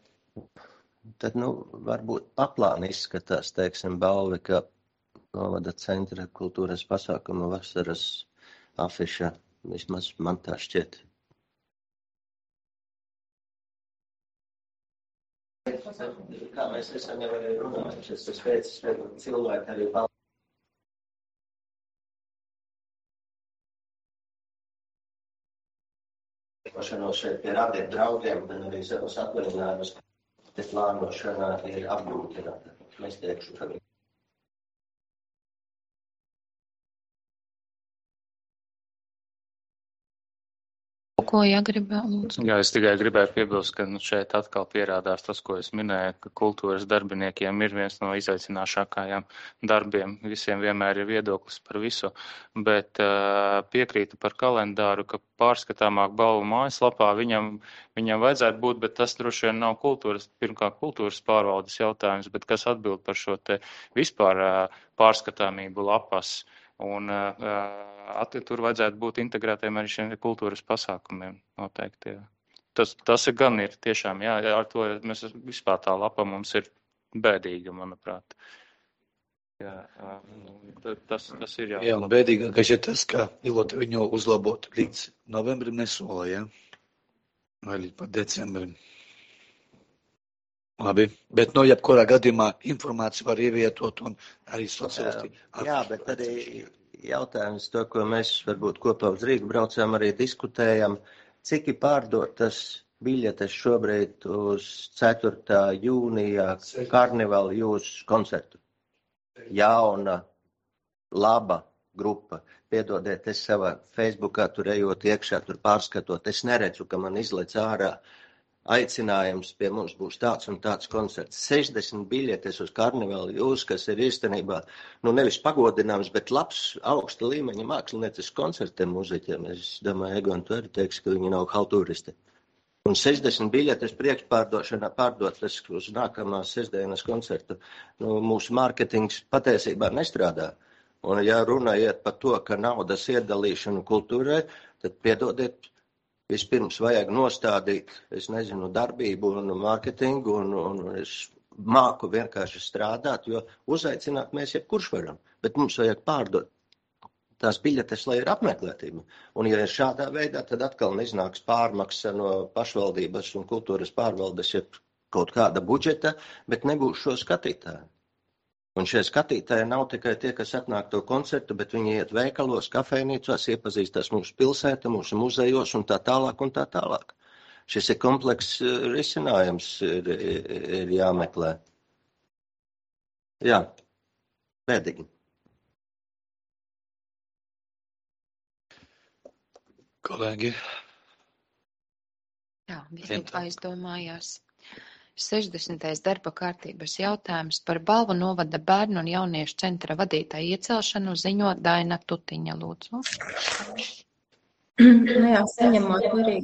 varbūt paplāni izskatās, teiksim, balvi, ka novada centra kultūras pasākumu vasaras afiša, vismaz man tā šķiet. Kā mēs esam jau arī runājuši, es pēc cilvēku arī palīdzību. Šeit pie radiem draugiem, gan arī savus atvaļinājumus, te plānošanā ir apgrūtināta. Mēs teikšu, ka
ko gribēju, lūdzu?
Jā, es tikai gribēju piebilst, ka šeit atkal pierādās tas, ko es minēju, ka kultūras darbiniekiem ir viens no izaicināšākajiem darbiem. Visiem vienmēr ir viedoklis par visu, bet piekrītu par kalendāru, ka pārskatāmāk balvu mājaslapā viņam vajadzētu būt, bet tas droši vien nav pirmkārt kultūras pārvaldes jautājums, bet kas atbild par šo te vispār pārskatāmību lapas. Un tur vajadzētu būt integrētiem arī šiem kultūras pasākumiem noteikti. Jā. Tas gan ir tiešām, jā, ar to mēs vispār tā lapa mums ir bēdīga, manuprāt. Jā, tas ir jā.
Jā, un bēdīgākais ir tas, ka iloti viņu uzlabot līdz novembrim nesola, jā? Vai līdz pat decembrim. Labi, bet no jebkurā gadījumā informāciju var ievietot un arī sociālisti.
Jā, bet arī jautājums to, ko mēs varbūt kopā uz Rīgu braucām, arī diskutējam, cik ir pārdotas biļetes šobrīd uz 4. jūnijā karnevāla jūsu koncertu. Jauna, laba grupa. Piedodiet, es savā Facebookā tur ejot iekšā, tur pārskatot, es neredzu, ka man izlec ārā aicinājums pie mums būs tāds un tāds koncerts. 60 biļetes uz karnevālu jūs, kas ir īstenībā, nevis pagodināms, bet labs augsta līmeņa mākslinieces koncertiem muziķiem. Es domāju, Egon, tu arī teiks, ka viņi nav haltūristi. Un 60 biļetes priekšpārdošanā pārdotas uz nākamās sestdienas koncertu. Mūsu mārketings patiesībā nestrādā. Un ja runa iet par to, ka naudas iedalīšanu kultūrai, tad piedodiet, vispirms vajag nostādīt, es nezinu, darbību un mārketingu, un es māku vienkārši strādāt, jo uzaicināt mēs jebkurš varam, bet mums vajag pārdot tās biļetes, lai ir apmeklētība. Un ja ir šādā veidā, tad atkal iznāks pārmaksa no pašvaldības un kultūras pārvaldes, ja kaut kāda budžeta, bet nebūs šo skatītāju. Un šie skatītāji nav tikai tie, kas atnāk to koncertu, bet viņi iet veikalos, kafejnīcās, iepazīstās mūsu pilsēta, mūsu muzejos un tā tālāk un tā tālāk. Šis ir komplekss risinājums, ir jāmeklē. Jā, bēdīgi.
Kolēģi.
Jā, visi aizdomājās. 60. darba kārtības jautājums par Balvu novada bērnu un jauniešu centra vadītāju iecelšanu ziņo Daina Tutiņa, lūdzu.
Jā, saņemot arī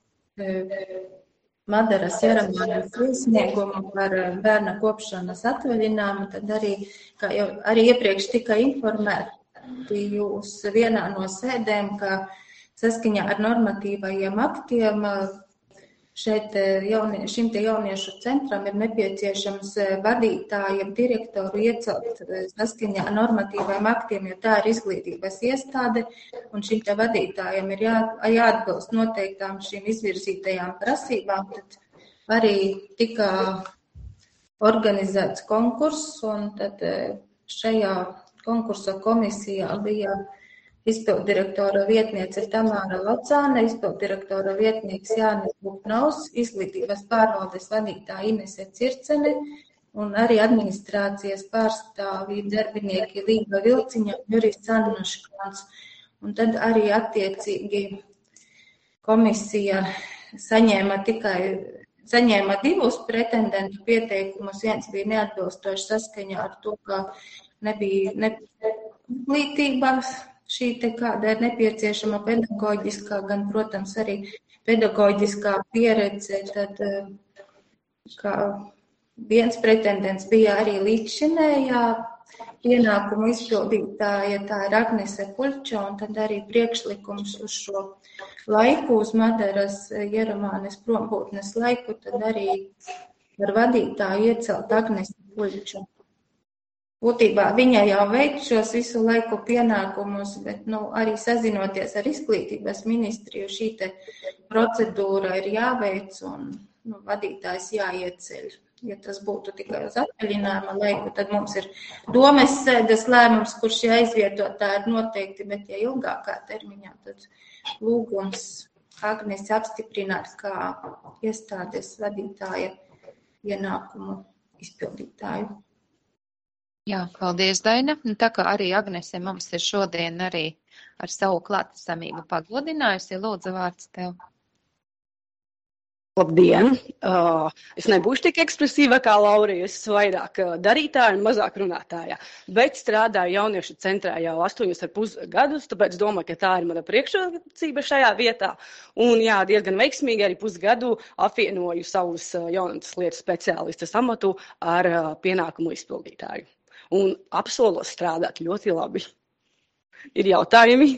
Madaras Jaramānas iesniegumu par bērna kopšanas atvaļinājumu, tad arī, kā jau arī iepriekš tika informēti jūs vienā no sēdēm, ka saskaņā ar normatīvajiem aktiem šim te jauniešu centram ir nepieciešams vadītājiem, direktoru iecelt saskaņā ar normatīvajiem aktiem, jo tā ir izglītības iestāde, un šim te vadītājiem ir jāatbilst noteiktām šīm izvirzītajām prasībām. Tad arī tika organizēts konkurss, un tad šajā konkursa komisijā bija izpilddirektora vietniece Tamāra Locāne, izpilddirektora vietnieks Jānis Buknovs, izglītības pārvaldes vadītāja Inese Circene un arī administrācijas pārstāvji darbinieki Līga Vilciņa un Juris Cannoškāns. Un tad arī attiecīgi komisija saņēma 2 pretendentu pieteikumus. Viens bija neatbilstošs saskaņā ar to, ka nebija izglītības. Šī te kāda ir nepieciešama pedagoģiskā, gan, protams, arī pedagoģiskā pieredze. Tad kā viens pretendents bija arī līdzšinējā pienākumu izpildītāja, tā ir Agnese Puļča, un tad arī priekšlikums uz šo laiku, uz Madaras Jaramānes prombūtnes laiku, tad arī par vadītāju iecelt Agnesi Puļču. Būtībā viņa jau veic šos visu laiku pienākumus, bet arī sazinoties ar izglītības ministriju, šī te procedūra ir jāveic un vadītājs jāieceļ. Ja tas būtu tikai uz atvaļinājuma laiku, tad mums ir domes sēdes lēmums, kurš jāizvietotā ir noteikti, bet ja ilgākā termiņā, tad lūgums Agnesi apstiprināt kā iestādes vadītāja pienākumu izpildītāju.
Jā, paldies, Daina. Tā kā arī Agnese mums ir šodien arī ar savu klātesamību pagodinājusi, lūdzu vārds tev.
Labdien! Es nebūšu tik ekspresīva kā Laurija, es vairāk darītāja un mazāk runātāja, bet strādāju jauniešu centrā jau 8,5 gadus, tāpēc domāju, ka tā ir mana priekšrocība šajā vietā. Un jā, diezgan veiksmīgi arī pusgadu apvienoju savus jaunas lietas speciālistas amatu ar pienākumu izpildītāju. Un apsolos strādāt ļoti labi. Ir jautājumi?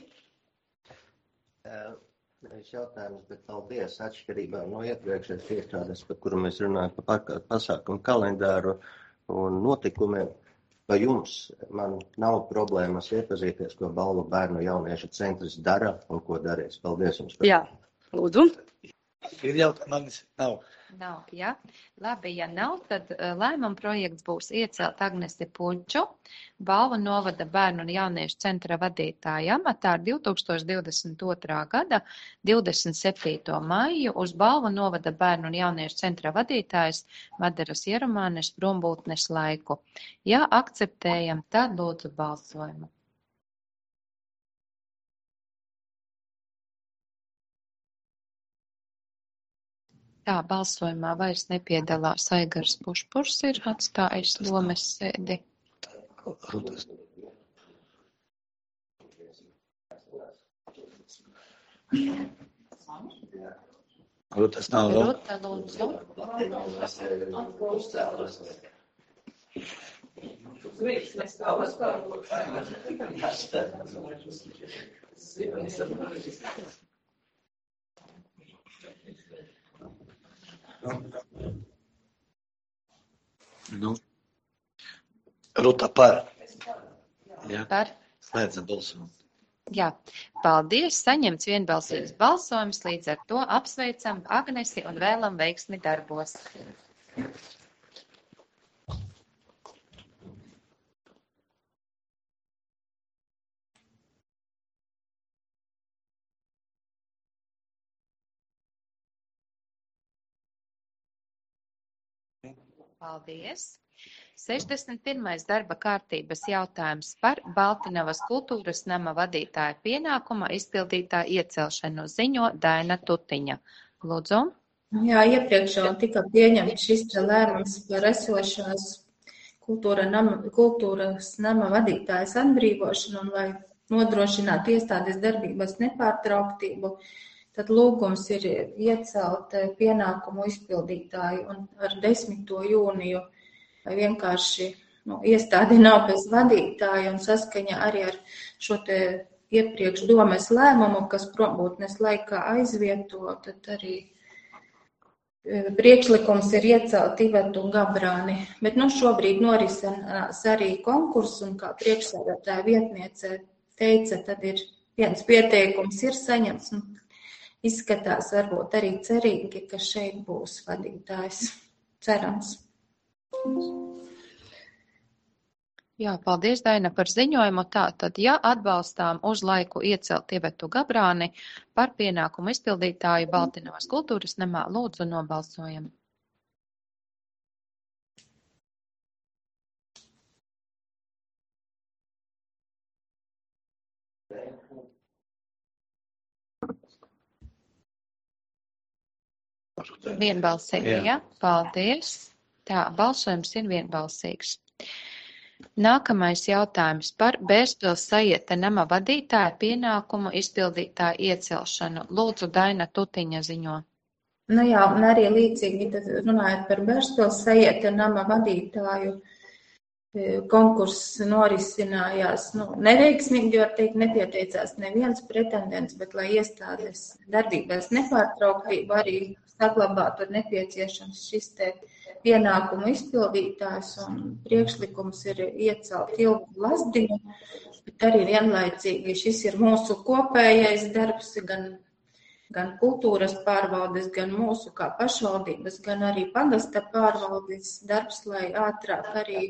Jautājums, bet paldies atšķirībā no iepriekšējās iestrādes, par kuru mēs runājam par pasākumu kalendāru un notikumiem. Vai jums man nav problēmas iepazīties, ko Balvu bērnu jauniešu centrs dara un ko darīs? Paldies jums.
Jā, lūdzu.
Ir jautājums, nav.
Nav, jā. Labi, ja nav, tad lēmuma projekts būs iecelt Agnesi Puļču, Balvu novada bērnu un jauniešu centra vadītāja amatā ar 2022. gada 27. maiju uz Balvu novada bērnu un jauniešu centra vadītājas Madaras Jerumānes prombūtnes laiku. Ja akceptējam, tad lūdzu balsojumu. Tā, balsojumā vairs nepiedalās Aigars Pušpurs, ir atstājis lomes sēdi.
Rutas nav.
Ruta, lūdzu.
Nu. Ruta par. Jā.
Par.
Slēdzam balsojumu.
Jā, paldies, saņemts vienbalsīgs balsojums, līdz ar to apsveicam Agnesi un vēlam veiksmi darbos. Paldies! 61. darba kārtības jautājums par Baltinavas kultūras nama vadītāja pienākuma izpildītāja iecelšanu ziņo Daina Tutiņa. Lūdzu.
Jā, iepriekš jau tika pieņemts šis lēmums par esošās kultūras nama vadītājas atbrīvošanu un lai nodrošinātu iestādes darbības nepārtrauktību. Tad lūgums ir iecelt pienākumu izpildītāju un ar 10. jūniju vai vienkārši iestāde nav bez vadītāja un saskaņa arī ar šo te iepriekš domes lēmumu, kas prombūtnes laikā aizvieto, tad arī priekšlikums ir iecelt Ivetu Gabrāni. Bet šobrīd norisinās arī konkurss un kā priekšsēdētāja vietniece teica, tad ir viens pieteikums ir saņemts. Izskatās varbūt arī cerīgi, ka šeit būs vadītājs. Cerams.
Jā, paldies, Daina, par ziņojumu. Tātad, ja atbalstām uz laiku iecelt Ivetu Gabrāni par pienākumu izpildītāju Baltinavas kultūras namā, lūdzu nobalsojam. Vienbalsīgi, jā. Paldies. Tā, balsojums ir vienbalsīgs. Nākamais jautājums par Bērspils Sajieta nama vadītāja pienākumu izpildītāju iecelšanu. Lūdzu, Daina Tutiņa ziņo.
Jā, un arī līdzīgi tad runājot par Bērspils Sajieta nama vadītāju. Konkurss norisinājās neveiksmīgi, jo teikt, nepieteicās neviens pretendents, bet lai iestādes darbības nepārtrauktība arī saglabātu nepieciešams šis te pienākumu izpildītājs un priekšlikums ir iecelt Ilgu Lazdiņu, bet arī vienlaicīgi šis ir mūsu kopējais darbs, gan kultūras pārvaldes, gan mūsu kā pašvaldības, gan arī pagasta pārvaldes darbs, lai ātrāk arī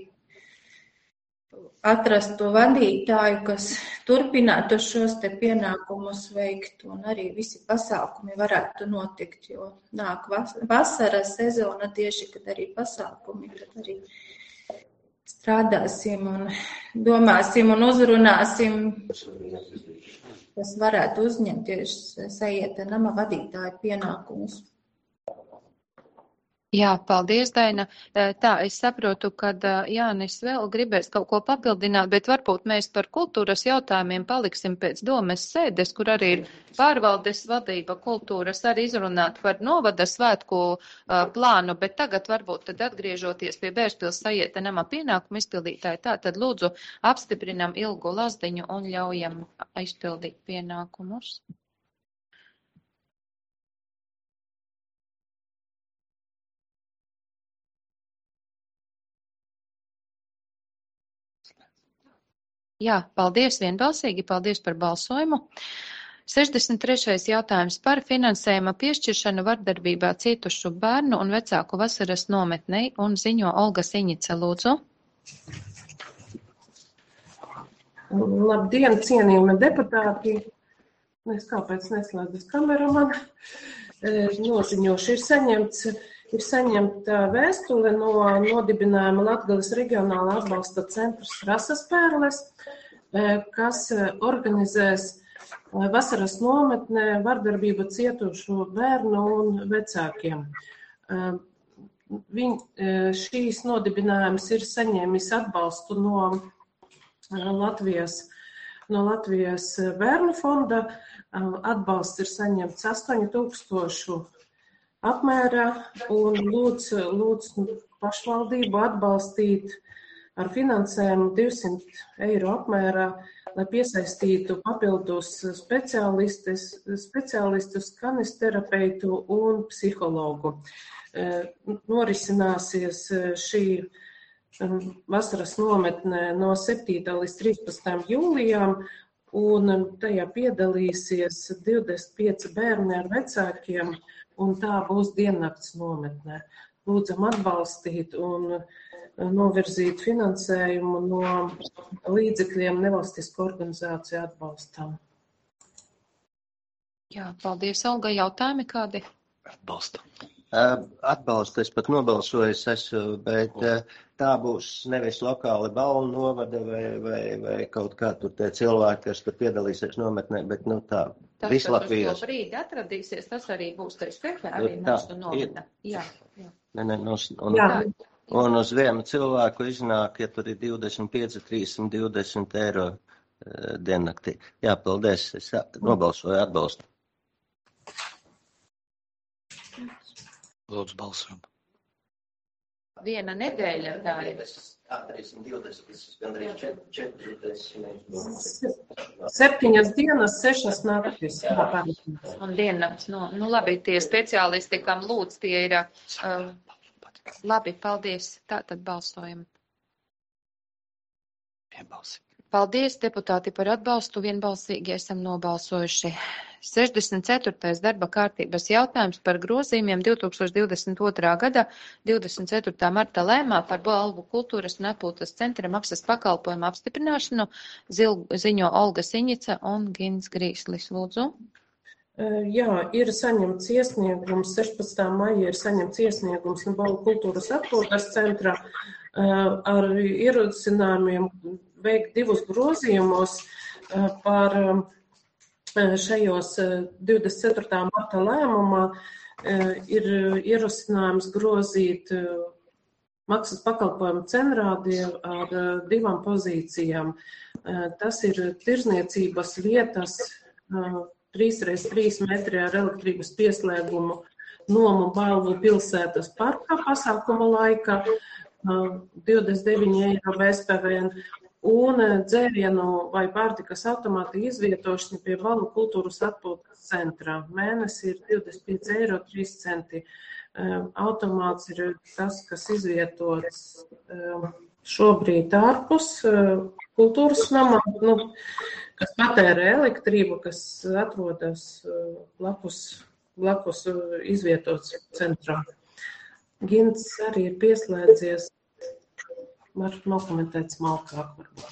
atrastu vadītāju, kas turpinātu šos te pienākumus veikt un arī visi pasākumi varētu notikt, jo nāk vasaras sezona tieši, kad arī pasākumi, tad arī strādāsim un domāsim un uzrunāsim, kas varētu uzņemties Sajieta nama vadītāju pienākumus.
Jā, paldies, Daina. Tā, es saprotu, ka Jānis vēl gribēs kaut ko papildināt, bet varbūt mēs par kultūras jautājumiem paliksim pēc domes sēdes, kur arī ir pārvaldes vadība kultūras arī izrunāt par novada svētku plānu, bet tagad varbūt tad atgriežoties pie Bērspils Sajieta nama pienākumu izpildītāji, tā tad lūdzu apstiprinam Ilgu Lazdiņu un ļaujam izpildīt pienākumus. Jā, paldies vienbalsīgi, paldies par balsojumu. 63. jautājums par finansējuma piešķiršanu vardarbībā cietušu bērnu un vecāku vasaras nometnei un ziņo Olga Siņica, lūdzu.
Labdien, cienījumi deputāti. Es kāpēc neslēdzas kamera man. Noziņoši ir saņemta vēstule no nodibinājuma Latgales reģionāla atbalsta centrs Rasas Pērles, kas organizēs vasaras nometnē vardarbību cietušo bērnu un vecākiem. Šīs nodibinājums ir saņēmis atbalstu no Latvijas bērnu fonda. Atbalsts ir saņemts 8,000 apmērā un lūdz pašvaldību atbalstīt ar finansējumu 200 eiro apmērā, lai piesaistītu papildus speciālistus, kanisterapeitu un psihologu. Norisināsies šī vasaras nometne no 7. līdz 13. jūlijām, un tajā piedalīsies 25 bērni ar vecākiem, un tā būs diennakts nometnē. Lūdzam atbalstīt un novirzīt finansējumu no līdzekļiem nevalstisko organizāciju atbalstam.
Jā, paldies, Olga. Jautājumi kādi?
Atbalstu es pat nobalsojis esmu, bet tā būs nevis lokāli Balnu novada vai kaut kā tur tie cilvēki, kas tur piedalīsies nometnē, bet tā.
Tas, kas uz to brīdi atradīsies, tas arī būs teiks pēkļā arī mūsu nometne. Jā.
Un uz vienu cilvēku iznāk, ja tur ir 25, 320 eiro diennaktī. Jā, paldies, es nobalsoju atbalstu.
Lūdzu, balsojam.
Viena nedēļa tā ir.
7 dienas, 6 naktis.
Un diennakts, labi, tie speciālisti, kam lūdz, tie ir, labi, paldies, tātad balsojam.
Vienbalsīgi.
Paldies, deputāti, par atbalstu, vienbalsīgi esam nobalsojuši. 64. darba kārtības jautājums par grozījumiem 2022. gada 24. marta lēmā par balvu kultūras un atpūtas centra maksas pakalpojumu apstiprināšanu ziņo Olga Siņica un Gins Grīslis. Lūdzu.
Jā, ir saņemts iesniegums, 16. maija ir saņemts iesniegums no balvu kultūras atpūtas centra ar ierosinājumiem veikt 2 grozījumus par šajos 24. marta lēmumā. Ir ierosinājums grozīt maksas pakalpojumu cenrādie ar 2 pozīcijām. Tas ir tirzniecības vietas 3x3 metri ar elektrības pieslēgumu nomu Balvu pilsētas parkā pasākuma laika, 29 eiro VSPVN un dzērienu vai pārtikas automāta izvietošana pie Balvu kultūras atpūtas centrā. Mēnesi ir 25 eiro 3 centi. Automāts ir tas, kas izvietots šobrīd ārpus kultūras namā, kas patērē elektrību, kas atrodas blakus izvietots centrā. Gins arī ir pieslēdzies. Var nokomentēt smalkāk.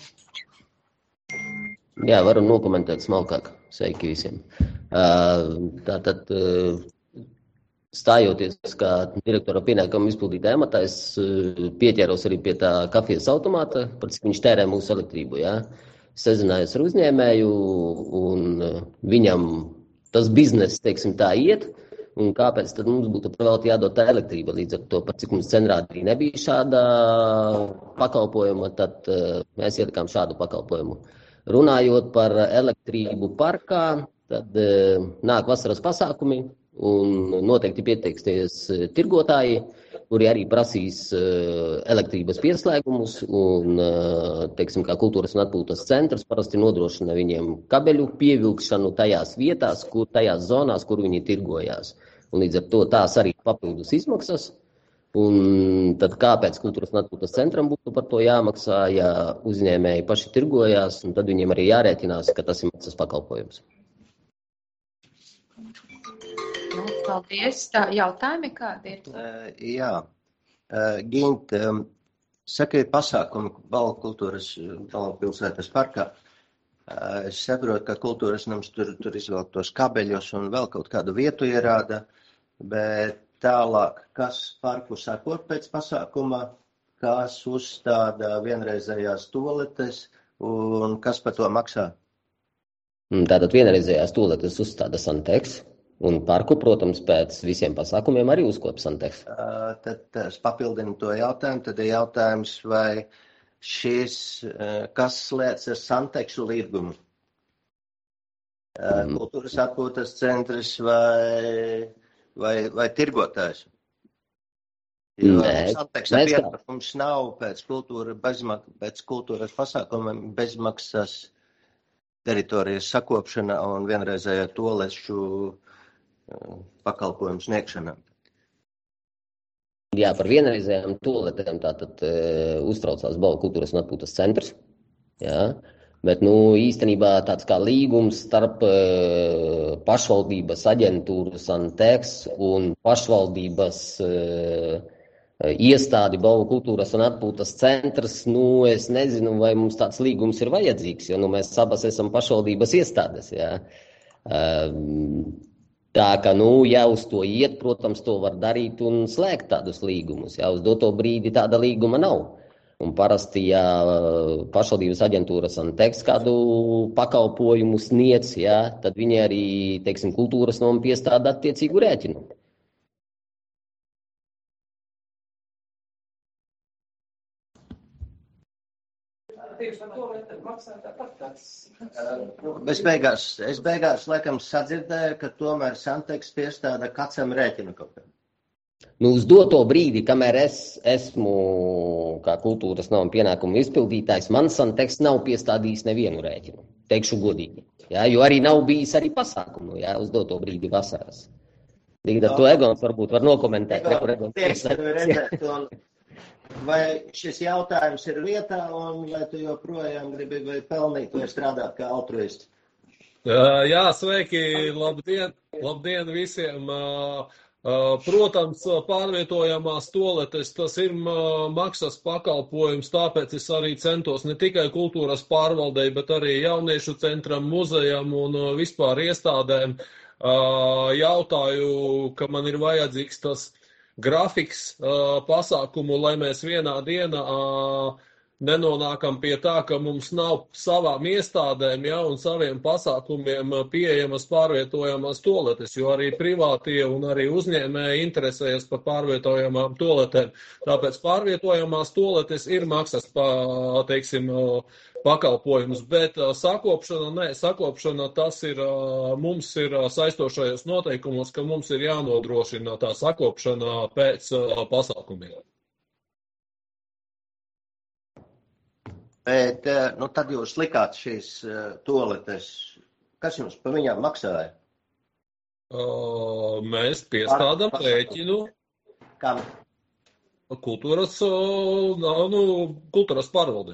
Jā, varu nokomentēt smalkāk. Sveiki visiem. Tātad, stājoties kā direktora pienākumu izpildītāja amatā, es pieķēros arī pie tā kafijas automāta, par cik viņš tērē mūsu elektrību. Jā. Sazinājos ar uzņēmēju un viņam tas bizness, teiksim tā, iet. Un kāpēc tad mums būtu vēl jādod tā elektrība? Līdz ar to, par cik mums centrā arī nebija šāda pakalpojuma, tad mēs ielikām šādu pakalpojumu. Runājot par elektrību parkā, tad nāk vasaras pasākumi un noteikti pieteiksties tirgotāji, kuri arī prasīs elektrības pieslēgumus un, teiksim, kā kultūras un atpūtas centrs parasti nodrošina viņiem kabeļu pievilkšanu tajās vietās, tajās zonās, kur viņi tirgojās. Un līdz ar to tās arī papildus izmaksas. Un tad kāpēc kultūras un atpūtas centram būtu par to jāmaksā, ja uzņēmēji paši tirgojās, un tad viņiem arī jārēķinās, ka tas ir maksas pakalpojums.
Paldies. Tā, jautājumi kādi ir?
Jā. Gint, saka, pasākumi Balkultūras pilsētas parkā. Es saprotu, ka kultūras nams tur izvēl tos kabeļus un vēl kaut kādu vietu ierāda, bet tālāk, kas parku sakot pēc pasākuma, kas uzstāda vienreizējās toaletes un kas par to maksā?
Tātad vienreizējās toaletes uzstāda Santeks. Un parku, protams, pēc visiem pasākumiem arī uzkop Santeks.
Tad es papildinu to jautājumu. Tad ir jautājums, vai šis, kas slēdz ar Santeksu līgumu? Kultūras atpūtas centrs vai tirgotājs? Santeksa pienākums nav pēc kultūras pasākumiem bezmaksas teritorijas sakopšana un vienreizējā toalešu pakalpojumu sniegšanā.
Jā, par vienreizējām toaletēm tātad uztraucās Balkultūras un atpūtas centrs. Jā, bet īstenībā tāds kā līgums starp pašvaldības aģentūru Santeks un pašvaldības iestādi Balkultūras un atpūtas centrs, es nezinu, vai mums tāds līgums ir vajadzīgs, jo mēs abas esam pašvaldības iestādes, jā. Tā ka, ja uz to iet, protams, to var darīt un slēgt tādus līgumus. Jā, uz doto brīdi tāda līguma nav. Un parasti, ja pašvaldības aģentūra Santeks kādu pakalpojumu sniedz, jā, tad viņi arī, teiksim, kultūras nomu piestāda attiecīgu rēķinu.
Es beigās laikam sadzirdēju, ka tomēr Santeks piestāda kacam rēķinu kaut kā.
Uz doto brīdi, kamēr es esmu kā kultūras nama pienākumu izpildītājs, man Santeks nav piestādījis nevienu rēķinu. Teikšu godīgi. Jā, jo arī nav bijis arī pasākumu, jā, uz doto brīdi vasaras. Līdz ar to Egons varbūt var nokomentēt.
Vai šis jautājums ir vietā, un vai tu joprojām gribi pelnīt vai strādāt kā altruists?
Jā, sveiki, labdien visiem. Protams, pārvietojamās toaletes, tas ir maksas pakalpojums, tāpēc es arī centos ne tikai kultūras pārvaldei, bet arī jauniešu centram, muzejam un vispār iestādēm. Jautāju, ka man ir vajadzīgs tas grafiks pasākumu, lai mēs vienā dienā nenonākam pie tā, ka mums nav savām iestādēm, ja, un saviem pasākumiem pieejamas pārvietojamās toaletes, jo arī privātie un arī uzņēmēji interesējas par pārvietojamām toaletēm. Tāpēc pārvietojamās toaletes ir maksas, teiksim, pakalpojums, bet sakopšana tas ir, mums ir saistošajos noteikumos, ka mums ir jānodrošina tā sakopšana pēc pasākumiem.
Bet, tad jūs likāt šīs toaletes, kas jums par viņām maksāja?
Mēs piestādām rēķinu.
Kam?
Kultūras pārvaldē.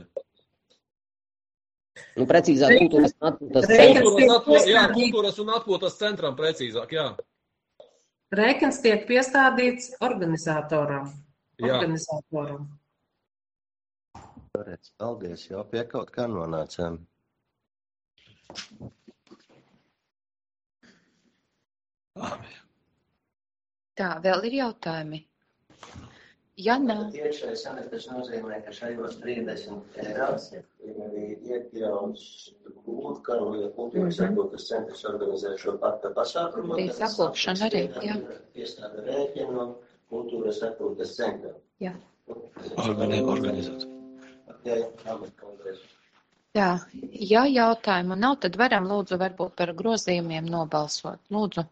Precīzāk, kultūras
un atpūtas centram precīzāk, jā.
Rēķins tiek piestādīts organizatoram.
Paldies, jau pie kaut kā nonācām.
Tā, vēl ir jautājumi? Ja nav.
Tiešais tas nozīmē, ka šajos 30 eirās arī iekļauts Karolija kultūras atpūtas centrs organizē šo pasākumu.
Arī sakopšana arī, jā.
Iestāda rēķinu kultūras atpūtas centram.
Jā.
Organizēt.
Jā, ja jautājumu nav, tad varam lūdzu varbūt par grozījumiem nobalsot. Lūdzu.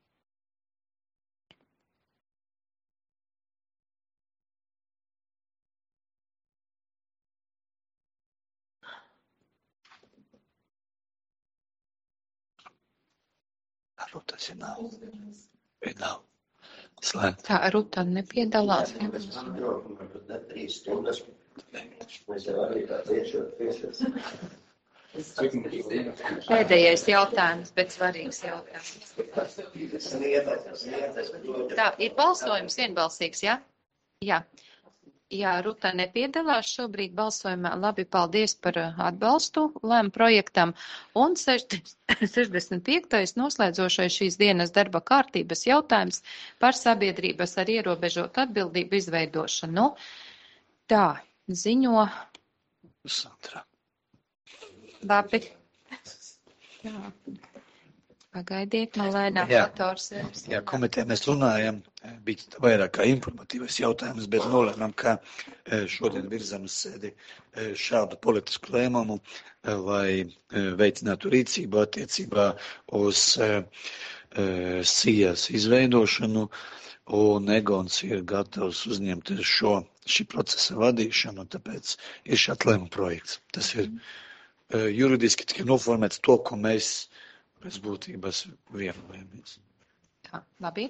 Rutas ir nav. Slēgt.
Tā, Ruta nepiedalās. Pēdējais jautājums, bet svarīgs jautājums. Tā, ir balsojums vienbalsīgs, jā? Jā. Jā, Ruta nepiedalās šobrīd balsojumā. Labi, paldies par atbalstu lēmu projektam. Un 65. noslēdzošais šīs dienas darba kārtības jautājums par sabiedrības ar ierobežotu atbildību izveidošanu. Tā, ziņo.
Sandra.
Labi. Jā. Pagaidiet, man lēnāk dators.
Jā, komitē mēs runājam, bija vairāk kā informatīvais jautājums, bet nolēmām, ka šodien virzam uz sēdi šādu politisku lēmumu, lai veicinātu rīcību attiecībā uz SIAS izveidošanu, un Egons ir gatavs uzņemt šī procesa vadīšanu, tāpēc ir šāds lēmuma projekts. Tas ir juridiski tikai noformēts to, ko mēs pēc būtības vienojamies.
Tā, labi.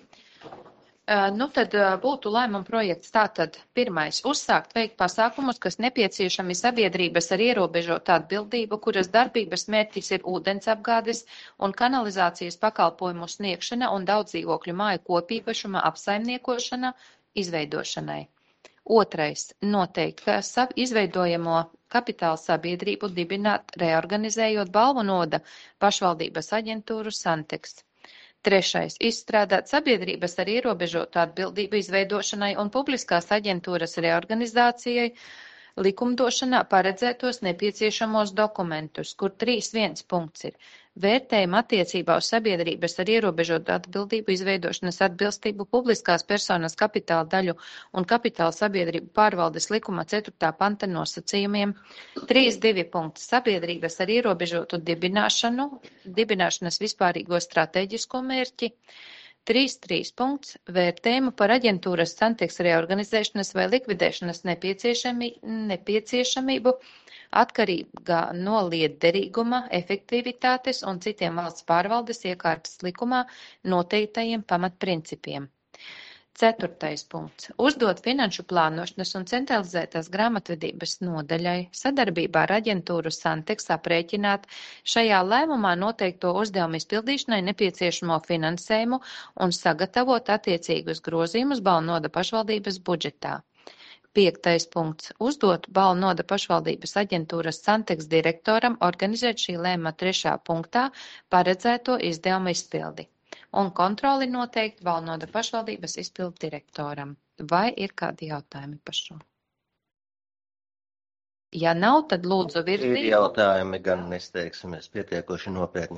Nu tad būtu lēmuma projekts tātad pirmais - uzsākt veikt pasākumus, kas nepieciešami sabiedrības ar ierobežotu atbildību, kuras darbības mērķis ir ūdensapgādes un kanalizācijas pakalpojumu sniegšana un daudzdzīvokļu māju kopīpašuma apsaimniekošana izveidošanai. Otrais - noteikt, ka izveidojamo kapitāla sabiedrību dibināt, reorganizējot balvu noda pašvaldības aģentūru Santeks. Trešais - izstrādāt sabiedrības ar ierobežotu atbildību izveidošanai un publiskās aģentūras reorganizācijai likumdošanā paredzētos nepieciešamos dokumentus, kur 3.1 punkts ir vērtējuma attiecībā uz sabiedrības ar ierobežotu atbildību izveidošanas atbilstību publiskās personas kapitāla daļu un kapitāla sabiedrību pārvaldes likuma 4. panta nosacījumiem. 3.2 punkts sabiedrības ar ierobežotu dibināšanas vispārīgo stratēģisko mērķi. 3.3 punkts vērtējumu par aģentūras Santeks reorganizēšanas vai likvidēšanas nepieciešamību atkarīgā no lietderīguma, efektivitātes un citiem valsts pārvaldes iekārtas likumā noteiktajiem pamatprincipiem. 4. punkts. Uzdot finanšu plānošanas un centralizētās grāmatvedības nodaļai sadarbībā ar aģentūru Santeks aprēķināt šajā lēmumā noteikto uzdevumu izpildīšanai nepieciešamo finansējumu un sagatavot attiecīgus grozījumus Balnoda pašvaldības budžetā. 5. punkts. Uzdot Balnoda pašvaldības aģentūras Santeks direktoram organizēt šī lēmuma 3. punktā paredzēto izdevumu izpildi. Un kontroli noteikti Balnoda pašvaldības izpildu direktoram. Vai ir kādi jautājumi par šo? Ja nav, tad lūdzu virzību.
Ir jautājumi, gan nesteigsimies pietiekoši nopietni.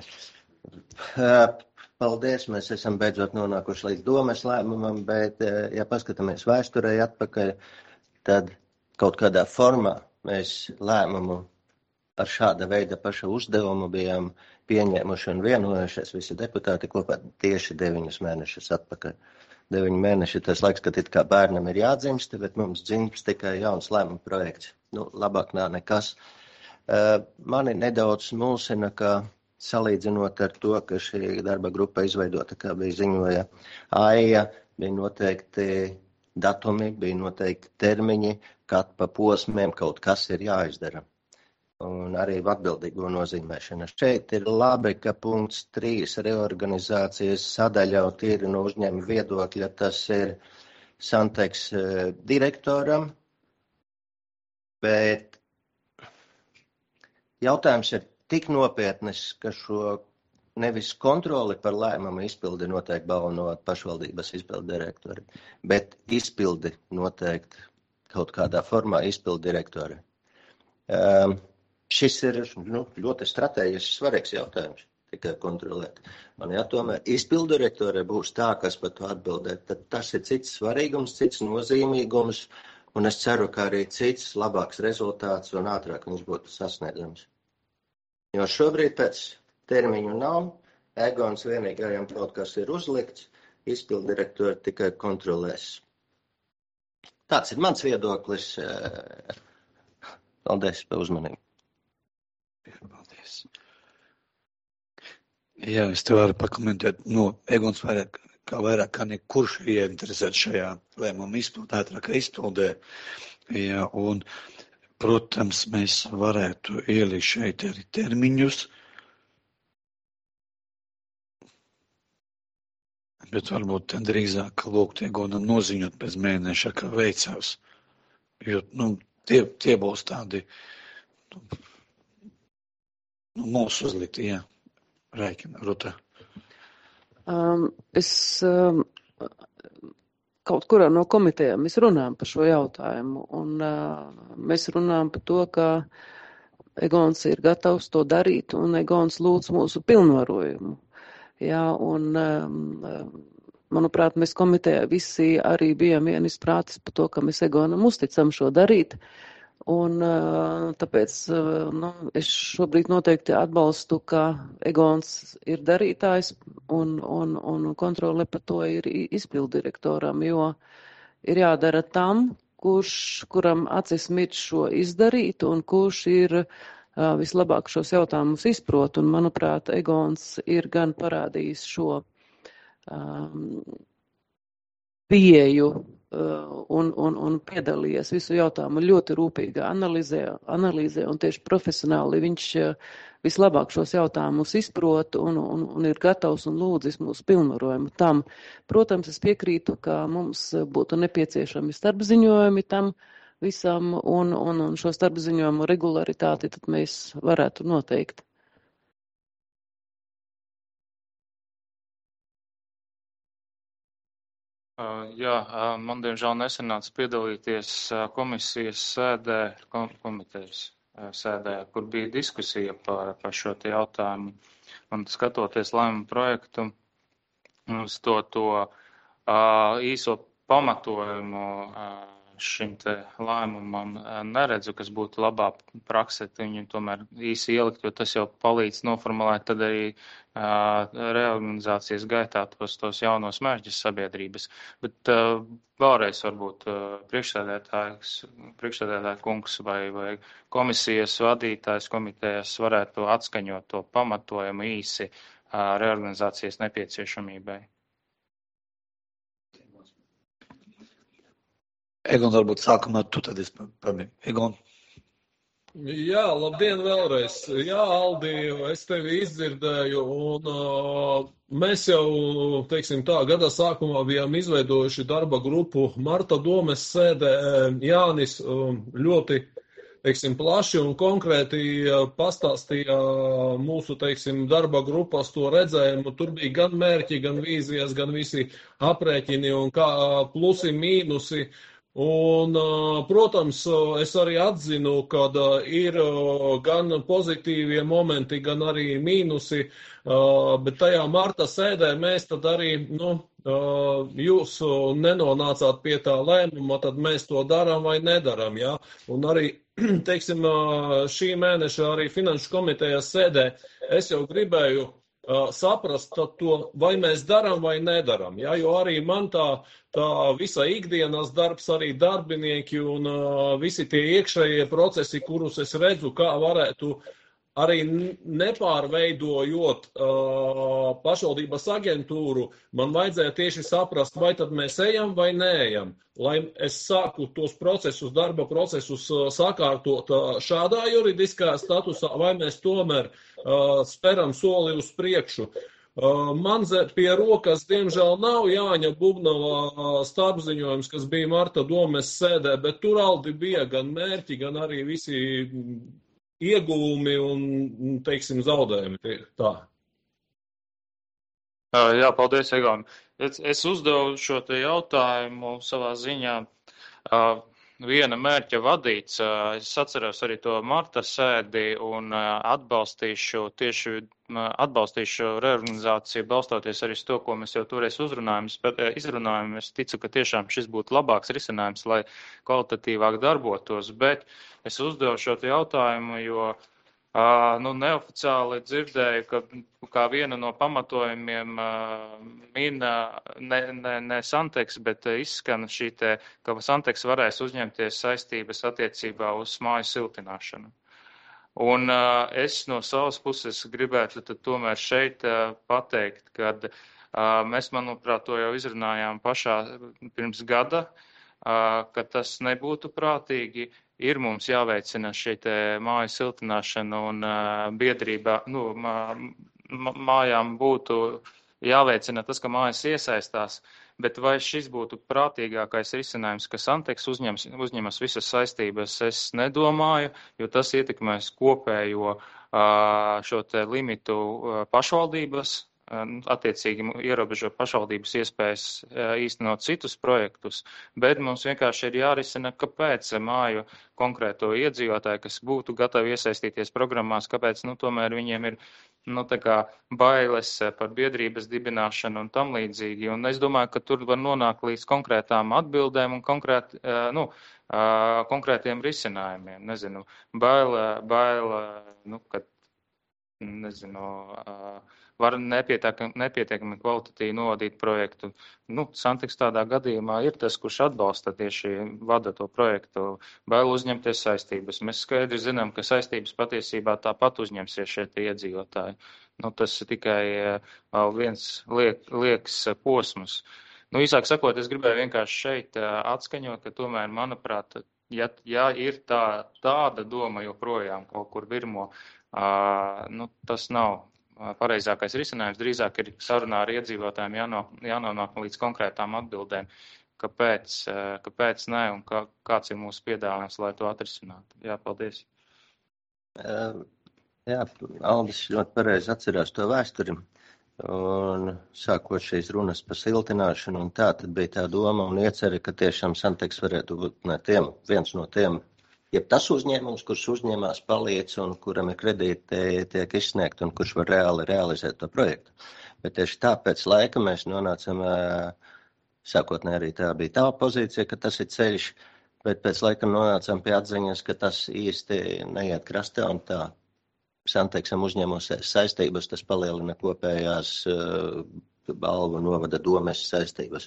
Paldies, mēs esam beidzot nonākuši līdz domes lēmumam, bet, ja paskatāmies vēsturē atpakaļ, tad kaut kādā formā mēs lēmumu ar šāda veida paša uzdevumu bijām pieņēmuši un vienojušies visi deputāti kopā tieši 9 mēnešus atpakaļ. 9 mēneši tas laiks, kad it kā bērnam ir jādzimst, bet mums dzimst tikai jauns lēmuma projekts. Labāk nav nekas. Mani nedaudz mulsina, ka salīdzinot ar to, ka šī darba grupa izveidota, kā bija ziņoja Aija, bija noteikti datumi, bija noteikti termiņi, kad pa posmiem kaut kas ir jāizdara. Un arī atbildīgo nozīmēšana. Šeit ir labi, ka punkts 3 reorganizācijas sadaļaut ir no uzņēmuma viedokļa, tas ir Santeks direktoram, bet jautājums ir tik nopietnis, ka šo nevis kontroli par lēmumu izpildi noteikti balno pašvaldības izpildu direktori, bet izpildi noteikti kaut kādā formā izpildu direktori. Šis ir ļoti strateģiski svarīgs jautājums, tikai kontrolēt. Un ja tomēr izpildu direktori būs tā, kas par to atbildēt, tad tas ir cits svarīgums, cits nozīmīgums, un es ceru, ka arī cits labāks rezultāts un ātrāk viņš būtu sasniedzams. Jo šobrīd pēc termiņu nav, Egons vienīgajam kaut kas ir uzlikts, izpildu direktori tikai kontrolēs. Tāds ir mans viedoklis. Paldies par uzmanību.
Paldies. Jā, es te varu pakomentēt. Egons vairāk kā nekurš ir ieinteresēts šajā lēmuma ātrākā izpildē. Jā, un, protams, mēs varētu ielikt šeit arī termiņus, bet varbūt drīzāk lūgt Egonam noziņot pēc mēneša, kā veicās. Jo, tie būs tādi, mūsu uzlikti, jā. Raikina, Ruta.
Kaut kurā no komitejām mēs runājam par šo jautājumu, un mēs runājam par to, ka Egons ir gatavs to darīt, un Egons lūdz mūsu pilnvarojumu. Jā, un, manuprāt, mēs komitejā visi arī bijām vienisprātis par to, ka mēs Egonam uzticam šo darīt, un tāpēc es šobrīd noteikti atbalstu, ka Egons ir darītājs, un kontrole par to ir izpildirektoram, jo ir jādara tam, kuram acis mirt šo izdarīt, un kurš ir vislabāk šos jautājumus izprot, un, manuprāt, Egons ir gan parādījis šo pieeju un piedalījies visu jautājumu ļoti rūpīgi analīzē, un tieši profesionāli viņš vislabāk šos jautājumus izprot un ir gatavs un lūdzis mūsu pilnvarojumu tam. Protams, es piekrītu, ka mums būtu nepieciešami starpziņojumi tam visam, un šo starpziņojumu regularitāti tad mēs varētu noteikt.
Jā, man diemžēl nesanāca piedalīties komitejas sēdē, kur bija diskusija par šo te jautājumu. Un skatoties lēmumu projektu, uz to īso pamatojumu šim te lēmumam neredzu, kas būtu labā prakse, viņu tomēr īsi ielikt, jo tas jau palīdz noformulēt tad arī reorganizācijas gaitā tos jaunos mērķus sabiedrības. Bet vēlreiz varbūt priekšsēdētāja kungs vai komisijas vadītājs komitejas varētu atskaņot to pamatojumu īsi reorganizācijas nepieciešamībai.
Egon, varbūt sākumā tu tad pamēģini. Egon.
Jā, labdien vēlreiz. Jā, Aldi, es tevi izdzirdēju, un mēs jau, teiksim tā, gada sākumā bijām izveidojuši darba grupu Marta Domes sēdē. Jānis ļoti, teiksim, plaši un konkrēti pastāstīja mūsu, teiksim, darba grupas to redzējumu. Tur bija gan mērķi, gan vīzijas, gan visi aprēķini un kā plusi, mīnusi. Un, protams, es arī atzinu, ka ir gan pozitīvie momenti, gan arī mīnusi, bet tajā marta sēdē mēs tad arī, jūs nenonācāt pie tā lēmuma, tad mēs to darām vai nedaram, jā. Un arī, teiksim, šī mēneša arī Finanšu komitejas sēdē es jau gribēju saprast to, vai mēs darām vai nedaram, ja? Jo arī man tā visa ikdienas darbs, arī darbinieki un visi tie iekšējie procesi, kurus es redzu, kā varētu arī nepārveidojot pašvaldības aģentūru, man vajadzēja tieši saprast, vai tad mēs ejam vai neejam, lai es sāku tos procesus, darba procesus sakārtot šādā juridiskā statusā, vai mēs tomēr speram soli uz priekšu. Man pie rokas, diemžēl, nav Jāņa Bubnova starpziņojums, kas bija Marta Domes sēdē, bet tur Aldi bija gan mērķi, gan arī visi ieguvumi un, teiksim, zaudējumi. Tā.
Jā, paldies, Egon. Es uzdevu šo te jautājumu savā ziņā viena mērķa vadīts. Es atceros arī to marta sēdi un atbalstīšu reorganizāciju, balstoties arī uz to, ko mēs jau toreiz izrunājām. Es ticu, ka tiešām šis būtu labāks risinājums, lai kvalitatīvāk darbotos, bet es uzdevu šo te jautājumu, jo neoficiāli dzirdēju, ka kā viena no pamatojumiem mina ne Santeks, bet izskan šī te, ka Santeks varēs uzņemties saistības attiecībā uz māju siltināšanu. Un es no savas puses gribētu tad tomēr šeit pateikt, kad mēs, manuprāt, to jau izrunājām pašā pirms gada, ka tas nebūtu prātīgi. Ir mums jāveicina šī māju siltināšana un biedrībā, mājām būtu jāveicina tas, ka mājas iesaistās, bet vai šis būtu prātīgākais risinājums, ka Santeks uzņemas visas saistības, es nedomāju, jo tas ietekmēs kopējo šo te limitu pašvaldības, attiecīgi ierobežo pašvaldības iespējas īstenot citus projektus, bet mums vienkārši ir jārisina, kāpēc māju konkrēto iedzīvotāju, kas būtu gatavi iesaistīties programmās, kāpēc, tomēr viņiem ir, tā kā bailes par biedrības dibināšanu un tam līdzīgi. Un es domāju, ka tur var nonākt līdz konkrētām atbildēm un konkrētiem risinājumiem. Nezinu, kad, var nepietiekami kvalitatīvi novadīt projektu. Santeks tādā gadījumā ir tas, kurš atbalsta tieši vada to projektu, bail uzņemties saistības. Mēs skaidri zinām, ka saistības patiesībā tāpat uzņemsies šie iedzīvotāji. Tas ir tikai viens liekas posms. Īsāk sakot, es gribēju vienkārši šeit atskaņot, ka tomēr, manuprāt, ja ir tāda doma joprojām kaut kur virmo, tas nav pareizākais risinājums. Drīzāk ir sarunā ar iedzīvotājiem jānonāk līdz konkrētām atbildēm, kāpēc nē un kāds ir mūsu piedāvājums, lai to atrisinātu. Jā, paldies.
Jā, Aldis ļoti pareizi atcerās to vēsturi. Un sākot šīs runas par siltināšanu un tad bija tā doma un ieceri, ka tiešām Santeks varētu būt viens no tiem, jeb tas uzņēmums, kurš uzņēmās palīdz un kuram ir kredīti tiek izsniegt un kurš var reāli realizēt to projektu. Bet tieši tāpēc laika mēs nonācam, sākotnēji arī tā bija tā pozīcija, ka tas ir ceļš, bet pēc laika nonācam pie atziņas, ka tas īsti neiet krastā un tā Santeksam uzņēmosies saistības, tas palielina kopējās Balvu novada domes saistības.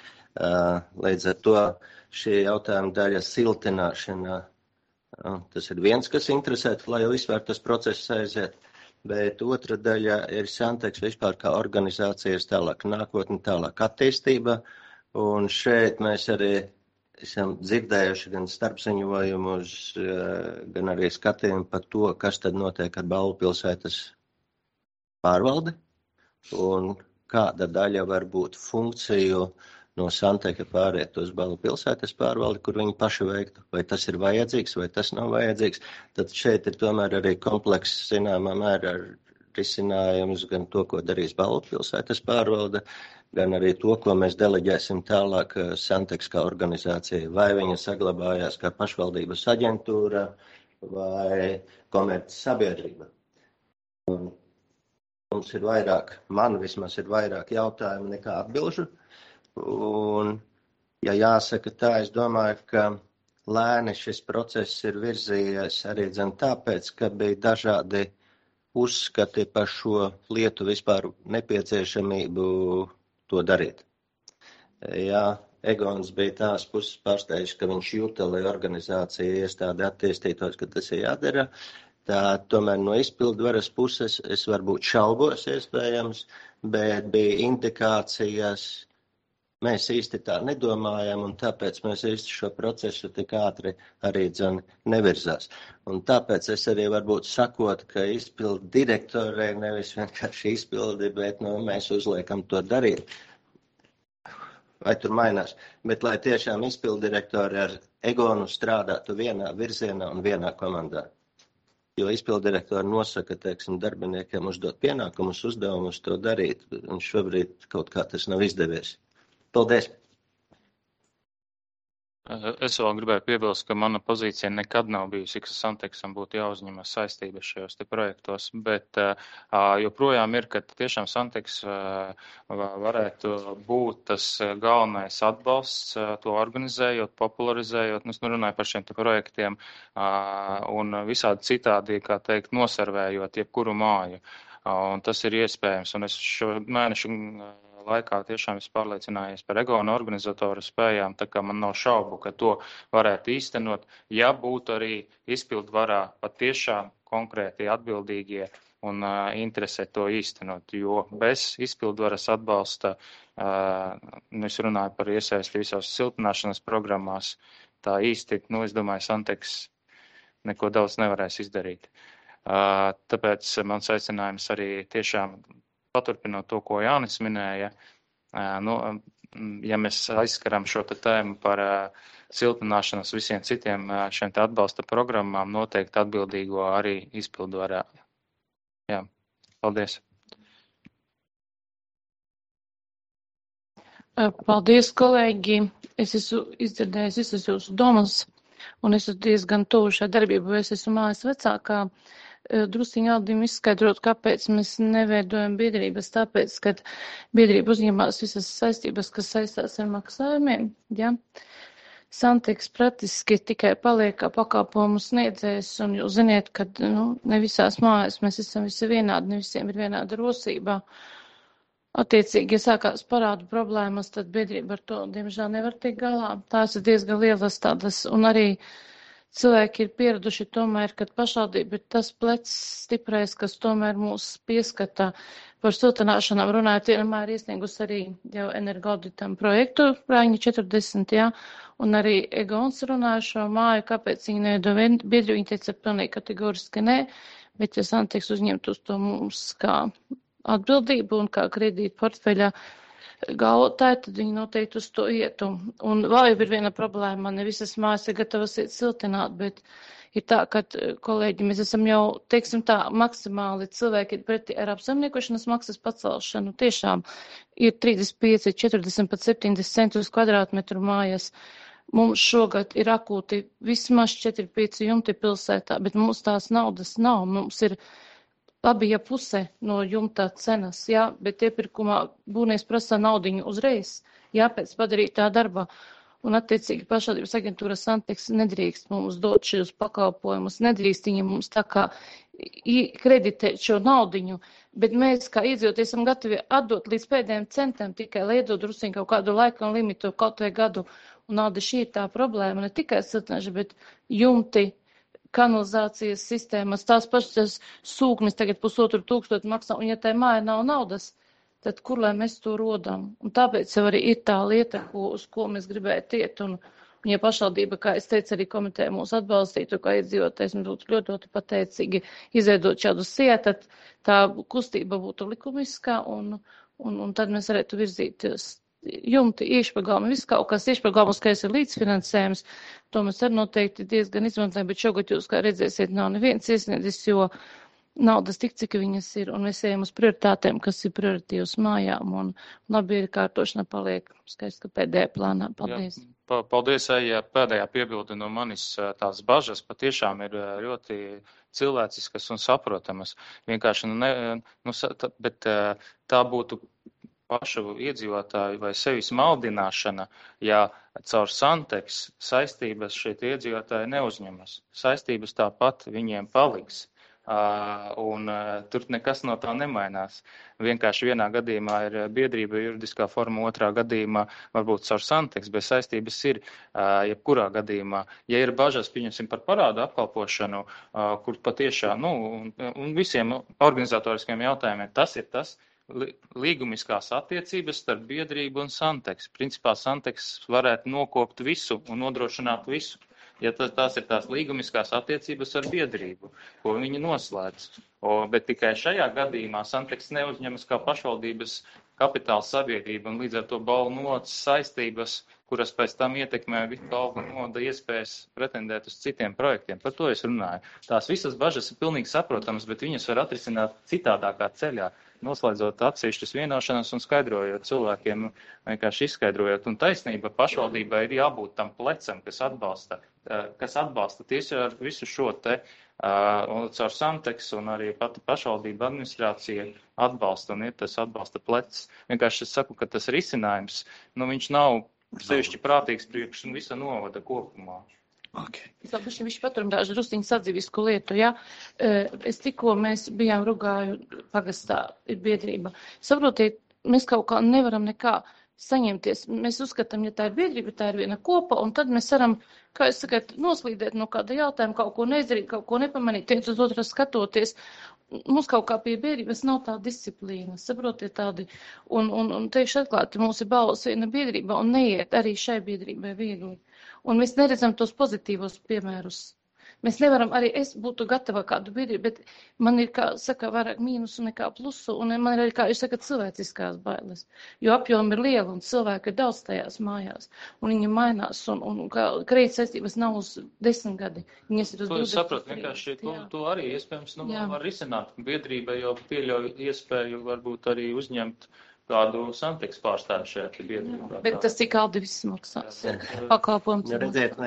Līdz ar to šī jautājuma daļa siltināšana, tas ir viens, kas interesētu, lai jau vispār tas process aiziet, bet otra daļa ir Santeks vispār kā organizācijas tālāk nākotne, tālāk attīstība, un šeit mēs arī esam dzirdējuši gan starpziņojumus, gan arī skatījumu par to, kas tad notiek ar Balvu pilsētas pārvaldi, un kāda daļa var būt funkciju no Santeka pāriet uz Balvu pilsētas pārvaldi, kur viņi paši veiktu, vai tas ir vajadzīgs, vai tas nav vajadzīgs. Tad šeit ir tomēr arī komplekss zināmā mērā risinājums gan to, ko darīs Balvu pilsētas pārvalde, gan arī to, ko mēs deleģēsim tālāk Santeks kā organizācija, vai viņa saglabājās kā pašvaldības aģentūra vai komerces sabiedrība. Un mums ir vairāk, man vismaz ir vairāk jautājumu nekā atbilžu. Un, ja jāsaka tā, es domāju, ka lēni šis process ir virzījies arī tāpēc, ka bija dažādi uzskati par šo lietu vispār nepieciešamību to darīt. Jā, Egons bija tās puses pārsteigts, ka viņš jūta, lai organizācija iestāde attīstītos, ka tas ir jādara. Tā tomēr no izpildvaras puses es varbūt šaubos iespējams, bet bija indikācijas. Mēs īsti tā nedomājam, un tāpēc mēs īsti šo procesu tik ātri arī nevirzās. Un tāpēc es arī varbūt sakot, ka izpildu direktorei nevis vienkārši izpildi, bet mēs uzliekam to darīt. Vai tur mainās? Bet lai tiešām izpildu direktori ar Egonu strādātu vienā virzienā un vienā komandā. jo izpildirektori nosaka, teiksim, darbiniekiem uzdot pienākumus, uzdevumus to darīt, un šobrīd kaut kā tas nav izdevies. Paldies!
Es vēl gribēju piebilst, ka mana pozīcija nekad nav bijusi, ka Santeksam būtu jāuzņemas saistības šajos te projektos, bet joprojām ir, ka tiešām Santeks varētu būt tas galvenais atbalsts, to organizējot, popularizējot, es runāju par šiem te projektiem un visādi citādi, kā teikt, noservējot jebkuru māju. Un tas ir iespējams, un es šo mēnešu laikā tiešām esmu pārliecinājies par Egona organizatoru spējām, tā kā man nav šaubu, ka to varētu īstenot, ja būtu arī izpildvarā patiešām konkrēti atbildīgie un interesē to īstenot, jo bez izpildvaras atbalsta, es runāju par iesaisti visās siltināšanas programmās, tā īsti, es domāju, Santeks neko daudz nevarēs izdarīt. Tāpēc mans aicinājums arī tiešām paturpinot to, ko Jānis minēja, ja mēs aizskaram šo tēmu par siltināšanas visiem citiem šiem te atbalsta programmām, noteikti atbildīgo arī izpildvarā. Jā, paldies.
Paldies, kolēģi. Es esmu izdzirdējis visas jūsu domas, un es esmu diezgan tuvu šai darbībai, es esmu mājas vecākā. Drusciņā Aldim izskaidrot, kāpēc mēs neveidojam biedrības, tāpēc, ka biedrība uzņemās visas saistības, kas saistās ar maksājumiem, ja. Santeks praktiski tikai paliek kā pakalpojumu sniedzējs, un jūs ziniet, ka, ne visās mājās mēs esam visi vienādi, ne visiem ir vienāda rosība. Attiecīgi, ja sākās parādu problēmas, tad biedrība ar to, diemžēl, nevar tikt galā. Tās ir diezgan lielas tādas, un arī cilvēki ir pieraduši tomēr, ka pašvaldība ir tas plecs stiprais, kas tomēr mūs pieskata par siltināšanām runājot, vienmēr iesniegus arī jau energoauditam projektu, Rāņa 40, jā, un arī Egons runāja šo māju, kāpēc viņi nedo biedri, viņi teica pilnīgi kategoriski nē, bet ja Santeks uzņemt uz to mums kā atbildību un kā kredīta portfeļa galvotāji, tad viņi noteikti uz to ietu. Un vēl jau ir viena problēma, ne visas mājas ir gatavas iet siltināt, bet ir tā, ka, kolēģi, mēs esam jau, teiksim tā, maksimāli cilvēki ir pretī ar apsaimniekošanas maksas pacelšanu. Tiešām ir 35, 40, pat 70 centus kvadrātmetru mājas. Mums šogad ir akūti vismaz 4-5 jumti pilsētā, bet mums tās naudas nav. Mums ir labi, ja puse no jumta cenas, jā, bet iepirkumā būvnieks prasa naudiņu uzreiz, jā, pēc padarītā darba. Un attiecīgi pašvaldības aģentūra Santeks nedrīkst mums dot šos pakalpojumus, nedrīkst viņi mums tā kā kreditēt šo naudiņu, bet mēs kā iedzīvotāji esam gatavi atdot līdz pēdējiem centiem tikai, lai iedod drusciņ kaut kādu laiku un limitu kaut vai gadu. Un nauda šī ir tā problēma, ne tikai siltināšana, bet jumti, kanalizācijas sistēmas, tās pašas sūknis tagad 1500 maksā, un ja tai māja nav naudas, tad kur lai mēs to rodam? Un tāpēc jau arī ir tā lieta, uz ko mēs gribētu iet, un ja pašvaldība, kā es teicu, arī komiteja mūs atbalstītu, kā iedzīvotājs, mēs būtu ļoti pateicīgi izveidot šādu sietu, tad tā kustība būtu likumiskā, un tad mēs varētu virzīties jumti, iekšpagalmi, viss kaut kas iekšpagalmus, ka ir līdzfinansējums, to mēs arī noteikti diezgan izmantojam, bet šogad jūs, kā redzēsiet, nav neviens iesniedzis, jo naudas tik, cik viņas ir, un mēs ejam uz prioritātēm, kas ir prioritīvas mājām, un labi ir kārtošana paliek skaisti, ka pēdējā plānā. Paldies.
Jā, paldies, Eija. Pēdējā piebilde no manis, tās bažas patiešām ir ļoti cilvēciskas un saprotamas. Vienkārši, bet tā būtu pašu iedzīvotāju vai sevis maldināšana, ja caur Santeks saistības šeit iedzīvotāji neuzņemas. Saistības tāpat viņiem paliks. Un tur nekas no tā nemainās. Vienkārši vienā gadījumā ir biedrība juridiskā forma, otrā gadījumā varbūt caur Santeks, bet saistības ir jebkurā gadījumā. Ja ir bažas, pieņemsim, par parādu apkalpošanu, kur patiešām, un visiem organizatoriskiem jautājumiem, tas ir tas, līgumiskās attiecības starp biedrību un Santeks. Principā Santeks varētu nokopt visu un nodrošināt visu, ja tās ir tās līgumiskās attiecības ar biedrību, ko viņi noslēdz. Bet tikai šajā gadījumā Santeks neuzņemas kā pašvaldības kapitāla sabiedrība un līdz ar to balvu nodas saistības, kuras pēc tam ietekmē balvu noda iespējas pretendēt uz citiem projektiem. Par to es runāju. Tās visas bažas ir pilnīgi saprotamas, bet viņas var atrisināt citādākā ceļā, noslēdzot atsevišķas vienošanas un skaidrojot cilvēkiem, vienkārši izskaidrojot. Un taisnība pašvaldībai ir jābūt tam plecam, kas atbalsta tieši ar visu šo te, un caur Santeks un arī pati pašvaldība administrācija atbalsta un ir tas atbalsta plecs. Vienkārši es saku, ka tas risinājums, viņš nav sevišķi prātīgs priekš un visa novada kopumā.
Okay. Viņš paturam dažu drusciņu sadzīvisku lietu, ja? Mēs bijām Rugāju pagastā, ir biedrība. Saprotiet, mēs kaut kā nevaram nekā saņemties. Mēs uzskatām, ja tā ir biedrība, tā ir viena kopa, un tad mēs varam, kā es saku, noslīdēt no kāda jautājuma, kaut ko neizdarīt, kaut ko nepamanīt, viens uz otru skatoties. Mums kaut kā pie biedrības nav tā disciplīna, saprotiet tādi, un teikšu atklāti, mums ir balvas viena biedrība, un neiet arī šai biedrībai viegli. Un mēs neredzam tos pozitīvos piemērus. Mēs nevaram, arī es būtu gatava kādu biedrību, bet man ir, kā saka, vairāk mīnusu nekā plusu, un man ir arī, kā jūs sakat, cilvēciskās bailes. Jo apjomi ir liela, un cilvēki ir daudz tajās mājās, un viņi mainās, un kredīt saistības nav uz 10 gadi. Viņas ir uz 20.
To es sapratu, vienkārši to arī iespējams var risināt. Biedrība jau pieļauj iespēju varbūt arī uzņemt kādu Santeks pārstāvi šajā biedrībā.
Bet tas cik Aldi viss maksās? Pakalpojums.
Redziet,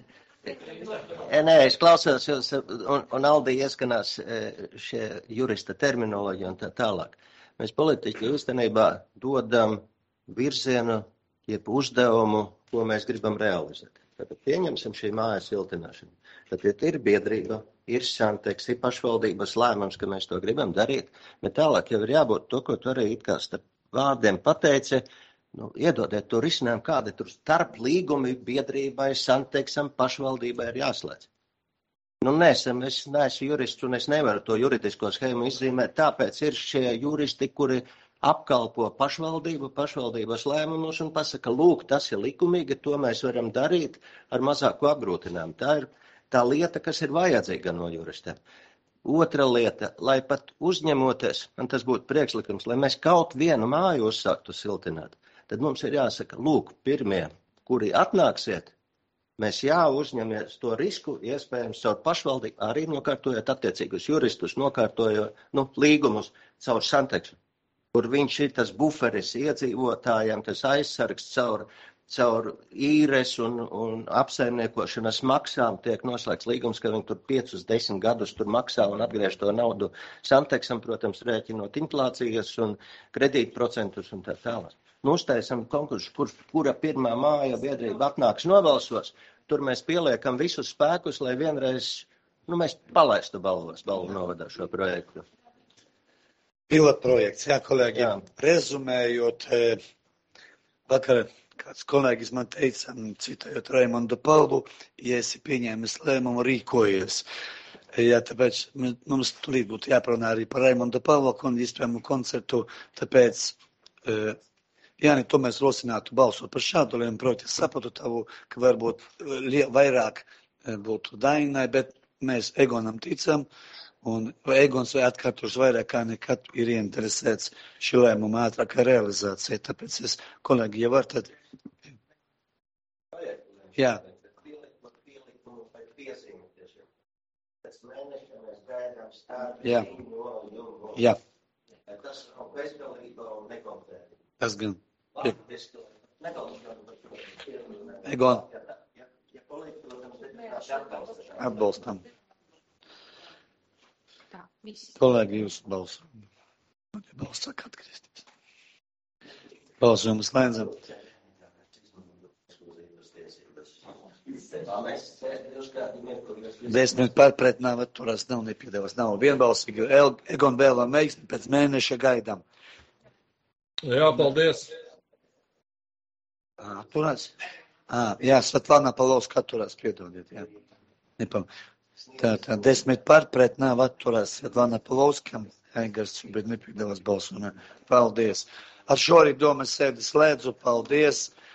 es klausos jūs, un Aldi ieskanās šie jurista terminoloģija un tā tālāk. Mēs politiķi īstenībā dodam virzienu, jeb uzdevumu, ko mēs gribam realizēt. Tātad pieņemsim šī mājas siltināšanu. Tātad ir biedrība, ir Santeks, ir pašvaldības lēmums, ka mēs to gribam darīt, bet tālāk jau ir jābūt to, ko tu arī it kā starp vārdiem pateici, iedodiet to risinājumu, kāda tur starp līgumi biedrībai, Santeksam, pašvaldībai ir jāslēdz. Es neesmu jurists un es nevaru to juridisko schēmu izzīmēt, tāpēc ir šie juristi, kuri apkalpo pašvaldību, pašvaldības lēmumus un pasaka, lūk, tas ir likumīgi, to mēs varam darīt ar mazāku apgrūtinājumu. Tā ir tā lieta, kas ir vajadzīga no juristiem. Otra lieta, lai pat uzņemoties, man tas būtu priekšlikums, lai mēs kaut vienu māju uzsāktu siltināt, tad mums ir jāsaka, lūk, pirmie, kuri atnāksiet, mēs uzņemies to risku, iespējams, caur pašvaldību, arī nokārtojot attiecīgus juristus, nokārtojot līgumus caur Santeksu, kur viņš ir tas buferis iedzīvotājiem, tas aizsargs caur īres un apsaimniekošanas maksām tiek noslēgts līgums, ka viņi tur 5-10 gadus tur maksā un atgriež to naudu Santeksam, protams, rēķinot inflācijas un kredītprocentus un tā tālāk. Uztaisam konkursu, kura pirmā māja biedrība atnāks nobalsos, tur mēs pieliekam visus spēkus, lai vienreiz, mēs palaistu balvu novadā šo projektu.
Pilotprojekts, kolēģi, rezumējot, vakar kāds kolēģis man teica, citējot Raimondu Paulu, ja esi pieņēmis lēmumu, rīkojies. Tāpēc mums tulīt būtu jāparunā arī par Raimondu Paulu iespējamu koncertu, tāpēc, Jāni, to mēs rosinātu balsot par šādu lēmumu projektu. Es saprotu tavu, ka varbūt vairāk būtu Dainai, bet mēs Egonam ticam, un Egons vai atkārtoši vairāk kā nekad ir ieinteresēts šī lēmuma ātrākā realizācija. Tāpēc es, kolēģi, ja var tad... Jā. Jā. Jā. Tas nav bezgalība un nekonkrēti. Tas gan. Egon. Atbalstam. Kolēģi, jūs balsu. Balsu saka atgriezties. Balsojumu slēdzam. Desmit par pret nav atturās, nav nepiedevas, nav vienbalsīgi. Egon vēlam veiksmi, pēc mēneša gaidām.
Jā, paldies.
Atturās? Jā, Svetlana Palovska atturās, piedodiet, jā. Tā 10 par pret nav atturās Svetlana Palovska, Aigars šobrīd nepiedalās balsojumā. Paldies. Ar šo arī domas sēdi slēdzu, paldies.